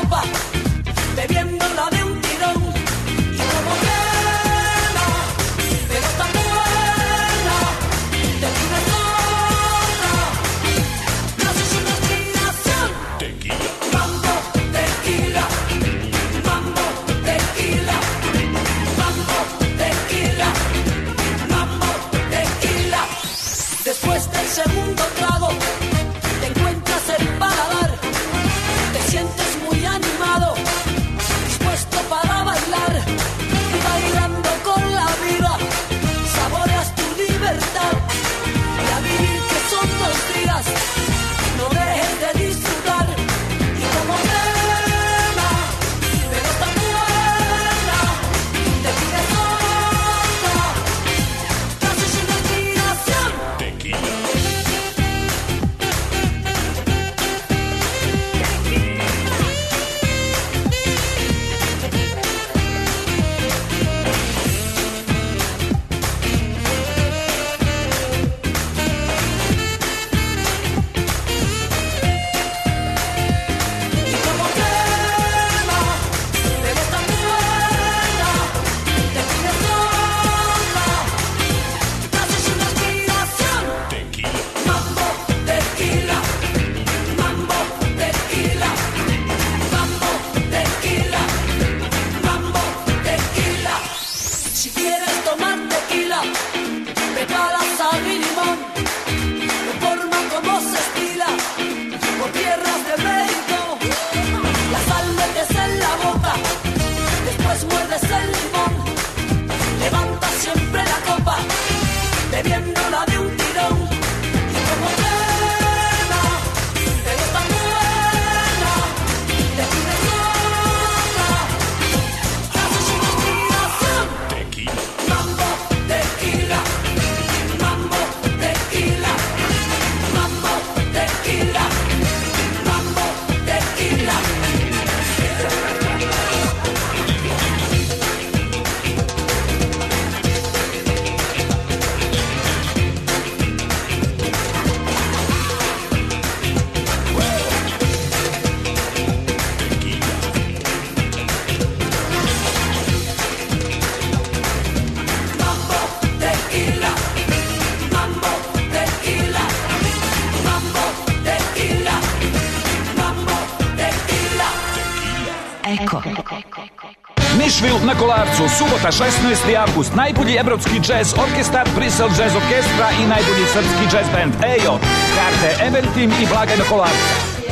Nashville na Kolarcu, subota 16. avgust, najbolji evropski džez orkestar Brisel Jazz Orkestra i najbolji srpski džez band Ejo. Karte Eventim i Blagaj na Kolarcu.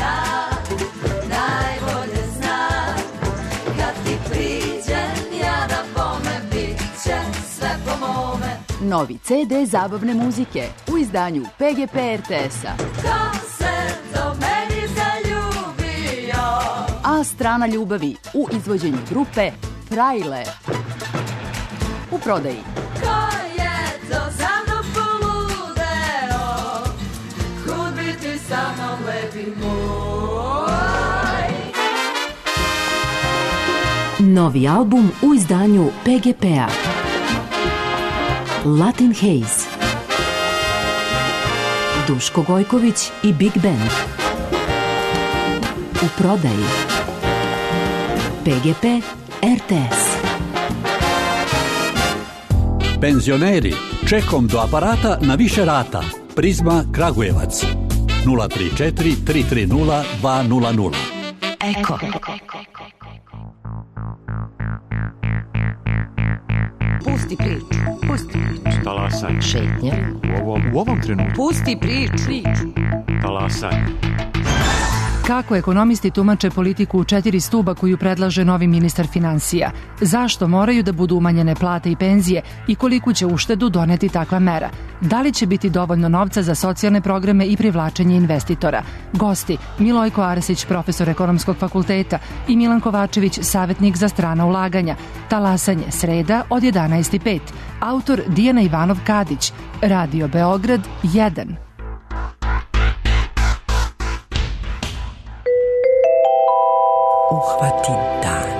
Novi CD zabavne muzike u izdanju PGP RTS-a. Ko se do meni zaljubio? A strana ljubavi u izvođenju grupe Frajle. U prodaji. Ko je to za mnom poludeo? Kud biti sa mnom lepi moj? Novi album u izdanju PGP-a. Latin Haze, Duško Gojković i Big Band. U prodaji. PGP RTS. Penzioneri, čekom do aparata na više rata. Prizma Kragujevac 034 330 200. Eko. Pusti priču, pusti priču. Talasaj. Šetnja. U ovom trenutku. Pusti priču. Talasaj. Kako ekonomisti tumače politiku u 4 stuba koju predlaže novi ministar finansija? Zašto moraju da budu umanjene plate i penzije i koliku će uštedu doneti takva mera? Da li će biti dovoljno novca za socijalne programe i privlačenje investitora? Gosti: Milojko Arsić, profesor Ekonomskog fakulteta, i Milan Kovačević, savjetnik za strana ulaganja. Talasanje, sreda od 11:05. Autor Dijana Ivanov-Kadić. Radio Beograd 1. Uhvatim dan.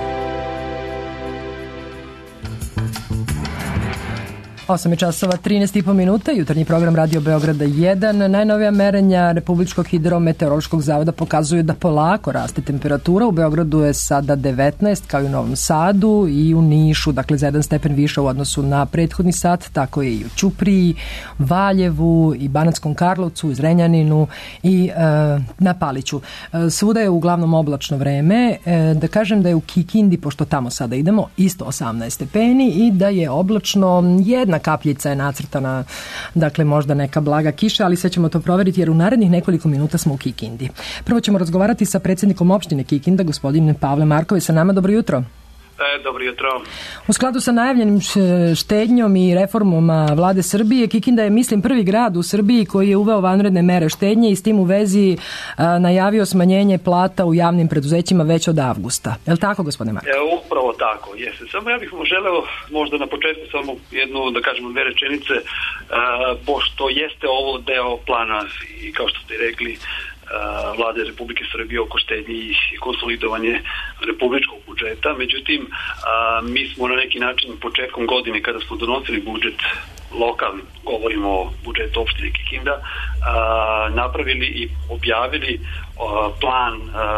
8 časova 13,5 minuta, jutarnji program Radio Beograda 1. Najnovija merenja Republičkog hidrometeorološkog zavoda pokazuju da polako raste temperatura. U Beogradu je sada 19, kao i u Novom Sadu, i u Nišu, dakle za 1 stepen više u odnosu na prethodni sat, tako je i u Ćupriji, Valjevu i Banatskom Karlovcu, i Zrenjaninu i na Paliću. Svuda je uglavnom oblačno vreme. Da kažem da je u Kikindi, pošto tamo sada idemo, isto 18 stepeni i da je oblačno, jedna kapljica je nacrtana, dakle možda neka blaga kiša, ali sve ćemo to proveriti jer u narednih nekoliko minuta smo u Kikindi. Prvo ćemo razgovarati sa predsjednikom opštine Kikinda, gospodin Pavle Marković. Sa nama, dobro jutro. Dobro jutro. U skladu sa najavljenim štednjom i reformama vlade Srbije, Kikinda je, mislim, prvi grad u Srbiji koji je uveo vanredne mere štednje i s tim u vezi najavio smanjenje plata u javnim preduzećima već od avgusta. Je li tako, gospodine Marković? Upravo tako, jeste. Samo ja bih želeo možda na početku samo jednu, da kažemo, 2 rečenice, pošto jeste ovo deo plana i kao što ste rekli, vlade Republike Srbije oko štednje i konsolidovanje republičkog budžeta. Međutim, mi smo na neki način početkom godine, kada smo donosili budžet lokalni, govorimo o budžetu opštine Kikinda, napravili i objavili plan,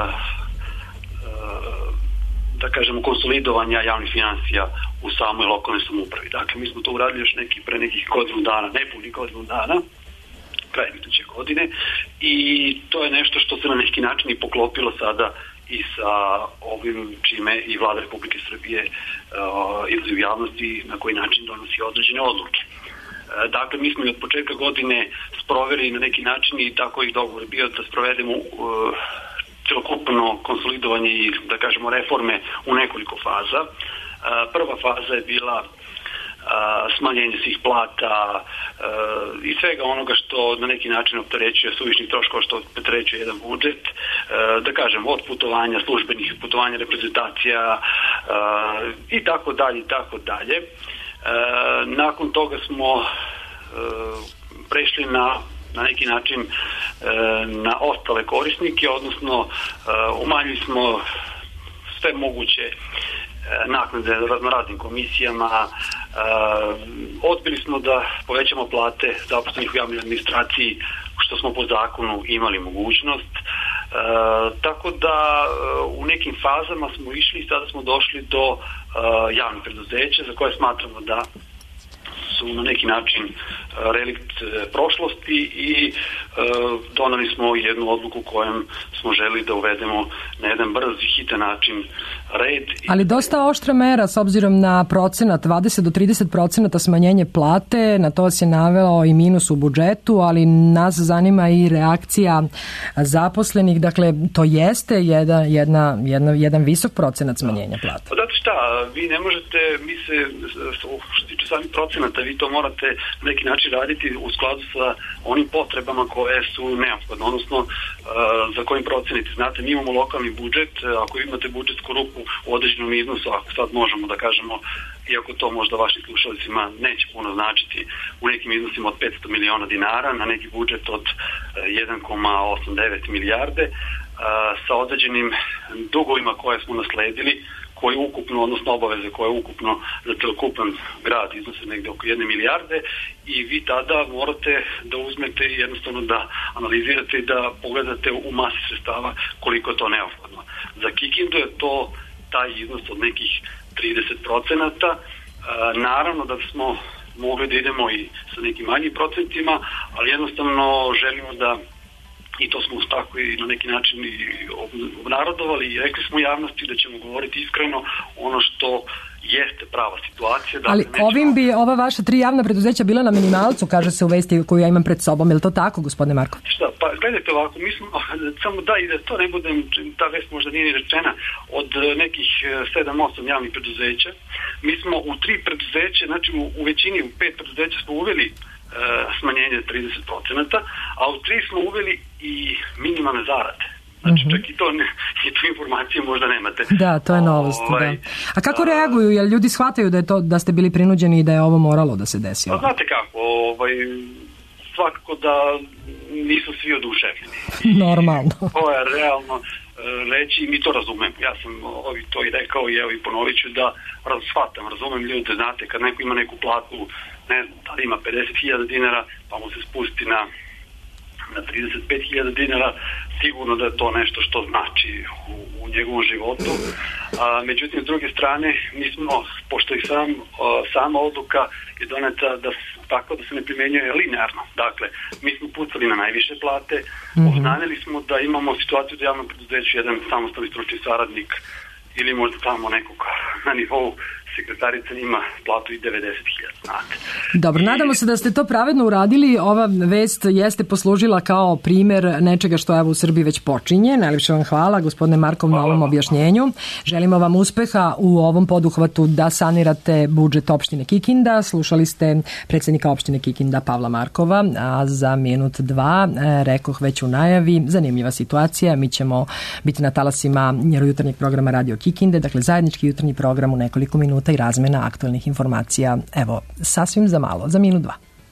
da kažemo, konsolidovanja javnih finansija u samoj lokalnoj samoupravi. Dakle, mi smo to uradili još pre nekih godinu dana, nepunih godinu dana, kraj iduće godine, i to je nešto što se na neki način i poklopilo sada i sa ovim čime i vlada Republike Srbije izlazi u javnosti na koji način donosi određene odluke. Dakle, mi smo i od početka godine sproveli na neki način, i tako i dogovor bio, da sprovedemo celokupno konsolidovanje i, da kažemo, reforme u nekoliko faza. Prva faza je bila smanjenje svih plata i svega onoga što na neki način opterećuje suvišnih troškova, što opterećuje jedan budžet, da kažem, od putovanja službenih, putovanja reprezentacija i tako dalje i tako dalje. Nakon toga smo prešli na neki način na ostale korisnike, odnosno umanjili smo sve moguće naknade raznoraznim komisijama, odbili smo da povećamo plate zaposlenih u javnoj administraciji, što smo po zakonu imali mogućnost. Tako da u nekim fazama smo išli i sada smo došli do javnih preduzeća za koje smatramo da su na neki način relikt prošlosti i donali smo jednu odluku kojom smo želi da uvedemo na jedan brz i hitan način red. Ali dosta oštra mera s obzirom na procenat, 20 do 30% smanjenje plate, na to se navelo i minus u budžetu, ali nas zanima i reakcija zaposlenih, dakle to jeste jedan visok procenat smanjenja plate. Znate šta, vi ne možete, što se tiče samih procenata, vi to morate na neki način raditi u skladu sa onim potrebama koje su neophodne, odnosno za kojim proceniti. Znate, mi imamo lokalni budžet, ako imate budžetsku rupu u određenom iznosu, ako sad možemo da kažemo, iako to možda vašim slušalicima neće puno značiti, u nekim iznosima od 500 miliona dinara na neki budžet od 1,89 milijarde, sa određenim dugovima koje smo nasledili, koji ukupno, odnosno obaveze koje ukupno za celokupan grad iznose negde oko 1 milijarde, i vi tada morate da uzmete i jednostavno da analizirate i da pogledate u masi sredstava koliko je to neophodno. Za Kikindu je to taj iznos od nekih 30%. Naravno da smo mogli da idemo i sa nekim manjim procentima, ali jednostavno želimo da, i to smo tako i na neki način i obnarodovali i rekli smo javnosti da ćemo govoriti iskreno ono što jeste prava situacija. Ali ovim bi ova vaša 3 javna preduzeća bila na minimalcu, kaže se u vesti koju ja imam pred sobom. Je li to tako, gospodine Markov? Šta, pa gledajte ovako, mi smo, samo da i da to ne budem, ta vest možda nije ni rečena, od nekih 7-8 javnih preduzeća, mi smo u 3 preduzeća, znači u većini, u 5 preduzeća smo uveli smanjenje 30%, a u 3 smo uveli i minimalne zarade. Znači, čak i to informacije možda nemate. Da, to je novost, da. A kako reaguju? Jel ljudi shvataju da je to, da ste bili prinuđeni i da je ovo moralo da se desi? Pa znate kako, svakako da nisu svi oduševljeni. Normalno. To je realno reći i mi to razumemo. Ja sam to i rekao i evo i ponovit ću da razumem ljude, znate, kad neko ima neku platu, ne znam, da li ima 50.000 dinara, pa mu se spusti na 35.000 dinara, sigurno da je to nešto što znači u njegovom životu. Međutim, s druge strane, mi smo, pošto i sama odluka je doneta tako da se ne primenjuje linearno. Dakle, mi smo pucali na najviše plate, obznanili smo da imamo situaciju da javno preduzeću jedan samostalni stručni saradnik ili možda tamo nekog na nivou sekretarica ima platu i 90.000, znate. Dobro, nadamo se da ste to pravedno uradili. Ova vest jeste poslužila kao primer nečega što evo u Srbiji već počinje. Najlepše vam hvala, gospodine Markov, na ovom objašnjenju. Želimo vam uspeha u ovom poduhvatu da sanirate budžet opštine Kikinda. Slušali ste predsjednika opštine Kikinda Pavla Markova, a za minut 2 rekoh već u najavi, zanimljiva situacija. Mi ćemo biti na talasima jutarnjeg programa Radio Kikinde, dakle zajednički jutarnji program u nekoliko minuta i razmena aktualnih informacija. Evo, sasvim za malo, za minut 2.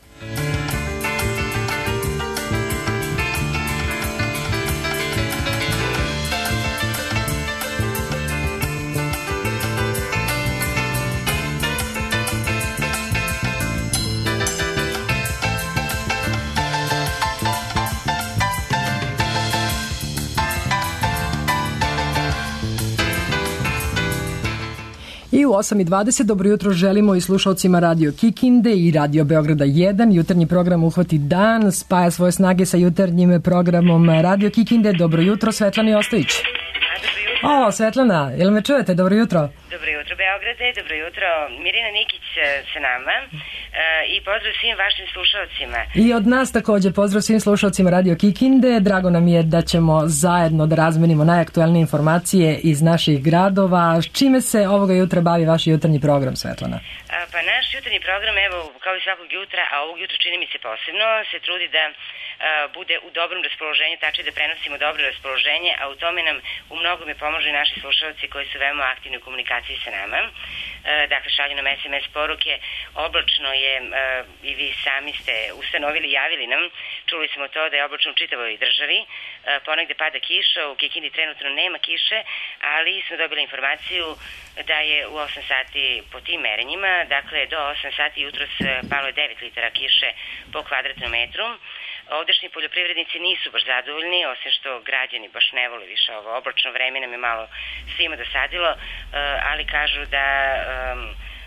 I u 8:20 dobro jutro želimo i slušalcima Radio Kikinde i Radio Beograda 1. Jutarnji program Uhvati dan spaja svoje snage sa jutarnjim programom Radio Kikinde. Dobro jutro, Svetlana Ostojić. O, Svetlana, jel me čujete? Dobro jutro. Dobro jutro, Beograde. Dobro jutro, Mirina Nikić sa nama i pozdrav svim vašim slušalcima. I od nas također pozdrav svim slušalcima Radio Kikinde. Drago nam je da ćemo zajedno da razmenimo najaktualnije informacije iz naših gradova. Čime se ovoga jutra bavi vaš jutarnji program, Svetlana? Pa naš jutarnji program, evo, kao i svakog jutra, a ovog jutra čini mi se posebno, se trudi da bude u dobrom raspoloženju, tačnije da prenosimo dobro raspoloženje, a u tome nam u mnogome pomažu i naši slušalci koji su veoma aktivni u komunikaciji sa nama. Dakle, šalju nam SMS poruke, oblačno je, i vi sami ste ustanovili, javili nam, čuli smo to da je oblačno u čitavoj državi, ponegde pada kiša, u Kikindi trenutno nema kiše, ali smo dobili informaciju da je u 8 sati po tim merenjima, dakle do 8 sati jutros palo je 9 litara kiše po kvadratnom metru. Ovdašnji poljoprivrednici nisu baš zadovoljni, osim što građani baš ne vole više ovo oblačno vreme, nam je malo svima dosadilo, ali kažu da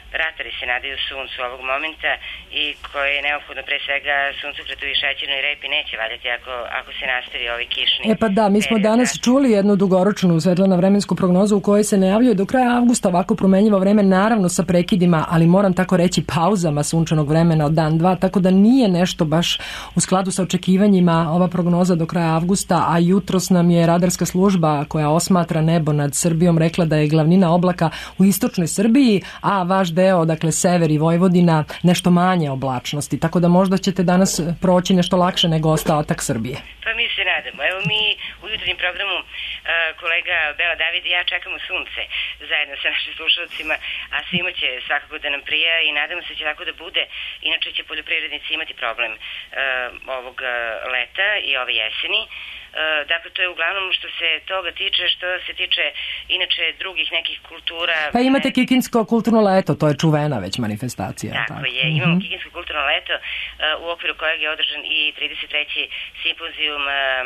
ratari se nadaju suncu ovog momenta i koje je neophodno pre svega suncokretu i šećernoj repi neće valjati ako se nastavi ovaj kišni. Pa da, mi smo danas čuli jednu dugoročnu Svetlana vremensku prognozu u kojoj se najavljuje do kraja avgusta ovako promenljivo vreme, naravno sa prekidima, ali moram tako reći pauzama sunčanog vremena od dan, dva, tako da nije nešto baš u skladu sa očekivanjima ova prognoza do kraja avgusta, a jutros nam je radarska služba koja osmatra nebo nad Srbijom rekla da je glavnina oblaka u istočnoj Srbiji, a vaš deo, dakle sever i Vojvodina, nešto manje oblačnosti, tako da možda ćete danas proći nešto lakše nego ostatak Srbije. Pa mi se nadamo. Evo mi u jutarnjem programu kolega Bela David i ja čekamo sunce zajedno sa našim slušalcima, a svima će svakako da nam prija i nadamo se da će tako da bude. Inače će poljoprivrednici imati problem ovog leta i ove jeseni. Dakle, to je uglavnom što se toga tiče, što se tiče inače drugih nekih kultura. Pa imate Kikinsko kulturno leto, to je čuvena već manifestacija. Tako je, imamo Kikinsko kulturno leto u okviru kojeg je održan i 33. simpozijum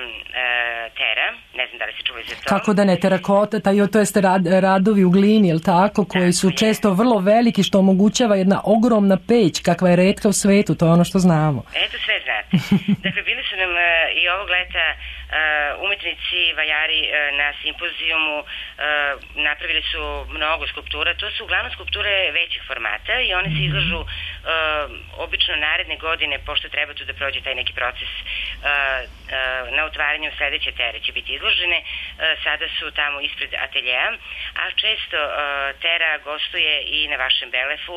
Tera, ne znam da li se čuli za to. Kako da ne, terakota, to jeste radovi u glini, jel tako, koji su često vrlo veliki, što omogućava jedna ogromna peć, kakva je retka u svetu, to je ono što znamo. Eto, sve znate. Dakle, bili su nam i ovog leta umetnici, vajari na simpozijumu, napravili su mnogo skulptura. To su uglavnom skulpture većih formata i one se izlažu obično naredne godine, pošto treba tu da prođe taj neki proces na otvaranju sledeće Tere će biti izložene. Sada su tamo ispred ateljeja, a često Tera gostuje i na vašem Belefu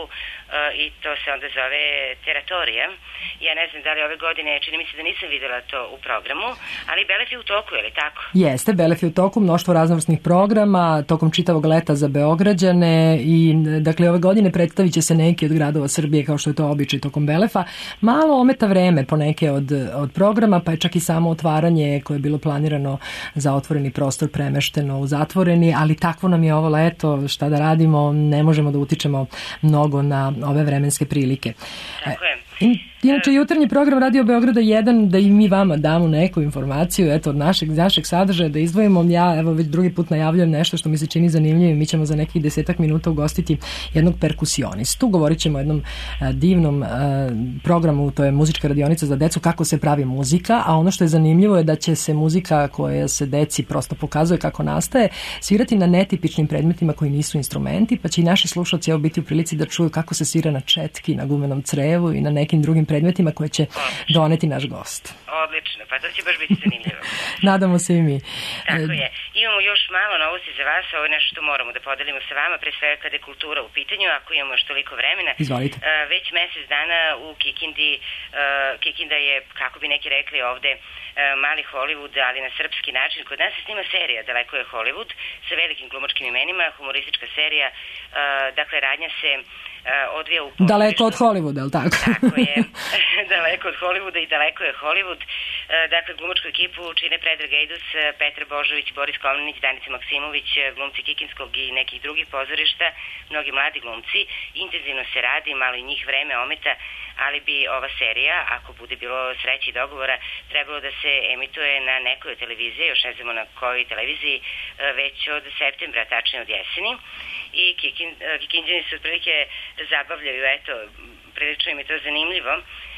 i to se onda zove Teratorija. Ja ne znam da li ove godine, čini mi se da nisam videla to u programu, ali Belef je u toku, je li tako? Jeste, Belef je u toku, mnoštvo raznovrsnih programa, tokom čitavog leta za Beograđane i dakle ove godine predstavit će se neki od gradova Srbije kao što je to običaj tokom Belefa. Malo ometa vreme po neke od programa, pa je čak i samo otvaranje koje je bilo planirano za otvoreni prostor premešteno u zatvoreni, ali takvo nam je ovo leto, šta da radimo, ne možemo da utičemo mnogo na ove vremenske prilike. Tako je. Inače, jutarnji program Radio Beograda 1, da i mi vama damo neku informaciju, eto, od našeg sadržaja, da izdvojimo. Ja, evo, već drugi put najavljujem nešto što mi se čini zanimljivim. Mi ćemo za nekih 10 minuta ugostiti jednog perkusionistu. Govorit ćemo o jednom divnom programu, to je muzička radionica za decu, kako se pravi muzika, a ono što je zanimljivo je da će se muzika koja se deci prosto pokazuje kako nastaje, svirati na netipičnim predmetima koji nisu instrumenti, pa će i naši slušalci evo biti u prilici da čuju kako se svira na četki, na gumenom crevu i na nekim drugim predmetima koje će doneti naš gost. Odlično, pa to će baš biti zanimljivo. Nadamo se i mi. Tako je. Imamo još malo novosti za vas, ovo je nešto što moramo da podelimo sa vama, pre svega kada je kultura u pitanju, ako imamo još toliko vremena. Izvolite. Već mesec dana u Kikindi, Kikinda je, kako bi neki rekli ovde, mali Hollywood, ali na srpski način. Kod nas se snima serija Daleko je Hollywood, sa velikim glumačkim imenima, humoristička serija, dakle radnja se odvija u pozorištu. Daleko od Hollywooda, je li tako? Tako je, daleko od Hollywooda i daleko je Hollywood. Dakle, glumačku ekipu čine Predrag Ejdus, Petar Božović, Boris Komnenić, Danica Maksimović, glumci Kikinskog i nekih drugih pozorišta, mnogi mladi glumci. Intenzivno se radi, malo i njih vreme ometa, ali bi ova serija, ako bude bilo sreće i dogovora, trebalo da se emituje na nekoj televiziji, još ne znamo na kojoj televiziji, već od septembra, tačnije od jeseni. I Kikinđani se otprilike zabavljaju, eto, prilično im je to zanimljivo.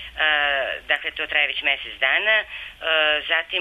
Dakle, to traje već mesec dana. Zatim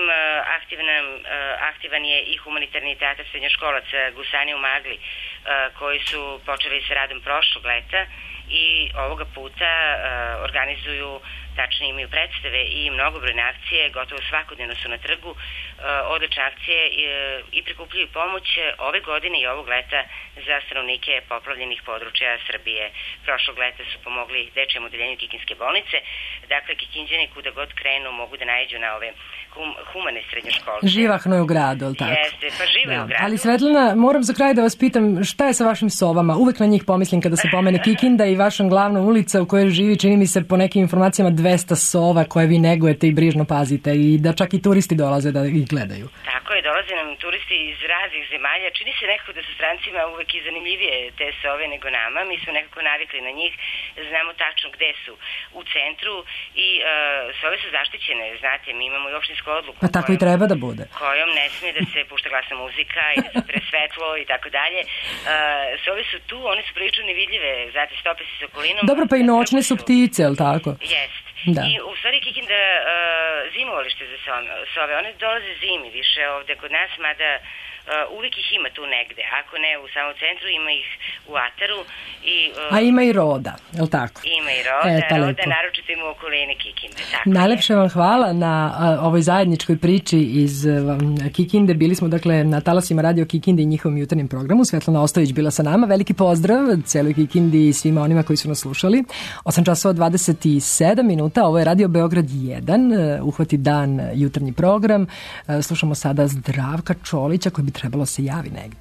aktivan je i humanitarni teatar srednjoškolaca Gusani u Magli, koji su počeli sa radom prošlog leta i ovoga puta organizuju, tačnije imaju predstave i mnogobrojne akcije, gotovo svakodnevno su na trgu, odlične akcije i prikupljaju pomoć ove godine i ovog leta za stanovnike poplavljenih područja Srbije. Prošlog leta su pomogli dečijem odeljenju Kikinske bolnice. Dakle, Kikinđani kuda god krenu mogu da naiđu na ove humane srednjoškolce. Živahno je u gradu, ali tako? Jeste, pa živo je u gradu. Ali Svetlana, moram za kraj da vas pitam, šta je sa vašim sovama? Uvek na njih pomislim kada se pomene Kikinda i vaša glavna ulica u kojoj živi, čini mi se po nekim informacijama 200 sova koje vi negujete i brižno pazite i da čak i turisti dolaze da ih gledaju. Tako koje dolaze nam turisti iz raznih zemalja, čini se nekako da su strancima uvek i zanimljivije te sove nego nama. Mi smo nekako navikli na njih, znamo tačno gde su u centru i sove su zaštićene, znate, mi imamo i opštinsku odluku. Pa tako i treba da bude. Kojom ne smije da se pušta glasna muzika i da se presvetlo i tako dalje. Sove su tu, one su prilično nevidljive, znate, stope se s okolinom. Dobro, pa i noćne su ptice, je li tako? Jest. Da. I u stvari Kikinda zimovalište za sove, one dolaze zimi više ovde kod nas, mada uvijek ih ima tu negde, ako ne u samom centru, ima ih u Ataru. A ima i roda, je li tako? Ima i roda, naročito ima u okolini Kikinde. Najlepše vam hvala na ovoj zajedničkoj priči iz Kikinde. Bili smo dakle na talasima radio Kikinde i njihovom jutarnjem programu. Svetlana Ostojić bila sa nama. Veliki pozdrav celoj Kikindi i svima onima koji su nas slušali. 8 časova 27 minuta. Ovo je Radio Beograd 1. Uhvati dan jutarnji program. Slušamo sada Zdravka Čolića koji bi trebalo se javi negde.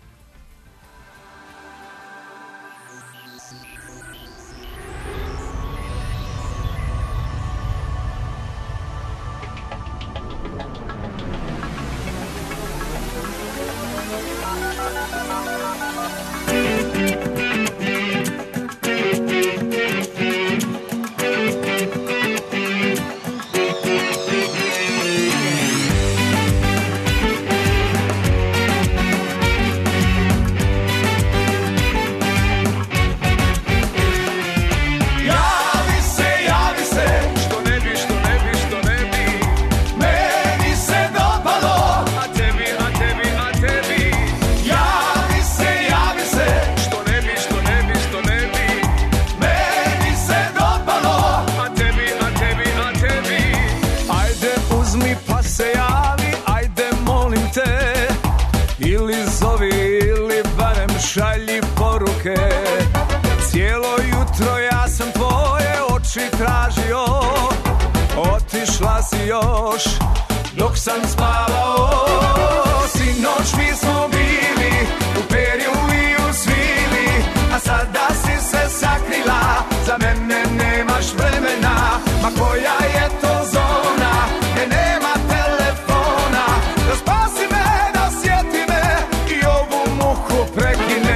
Šalji poruke, cijelo jutro ja sam tvoje oči tražio, otišla si još dok sam spavao. Sinoć mi smo bili u perju i u svili, a sada si se sakrila, za mene nemaš vremena. Ma koja je to zona gdje nema telefona, da spasi me, da sjeti me i ovu muku prekine.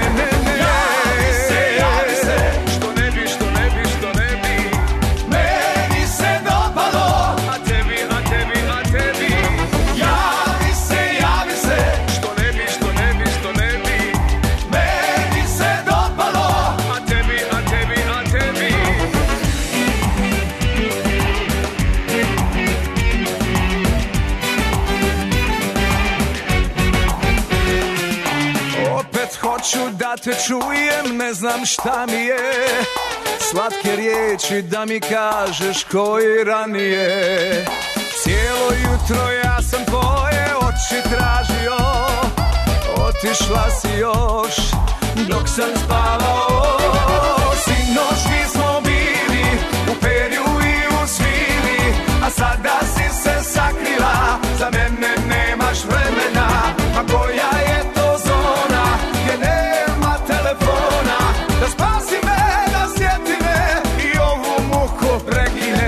Hoću da te čujem, ne znam šta mi je, slatke riječi da mi kažeš koji ranije. Cijelo jutro ja sam tvoje oči tražio, otišla si još dok sam spavao. Sinoć mi smo bili u perju i u svili, a sada si se sakrila, za mene nemaš vremena. A koja je to zona gdje nema telefona, da spasi me, da sjeti me i ovu muku prekine.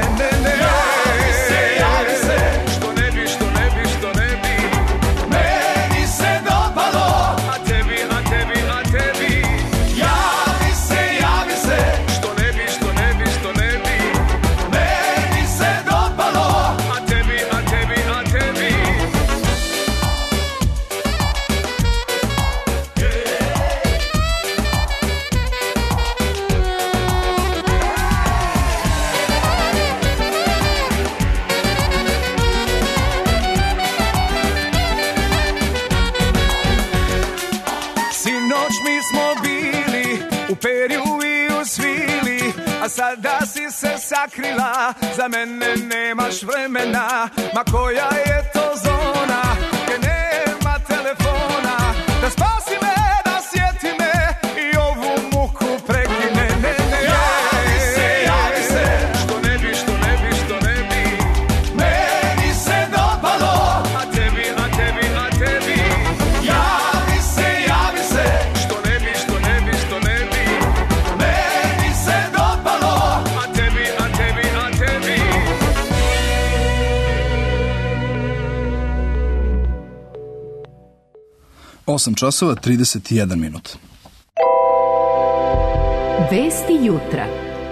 Javi se, što ne bi, što ne bi, što ne bi meni se dopalo, a tebi, a tebi, a tebi. Javi se, što ne bi, što ne bi, što ne bi meni se dopalo, a tebi, a tebi, a tebi. Sinoć mi smo bili u perju i u svili, a sada si se sakrila, za mene nemaš vremena. Ma koja je to zona gdje nema telefona, da spasi me, da sjeti me i ovu muku prekine. Javi se, što ne bi, što ne bi, što ne bi meni se dopalo, a tebi, a tebi, a tebi. Javi se, što ne bi, što ne bi, što ne bi meni se dopalo, a tebi, a tebi, a tebi. 8 časova 31 minut. Vesti jutra.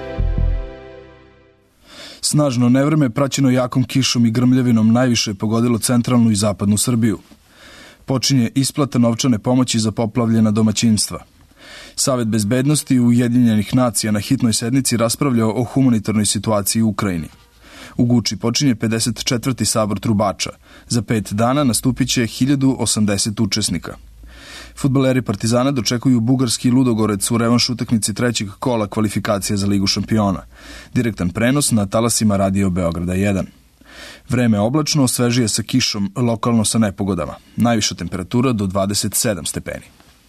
Snažno nevreme praćeno jakom kišom i grmljavinom najviše je pogodilo centralnu i zapadnu Srbiju. Počinje isplata novčane pomoći za poplavljena domaćinstva. Savet bezbednosti Ujedinjenih nacija na hitnoj sednici raspravljao o humanitarnoj situaciji u Ukrajini. U Guči počinje 54. sabor trubača. Za 5 dana nastupit će 1080 učesnika. Fudbaleri Partizana dočekuju bugarski Ludogorec u revanš utakmici trećeg kola kvalifikacija za Ligu šampiona. Direktan prenos na talasima Radio Beograda 1. Vreme oblačno, svežije sa kišom, lokalno sa nepogodama. Najviša temperatura do 27 stepeni.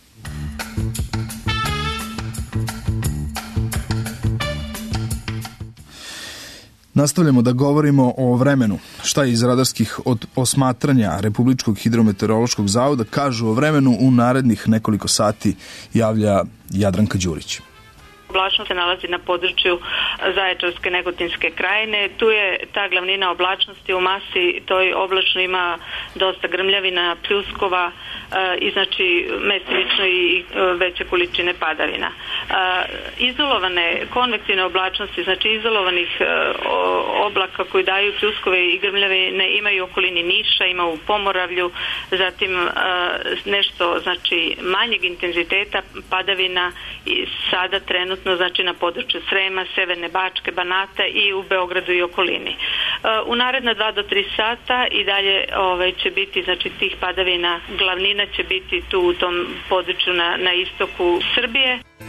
Nastavljamo da govorimo o vremenu. Šta iz radarskih osmatranja Republičkog hidrometeorološkog zavoda kažu o vremenu u narednih nekoliko sati, javlja Jadranka Đurić. Oblačnost se nalazi na području Zaječarske Negotinske krajine. Tu je ta glavnina oblačnosti u masi, toj oblačno ima dosta grmljavina, pljuskova i znači mestimično i veće količine padavina. Izolovane konvektivne oblačnosti, znači izolovanih oblaka koji daju pljuskove i grmljavine imaju u okolini Niša, ima u Pomoravlju, zatim nešto znači manjeg intenziteta padavina i sada trenutno znači na području Srema, Severne Bačke, Banata i u Beogradu i okolini. U naredna 2 do 3 sata i dalje će biti znači tih padavina, glavnina će biti tu u tom području na istoku Srbije.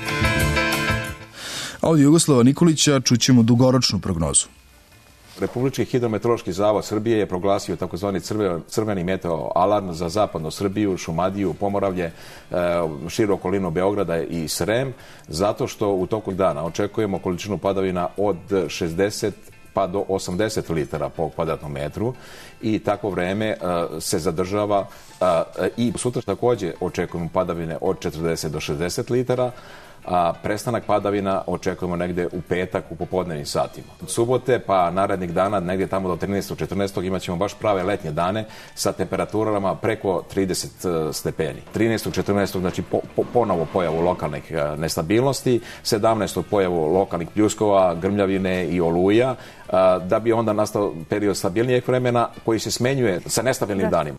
A od Jugoslava Nikolića čućemo dugoročnu prognozu. Republički hidrometeorološki zavod Srbije je proglasio takozvani crveni meteo alarm za zapadnu Srbiju, Šumadiju, Pomoravlje, širu okolinu Beograda i Srem, zato što u toku dana očekujemo količinu padavina od 60 pa do 80 litara po kvadratnom metru i takvo vreme se zadržava i sutra takođe očekujemo padavine od 40 do 60 litara, a prestanak padavina očekujemo negde u petak u popodnevnim satima. Od subote pa narednih dana, negde tamo do 13. 14. imat ćemo baš prave letnje dane sa temperaturama preko 30 stepeni. 13. 14. znači ponovo pojavu lokalnih nestabilnosti, 17. pojavu lokalnih pljuskova, grmljavine i oluja, da bi onda nastao period stabilnijeg vremena koji se smenjuje sa nestabilnim danima.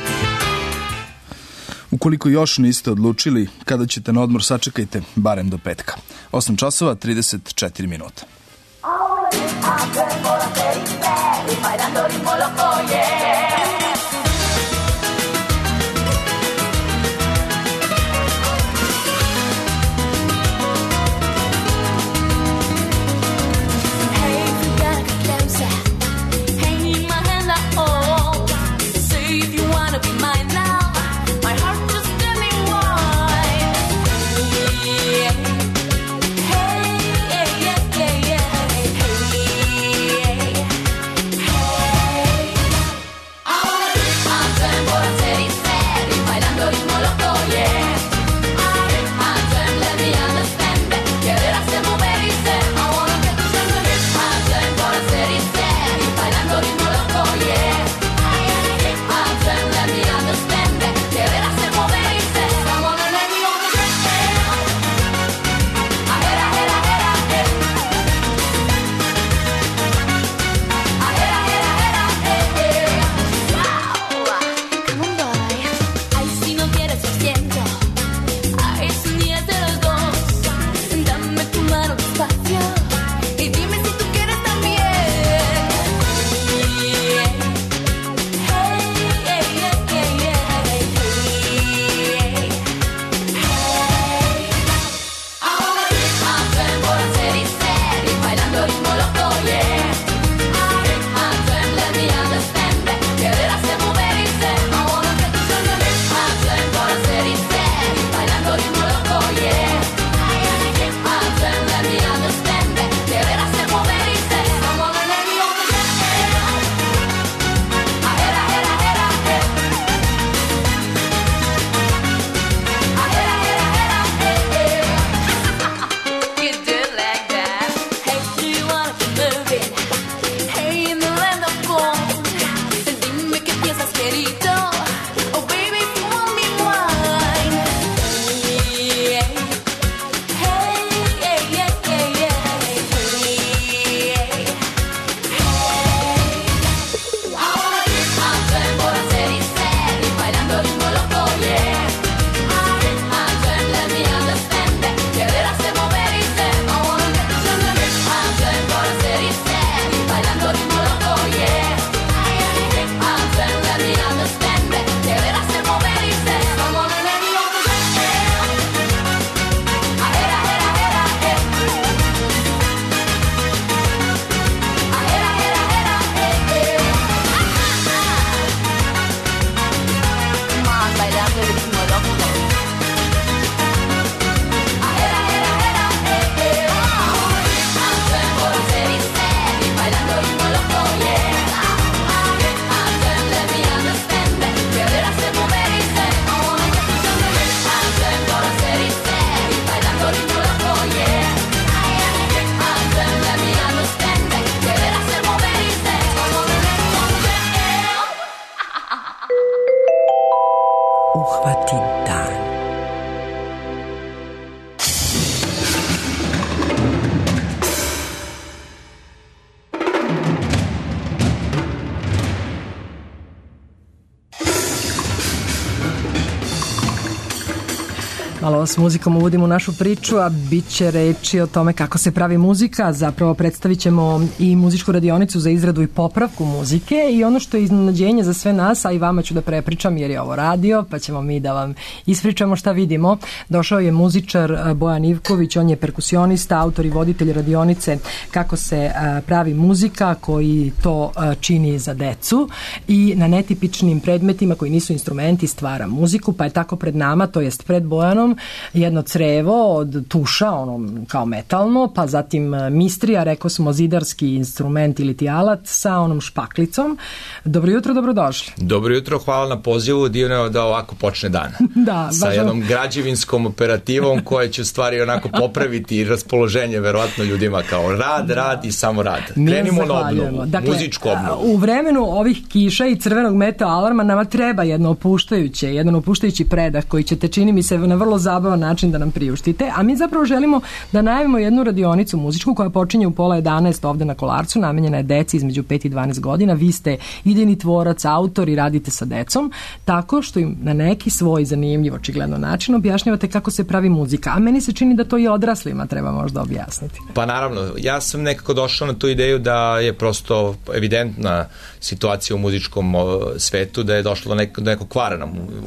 Ukoliko još niste odlučili kada ćete na odmor, sačekajte barem do petka. 8 časova 34 minuta. Zahvati dan. Malo s muzikom uvodimo u našu priču, a bit će reči o tome kako se pravi muzika. Zapravo predstavit ćemo i muzičku radionicu za izradu i popravku muzike i ono što je iznenađenje za sve nas, a i vama ću da prepričam jer je ovo radio, pa ćemo mi da vam ispričamo šta vidimo. Došao je muzičar Bojan Ivković, on je perkusionista, autor i voditelj radionice kako se pravi muzika, koji to čini za decu i na netipičnim predmetima koji nisu instrumenti stvara muziku, pa je tako pred nama, to jest pred Bojanom, jedno crevo od tuša, ono kao metalno, pa zatim mistrija, rekao smo zidarski instrument ili ti alat sa onom špaklicom. Dobro jutro, dobrodošli. Dobro jutro, hvala na pozivu, divno je da ovako počne dan. Da, sa jednom građevinskom operativom koja će u stvari onako popraviti raspoloženje verovatno ljudima kao rad i samo rad. Krenimo na obnovu, dakle, muzičku obnovu. U vremenu ovih kiša i crvenog meteo alarma nama treba jedan opuštajući predah koji ćete, čini mi se, na vrlo zabavan način da nam priuštite, a mi zapravo želimo da najavimo jednu radionicu muzičku koja počinje u 10:30 ovde na Kolarcu, namenjena je deci između 5 i 12 godina. Vi ste idejni tvorac, autor i radite sa decom, tako što im na neki svoj zanimljiv, očigledno način objašnjavate kako se pravi muzika, a meni se čini da to i odraslima treba možda objasniti. Pa naravno, ja sam nekako došao na tu ideju da je prosto evidentna situacija u muzičkom svetu, da je došlo do nekog kvara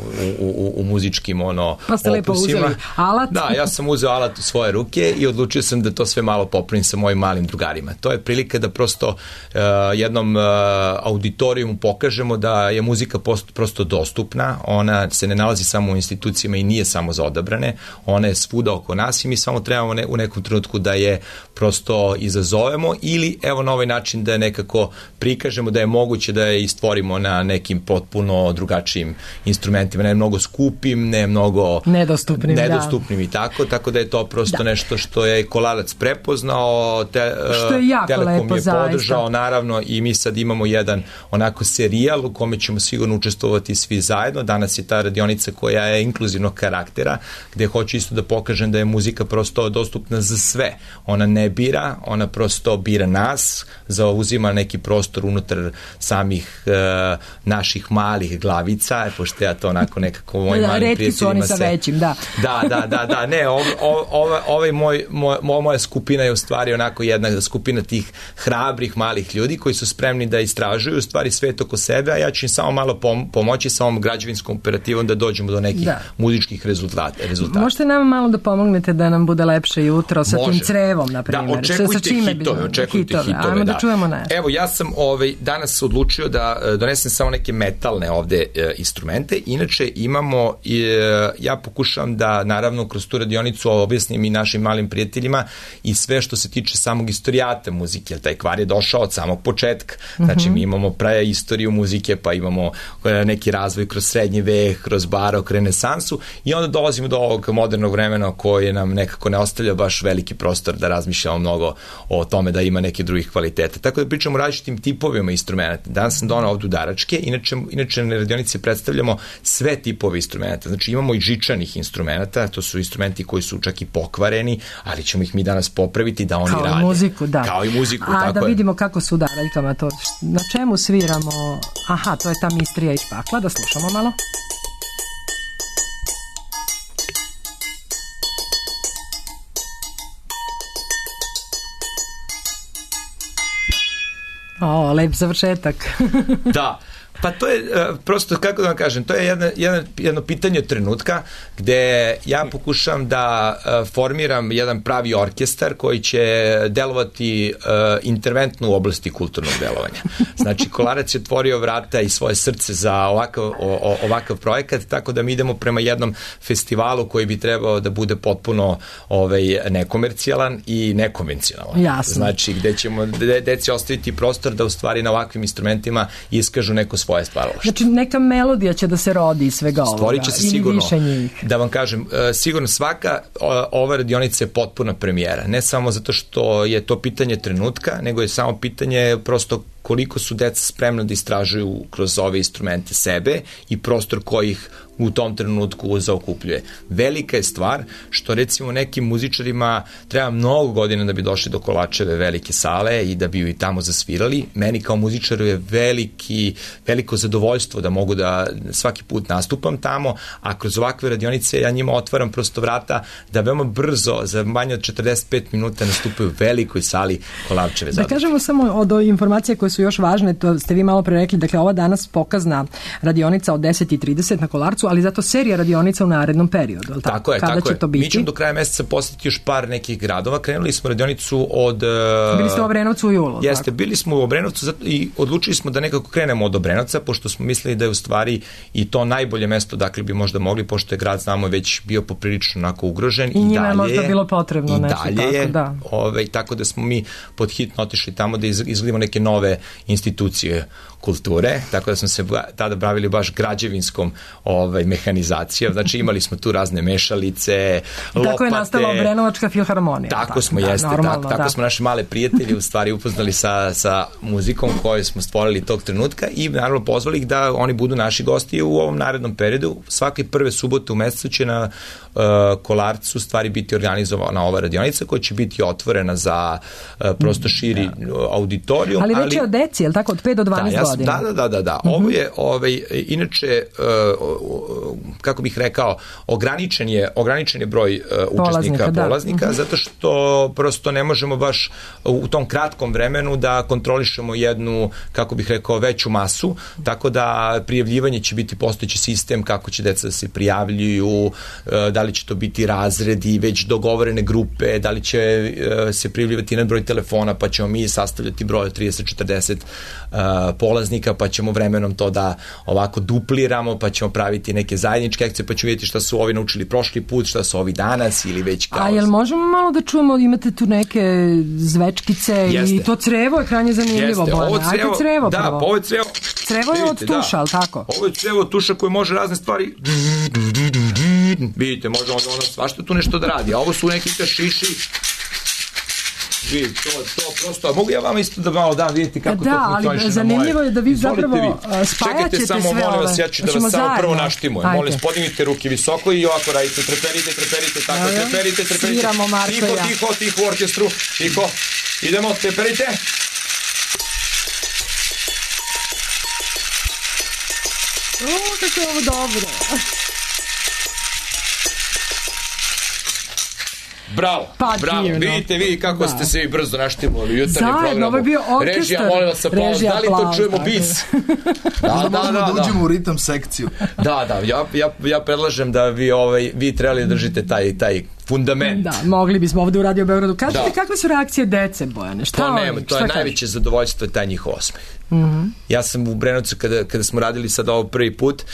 u muzičkim pa ste lepo uzeli alat. Da, ja sam uzeo alat u svoje ruke i odlučio sam da to sve malo popravim sa mojim malim drugarima. To je prilika da prosto jednom auditorijumu pokažemo da je muzika prosto dostupna, ona se ne nalazi samo u institucijama i nije samo za odabrane, ona je svuda oko nas i mi samo trebamo u nekom trenutku da je prosto izazovemo ili evo na ovaj način da je nekako prikažemo da je moguće da je stvorimo na nekim potpuno drugačijim instrumentima, ne mnogo skupim, ne mnogo nedostupnim i tako da je to prosto nešto što je Kolarac prepoznao, što je jako Telekom lepo, je podržao naravno i mi sad imamo jedan onako serijal u kome ćemo sigurno učestvovati svi zajedno. Danas je ta radionica koja je inkluzivnog karaktera, gde hoću isto da pokažem da je muzika prosto dostupna za sve. Ona ne bira, ona prosto bira nas, zauzima neki prostor unutar samih naših malih glavica, pošto ja to onako nekako mojim malim prijateljima se... većim, da. Da, ne, moja skupina je u stvari onako jedna skupina tih hrabrih malih ljudi koji su spremni da istražuju u stvari svet oko sebe, a ja ću im samo malo pomoći sa ovom građevinskom operativom da dođemo do nekih muzičkih rezultata. Možete nam malo da pomognete da nam bude lepše jutro sa tim crevom, na primjer. Da, očekujte hitove. Ajmo da čujemo nešto. Evo, ja sam danas odlučio da donesem samo neke metalne ovde instrumente, inače imamo, ja pokušavam da naravno kroz tu radionicu objasnim i našim malim prijateljima i sve što se tiče samog istorijata muzike, jer taj kvar je došao od samog početka. Znači mi imamo praistoriju muzike, pa imamo neki razvoj kroz srednji vek, kroz barok, renesansu i onda dolazimo do ovog modernog vremena koji nam nekako ne ostavlja baš veliki prostor da razmišljamo mnogo o tome da ima neke drugih kvaliteta. Tako da pričamo o različitim tipovima instrumenta. Danas sam donao ovdje udaračke, inače na radionici predstavljamo sve tipove instrumenta. Znači imamo i žičanih instrumenta, to su instrumenti koji su čak i pokvareni, ali ćemo ih mi danas popraviti da oni rade. Kao i muziku, da. Kao i muziku, a tako da je. vidimo kako su udaraljkama to. Na čemu sviramo? Aha, to je ta mistrija i špakla, da slušamo malo. O, lep završetak. Da. Pa to je prosto, kako da vam kažem, to je jedno pitanje trenutka gde ja pokušam da formiram jedan pravi orkestar koji će delovati interventno u oblasti kulturnog delovanja. Znači, Kolarac je otvorio vrata i svoje srce za ovakav projekat, tako da mi idemo prema jednom festivalu koji bi trebao da bude potpuno nekomercijalan i nekonvencionalan. Jasno. Znači, gde ćemo deci ostaviti prostor da u stvari na ovakvim instrumentima iskažu neko svoje stvaralaštvo. Znači, neka melodija će da se rodi iz svega ovoga. Stvorit će se sigurno, više njih. da vam kažem, sigurno svaka ova radionica je potpuna premijera. Ne samo zato što je to pitanje trenutka, nego je samo pitanje prosto koliko su deca spremna da istražuju kroz ove instrumente sebe i prostor koji ih u tom trenutku zaokupljuje. Velika je stvar što recimo nekim muzičarima treba mnogo godina da bi došli do Kolačeve velike sale i da bi ju i tamo zasvirali. Meni kao muzičaru je veliko zadovoljstvo da mogu da svaki put nastupam tamo, a kroz ovakve radionice ja njima otvaram prosto vrata da veoma brzo, za manje od 45 minuta nastupaju u velikoj sali Kolarčeve Da zadruge. kažemo samo od informacija koje su još važne, to ste vi malo pre rekli, dakle ova danas pokazna radionica od 10:30 na Kolarcu, ali zato serija radionica u narednom periodu. Tako je, Kada tako će je. to biti? Mi ćemo do kraja meseca posjetiti još par nekih gradova. Krenuli smo radionicu od... Bili ste u Obrenovcu u julu. Jeste, tako? bili smo u Obrenovcu i odlučili smo da nekako krenemo od Obrenovca, pošto smo mislili da je u stvari i to najbolje mesto dakle bi možda mogli, pošto je grad, znamo, već bio poprilično onako ugrožen. I njima je možda bilo potrebno i nešto dalje tako, je, da. Tako da smo mi podhitno otišli tamo da izgledamo neke nove institucije kulture, tako da smo se tada bavili baš građevinskom mehanizacijom, znači imali smo tu razne mešalice, lopate. Tako je nastala Obrenovačka filharmonija. Tako smo, jeste, tako smo naše male prijatelji u stvari upoznali sa muzikom koju smo stvorili tog trenutka i naravno pozvali ih da oni budu naši gosti u ovom narednom periodu. Svake prve subote u mesecu će na Kolarcu stvari biti organizovana ova radionica koja će biti otvorena za prosto širi auditorijum. Ali već je od deci, je li tako, od 5 do 12 godina? Da. Ovo je, inače, kako bih rekao, ograničen je broj učesnika, polaznika, zato što prosto ne možemo baš u tom kratkom vremenu da kontrolišemo jednu, kako bih rekao, veću masu, tako da prijavljivanje će biti postojeći sistem, kako će deca da se prijavljuju, da li će to biti razredi, već dogovorene grupe, da li će se prijavljivati na broj telefona, pa ćemo mi sastavljati broj od 30-40 polaznika, pa ćemo vremenom to da ovako dupliramo, pa ćemo praviti neke zajedničke akcije, pa ćemo vidjeti šta su ovi naučili prošli put, šta su ovi danas ili već kao... A jel možemo malo da čujemo, imate tu neke zvečkice i to crevo je krajnje zanimljivo, Bojana. Ajde crevo da, prvo. ovo je crevo. Crevo je od tuša, ali tako? Ovo je crevo od tuša koje može razne stvari... Vidite, može ono svašta tu nešto da radi, a ovo su neki kašiši. Vidite, to prosto, mogu ja vama isto da malo dam, vidite kako to funkcioniše na moje. Da, ali zanimljivo je da vi zapravo spajaćete sve ove. Čekajte samo, molim vas, ja ću da vas samo prvo naštimujem. Molim vas, podignite ruke visoko i ovako radite, treperite, tako, treperite. Sviramo, Marko i ja. Tiho u orkestru, tiho. Idemo, treperite. Kako je ovo dobro. Bravo, vidite vi kako ste se vi brzo naštimali u jutarnjem programu. Zajedno, ovo je bio orkestar. Režija, molim vas, aplauz. Da li to čujemo bis? Da uđemo u ritam sekciju. Da, ja predlažem da vi trebali da držite taj fundament. Da, mogli bismo ovde u Radio Beogradu. Kažete, kakve su reakcije dece, Bojane? To je najveće zadovoljstvo, taj njihov osmeh. Ja sam u Brenovcu kada smo radili sad ovo prvi put,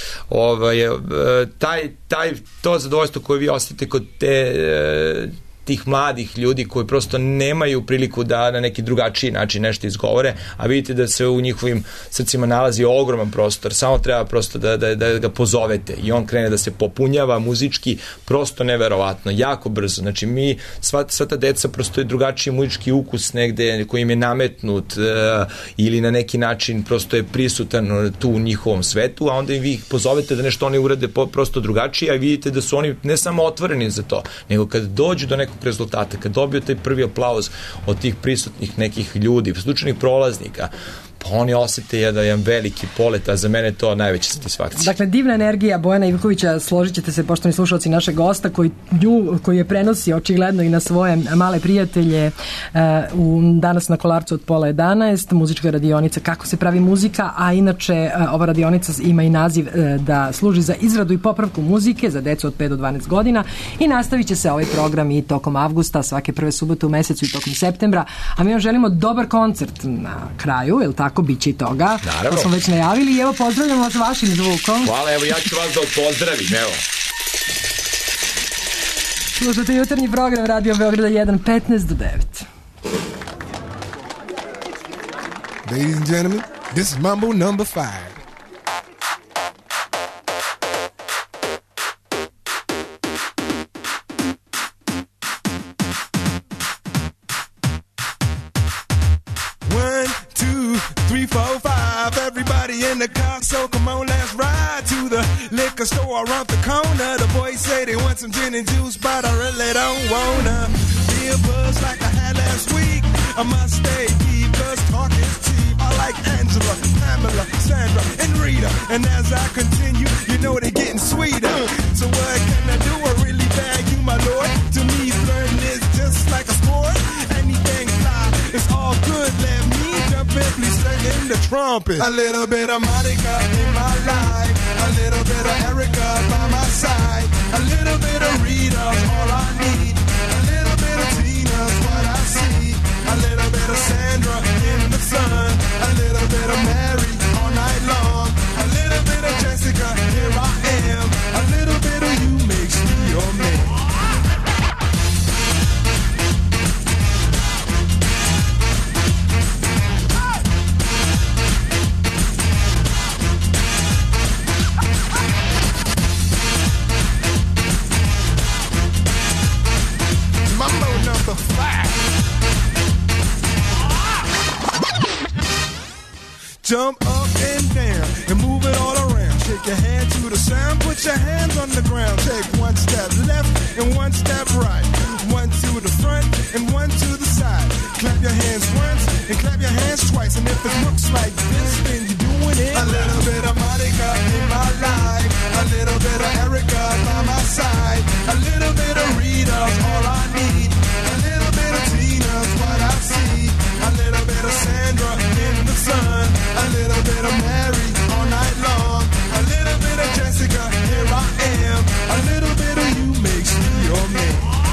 to zadovoljstvo koje vi osjetite kod tih mladih ljudi koji prosto nemaju priliku da na neki drugačiji način nešto izgovore, a vidite da se u njihovim srcima nalazi ogroman prostor, samo treba prosto da ga pozovete i on krene da se popunjava muzički, prosto neverovatno, jako brzo. Znači sva ta deca prosto je drugačiji muzički ukus negde koji im je nametnut ili na neki način prosto je prisutan tu u njihovom svetu, a onda vi ih pozovete da nešto oni urade prosto drugačije, a vidite da su oni ne samo otvoreni za to, nego kad dođu do nekog rezultata, kad dobiju taj prvi aplauz od tih prisutnih nekih ljudi, slučajnih prolaznika, pa oni osete jedan veliki polet, a za mene je to najveća satisfakcija. Dakle, divna energija Bojana Ivkovića, složit ćete se, poštovani slušalci, našeg gosta koji je prenosi očigledno i na svoje male prijatelje danas na Kolarcu od 10:30, muzička radionica Kako se pravi muzika, a inače ova radionica ima i naziv da služi za izradu i popravku muzike za decu od 5 do 12 godina i nastavit će se ovaj program i tokom avgusta, svake prve subote u mesecu i tokom septembra, a mi vam želimo dobar koncert na kraju, je li tako, bit će i toga. Naravno. To smo već najavili i evo pozdravljamo vas vašim zvukom. Hvala, evo ja ću vas da pozdravim, evo. Slušate jutarnji program Radio Beograda 1:15 do 9. Ladies and gentlemen, this is Mambo number 5. One, two, three, everybody in the car, so come on, let's ride to the liquor store around the corner. The boys say they want some gin and juice, but I really don't wanna be a buzz like I had last week. I must stay deep, cause talk is cheap. I like Angela, Pamela, Sandra, and Rita. And as I continue, you know they're getting sweeter. So what can I do? I really bag you, my lord. To me, flirting is just like a sport. Anything fly, it's all good. Let me jump in, please sing in the trumpet. A little bit of Monica in my life, a little bit of Erica by my side, a little bit of Rita, all I need. A little bit of Tina's what I see. A little bit of Sandra in the sun, a little bit of Mary all night long, a little bit of Jessica, here I am, a little bit of you makes me your man. Mambo number 5. Jump up and down and move it all around. Shake your hand to the sound, put your hands on the ground. Take one step left and one step right. One to the front and one to the side. Clap your hands once and clap your hands twice. And if it looks like this, then you're doing it. A little bit of Monica in my life, a little bit of Erica by my side, a little bit of Rita's all I need. A little bit of Tina's what I see. A little bit of Sandra in the sun, a little bit of Mary all night long, a little bit of Jessica, here I am, a little bit of you makes me your man.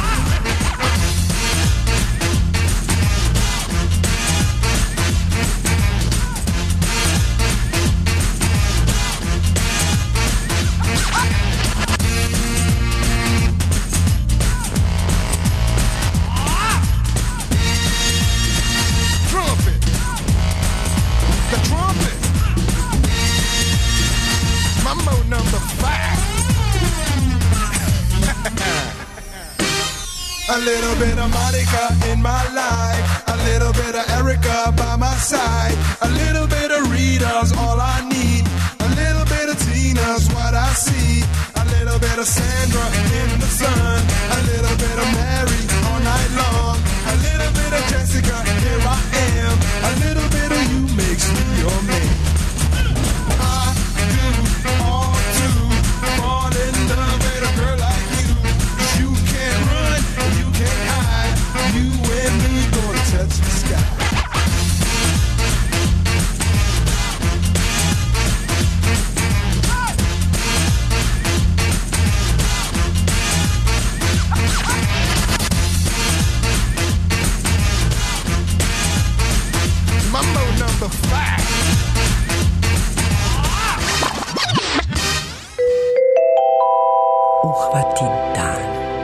A little bit of Monica in my life, a little bit of Erica by my side, a little bit of Rita's all I need, a little bit of Tina's what I see, a little bit of Sandra in the sun, a little bit of Mary all night long, a little bit of Jessica, here I am, a little bit of you makes me your man. I do all to fall in love with a girl like you. You can't run, you can't hide. You and me gonna touch the sky. Mambo number 5. Uhvatim dan.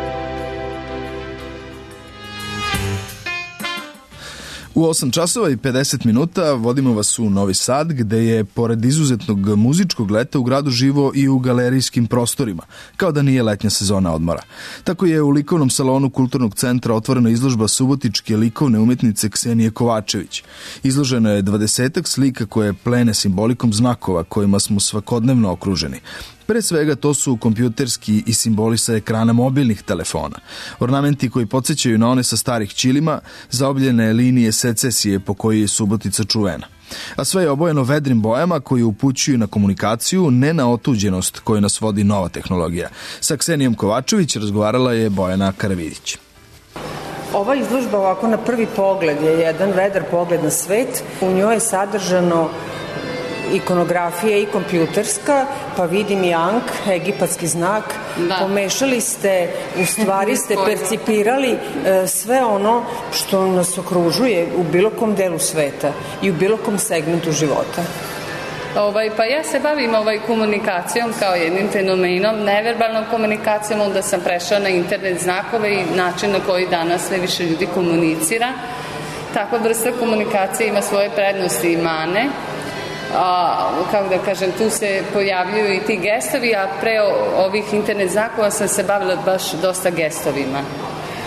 U 8 časova i 50 minuta vodimo vas u Novi Sad, gde je, pored izuzetnog muzičkog leta, u gradu živo i u galerijskim prostorima, kao da nije letnja sezona odmora. Tako je u likovnom salonu Kulturnog centra otvorena izložba subotičke likovne umetnice Ksenije Kovačević. Izloženo je 20 slika koje plene simbolikom znakova kojima smo svakodnevno okruženi. Pre svega to su kompjuterski i simboli sa ekrana mobilnih telefona, ornamenti koji podsjećaju na one sa starih ćilima, zaobljene linije secesije po kojoj je Subotica čuvena. A sve je obojeno vedrim bojama koji upućuju na komunikaciju, ne na otuđenost koju nas vodi nova tehnologija. Sa Ksenijom Kovačević razgovarala je Bojana Karavidić. Ova izložba ovako na prvi pogled je jedan vedar pogled na svet. U njoj je sadržano ikonografija i kompjuterska, pa vidim i Ankh, egipatski znak. Da. Pomešali ste, u stvari ste percipirali sve ono što nas okružuje u bilo kom delu sveta i u bilo kom segmentu života. Pa ja se bavim komunikacijom kao jednim fenomenom, neverbalnom komunikacijom, onda sam prešla na internet znakove i način na koji danas sve više ljudi komunicira. Takva vrsta komunikacije ima svoje prednosti i mane. Kako da kažem, tu se pojavljuju i ti gestovi, a pre ovih internet znakova sam se bavila baš dosta gestovima.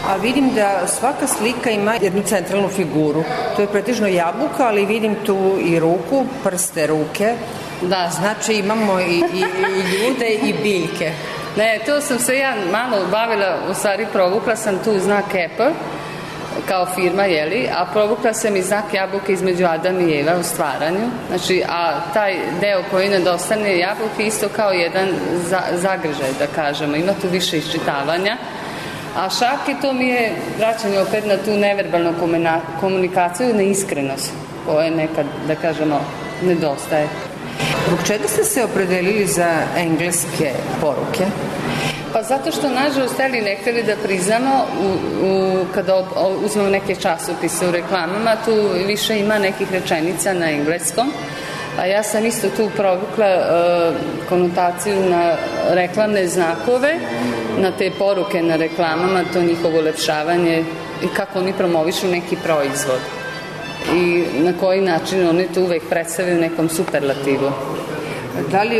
a vidim da svaka slika ima jednu centralnu figuru. To je pretežno jabuka, ali vidim tu i ruku, prste ruke. Da. Znači imamo i ljude i biljke. Ne, to sam se ja malo bavila, u stvari provukla sam tu znak Apple kao firma, jeli, a provukla sam i znak jabuke između Adama i Eva u stvaranju. Znači, a taj deo koji nedostane jabuke isto kao jedan zagržaj, da kažemo. Ima tu više iščitavanja. A šake, to mi je vraćanje opet na tu neverbalnu komunikaciju, na iskrenost koja nekad, da kažemo, nedostaje. Zbog čega ste se opredelili za engleske poruke? Pa zato što, nažalost, hteli ne hteli da priznamo, kada uzmemo neke časopise u reklamama, tu više ima nekih rečenica na engleskom, a ja sam isto tu provukla konotaciju na reklamne znakove, na te poruke na reklamama, to njihovo ulepšavanje i kako oni promovišu neki proizvod. I na koji način oni to uvek predstavljaju nekom superlativu. Da li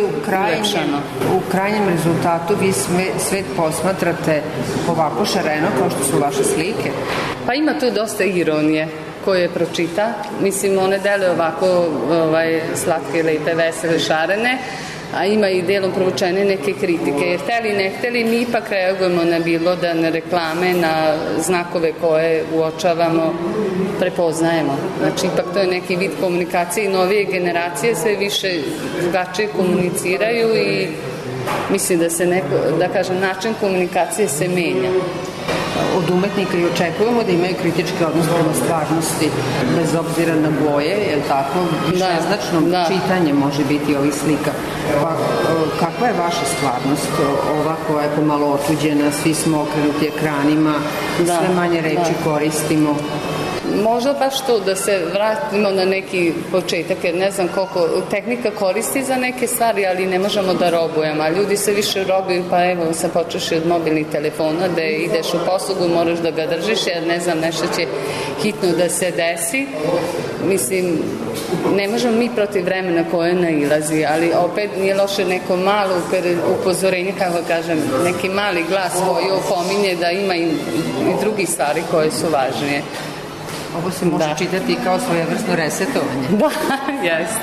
u krajnjem rezultatu vi svet posmatrate ovako šareno kao što su vaše slike? Pa ima tu dosta ironije koje pročita. Mislim, one dele ovako slatke, lepe, vesele, šarene, a ima i delom provučene neke kritike. Jer hteli ne hteli, mi ipak reagujemo na bilo da na reklame, na znakove koje uočavamo, prepoznajemo. Znači, ipak to je neki vid komunikacije i novije generacije sve više drugačije komuniciraju i mislim da se način komunikacije se menja. Od umetnika i očekujemo da imaju kritički odnos prema stvarnosti, bez obzira na boje, je li tako? Višeznačno čitanje može biti ovih slika. Pa kakva je vaša stvarnost? Ova koja je pomalo otuđena, svi smo okrenuti ekranima, sve manje reči koristimo. Možda baš to da se vratimo na neki početak, jer ne znam koliko tehnika koristi za neke stvari, ali ne možemo da robujemo, a ljudi se više robuju, pa evo sam počeši od mobilnih telefona, da ideš u poslugu, moraš da ga držiš, jer ne znam, nešto će hitno da se desi. Mislim, ne možemo mi protiv vremena koje nailazi, ali opet nije loše neko malo upozorenje, kako kažem, neki mali glas koji opominje da ima i drugi stvari koje su važnije. Ovo se može čitati kao svojevrsno resetovanje. Da, jeste.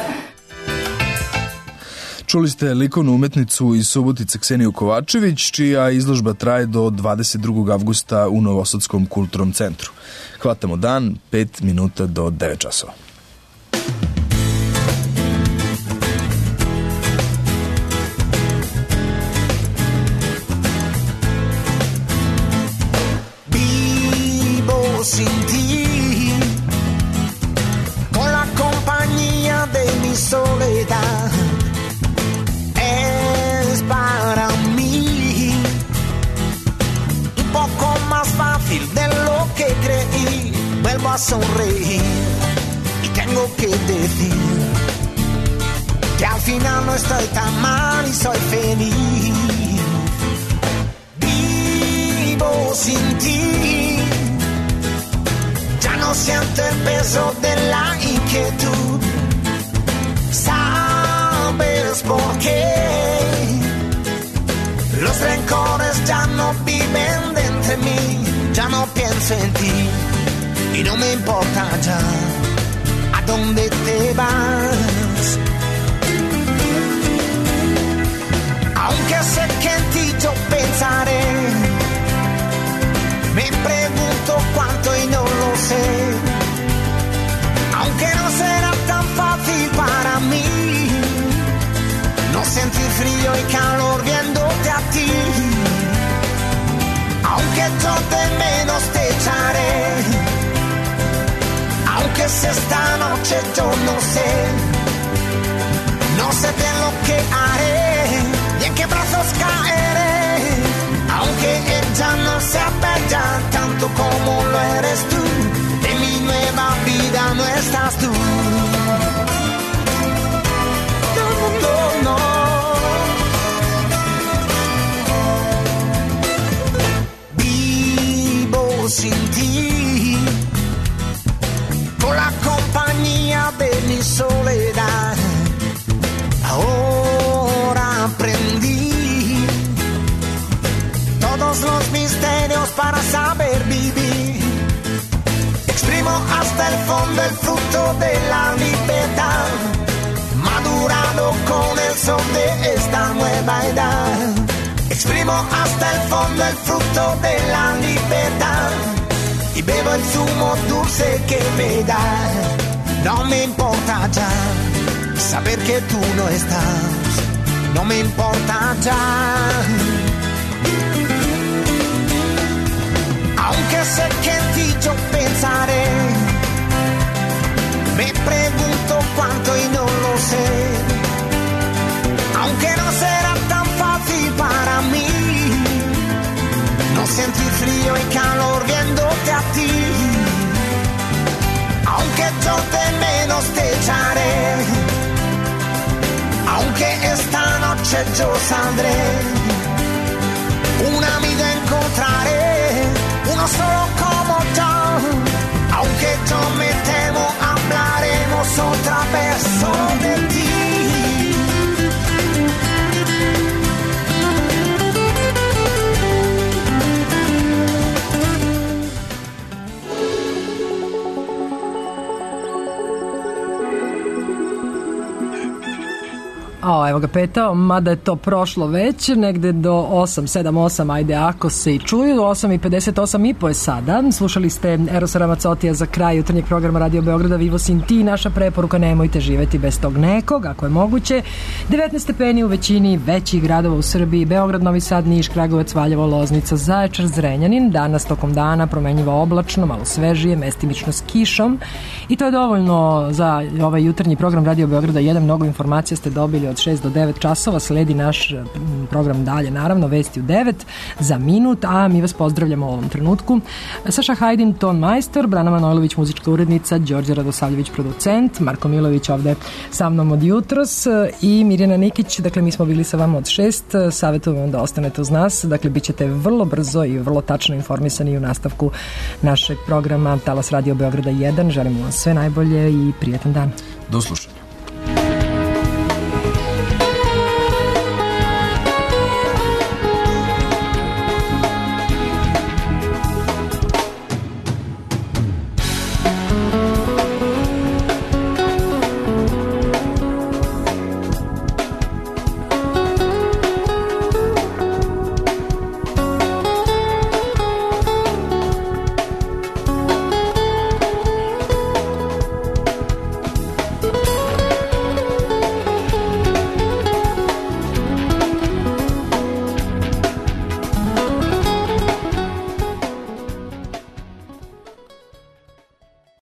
Čuli ste likovnu umetnicu iz Subotice Kseniju Kovačević, čija izložba traje do 22. avgusta u Novosadskom kulturnom centru. Hvatamo dan, 5 minuta do 9 časova. Vivo sin ti, con la compañía de mi soledad, es para mí un poco más fácil de lo que creí. Vuelvo a sonreír y tengo que decir que al final no estoy tan mal y soy feliz. Vivo sin ti, ya no siento el peso de la inquietud. ¿Sabes por qué? Los rencores ya no viven dentro de mí. Ya no pienso en ti y no me importa ya a dónde te vas. Aunque sé que en ti yo pensaré, me pregunto cuánto y no lo sé. Aunque no será tan fácil para mí no sentir frío y calor viéndote a ti. Aunque yo de menos te echaré, aunque sea esta noche yo no sé bien lo que haré y en qué brazos caeré. Aunque ella no sea bella tanto como lo eres tú, en mi nueva vida no estás tú. No, no. Vivo sin ti, con la compañía de mi soledad. la libertad, madurado con el sol de esta nueva edad. Exprimo hasta el fondo el fruto de la libertad y bebo el zumo dulce que me da. No me importa ya saber que tú no estás, no me importa ya. Aunque sé que en ti yo pensaré, me pregunto cuánto y no lo sé. Aunque no será tan fácil para mí no sentir frío y calor viéndote a ti. Aunque yo de menos te echaré, aunque esta noche yo saldré, un amigo encontraré, uno solo como yo. Aunque yo me temo, hablaremos otra vez sobre ti. Evo ga petao, mada je to prošlo već, negde do 8:08, ajde ako se i čuju, 8:58 je sada. Slušali ste Erosa Ramazzottija za kraj jutarnjeg programa Radio Beograda Vivo Sin Ti. Naša preporuka: nemojte živeti bez tog nekog, ako je moguće. 19 stepeni u većini većih gradova u Srbiji: Beograd, Novi Sad, Niš, Kragujevac, Valjevo, Loznica, Zaječar, Zrenjanin. Danas tokom dana promenljivo oblačno, malo svežije, mestimično s kišom. I to je dovoljno za ovaj jutarnji program Radio Beograda 1. Mnogo informacija ste dobili od 6 do 9 časova. Sledi naš program dalje, naravno, vesti u 9 za minut, a mi vas pozdravljamo u ovom trenutku. Saša Hajdin, ton majstor, Brana Manojlović, muzička urednica, Đorđe Radosavljević, producent, Marko Milović ovde sa mnom od jutros i Mirjana Nikić. Dakle, mi smo bili sa vama od 6, savjetujem da ostanete uz nas. Dakle, bit ćete vrlo brzo i vrlo tačno informisani u nastavku našeg programa Talas Radio Beograda 1. Želimo vam sve najbolje i prijetan dan. Do slušanja.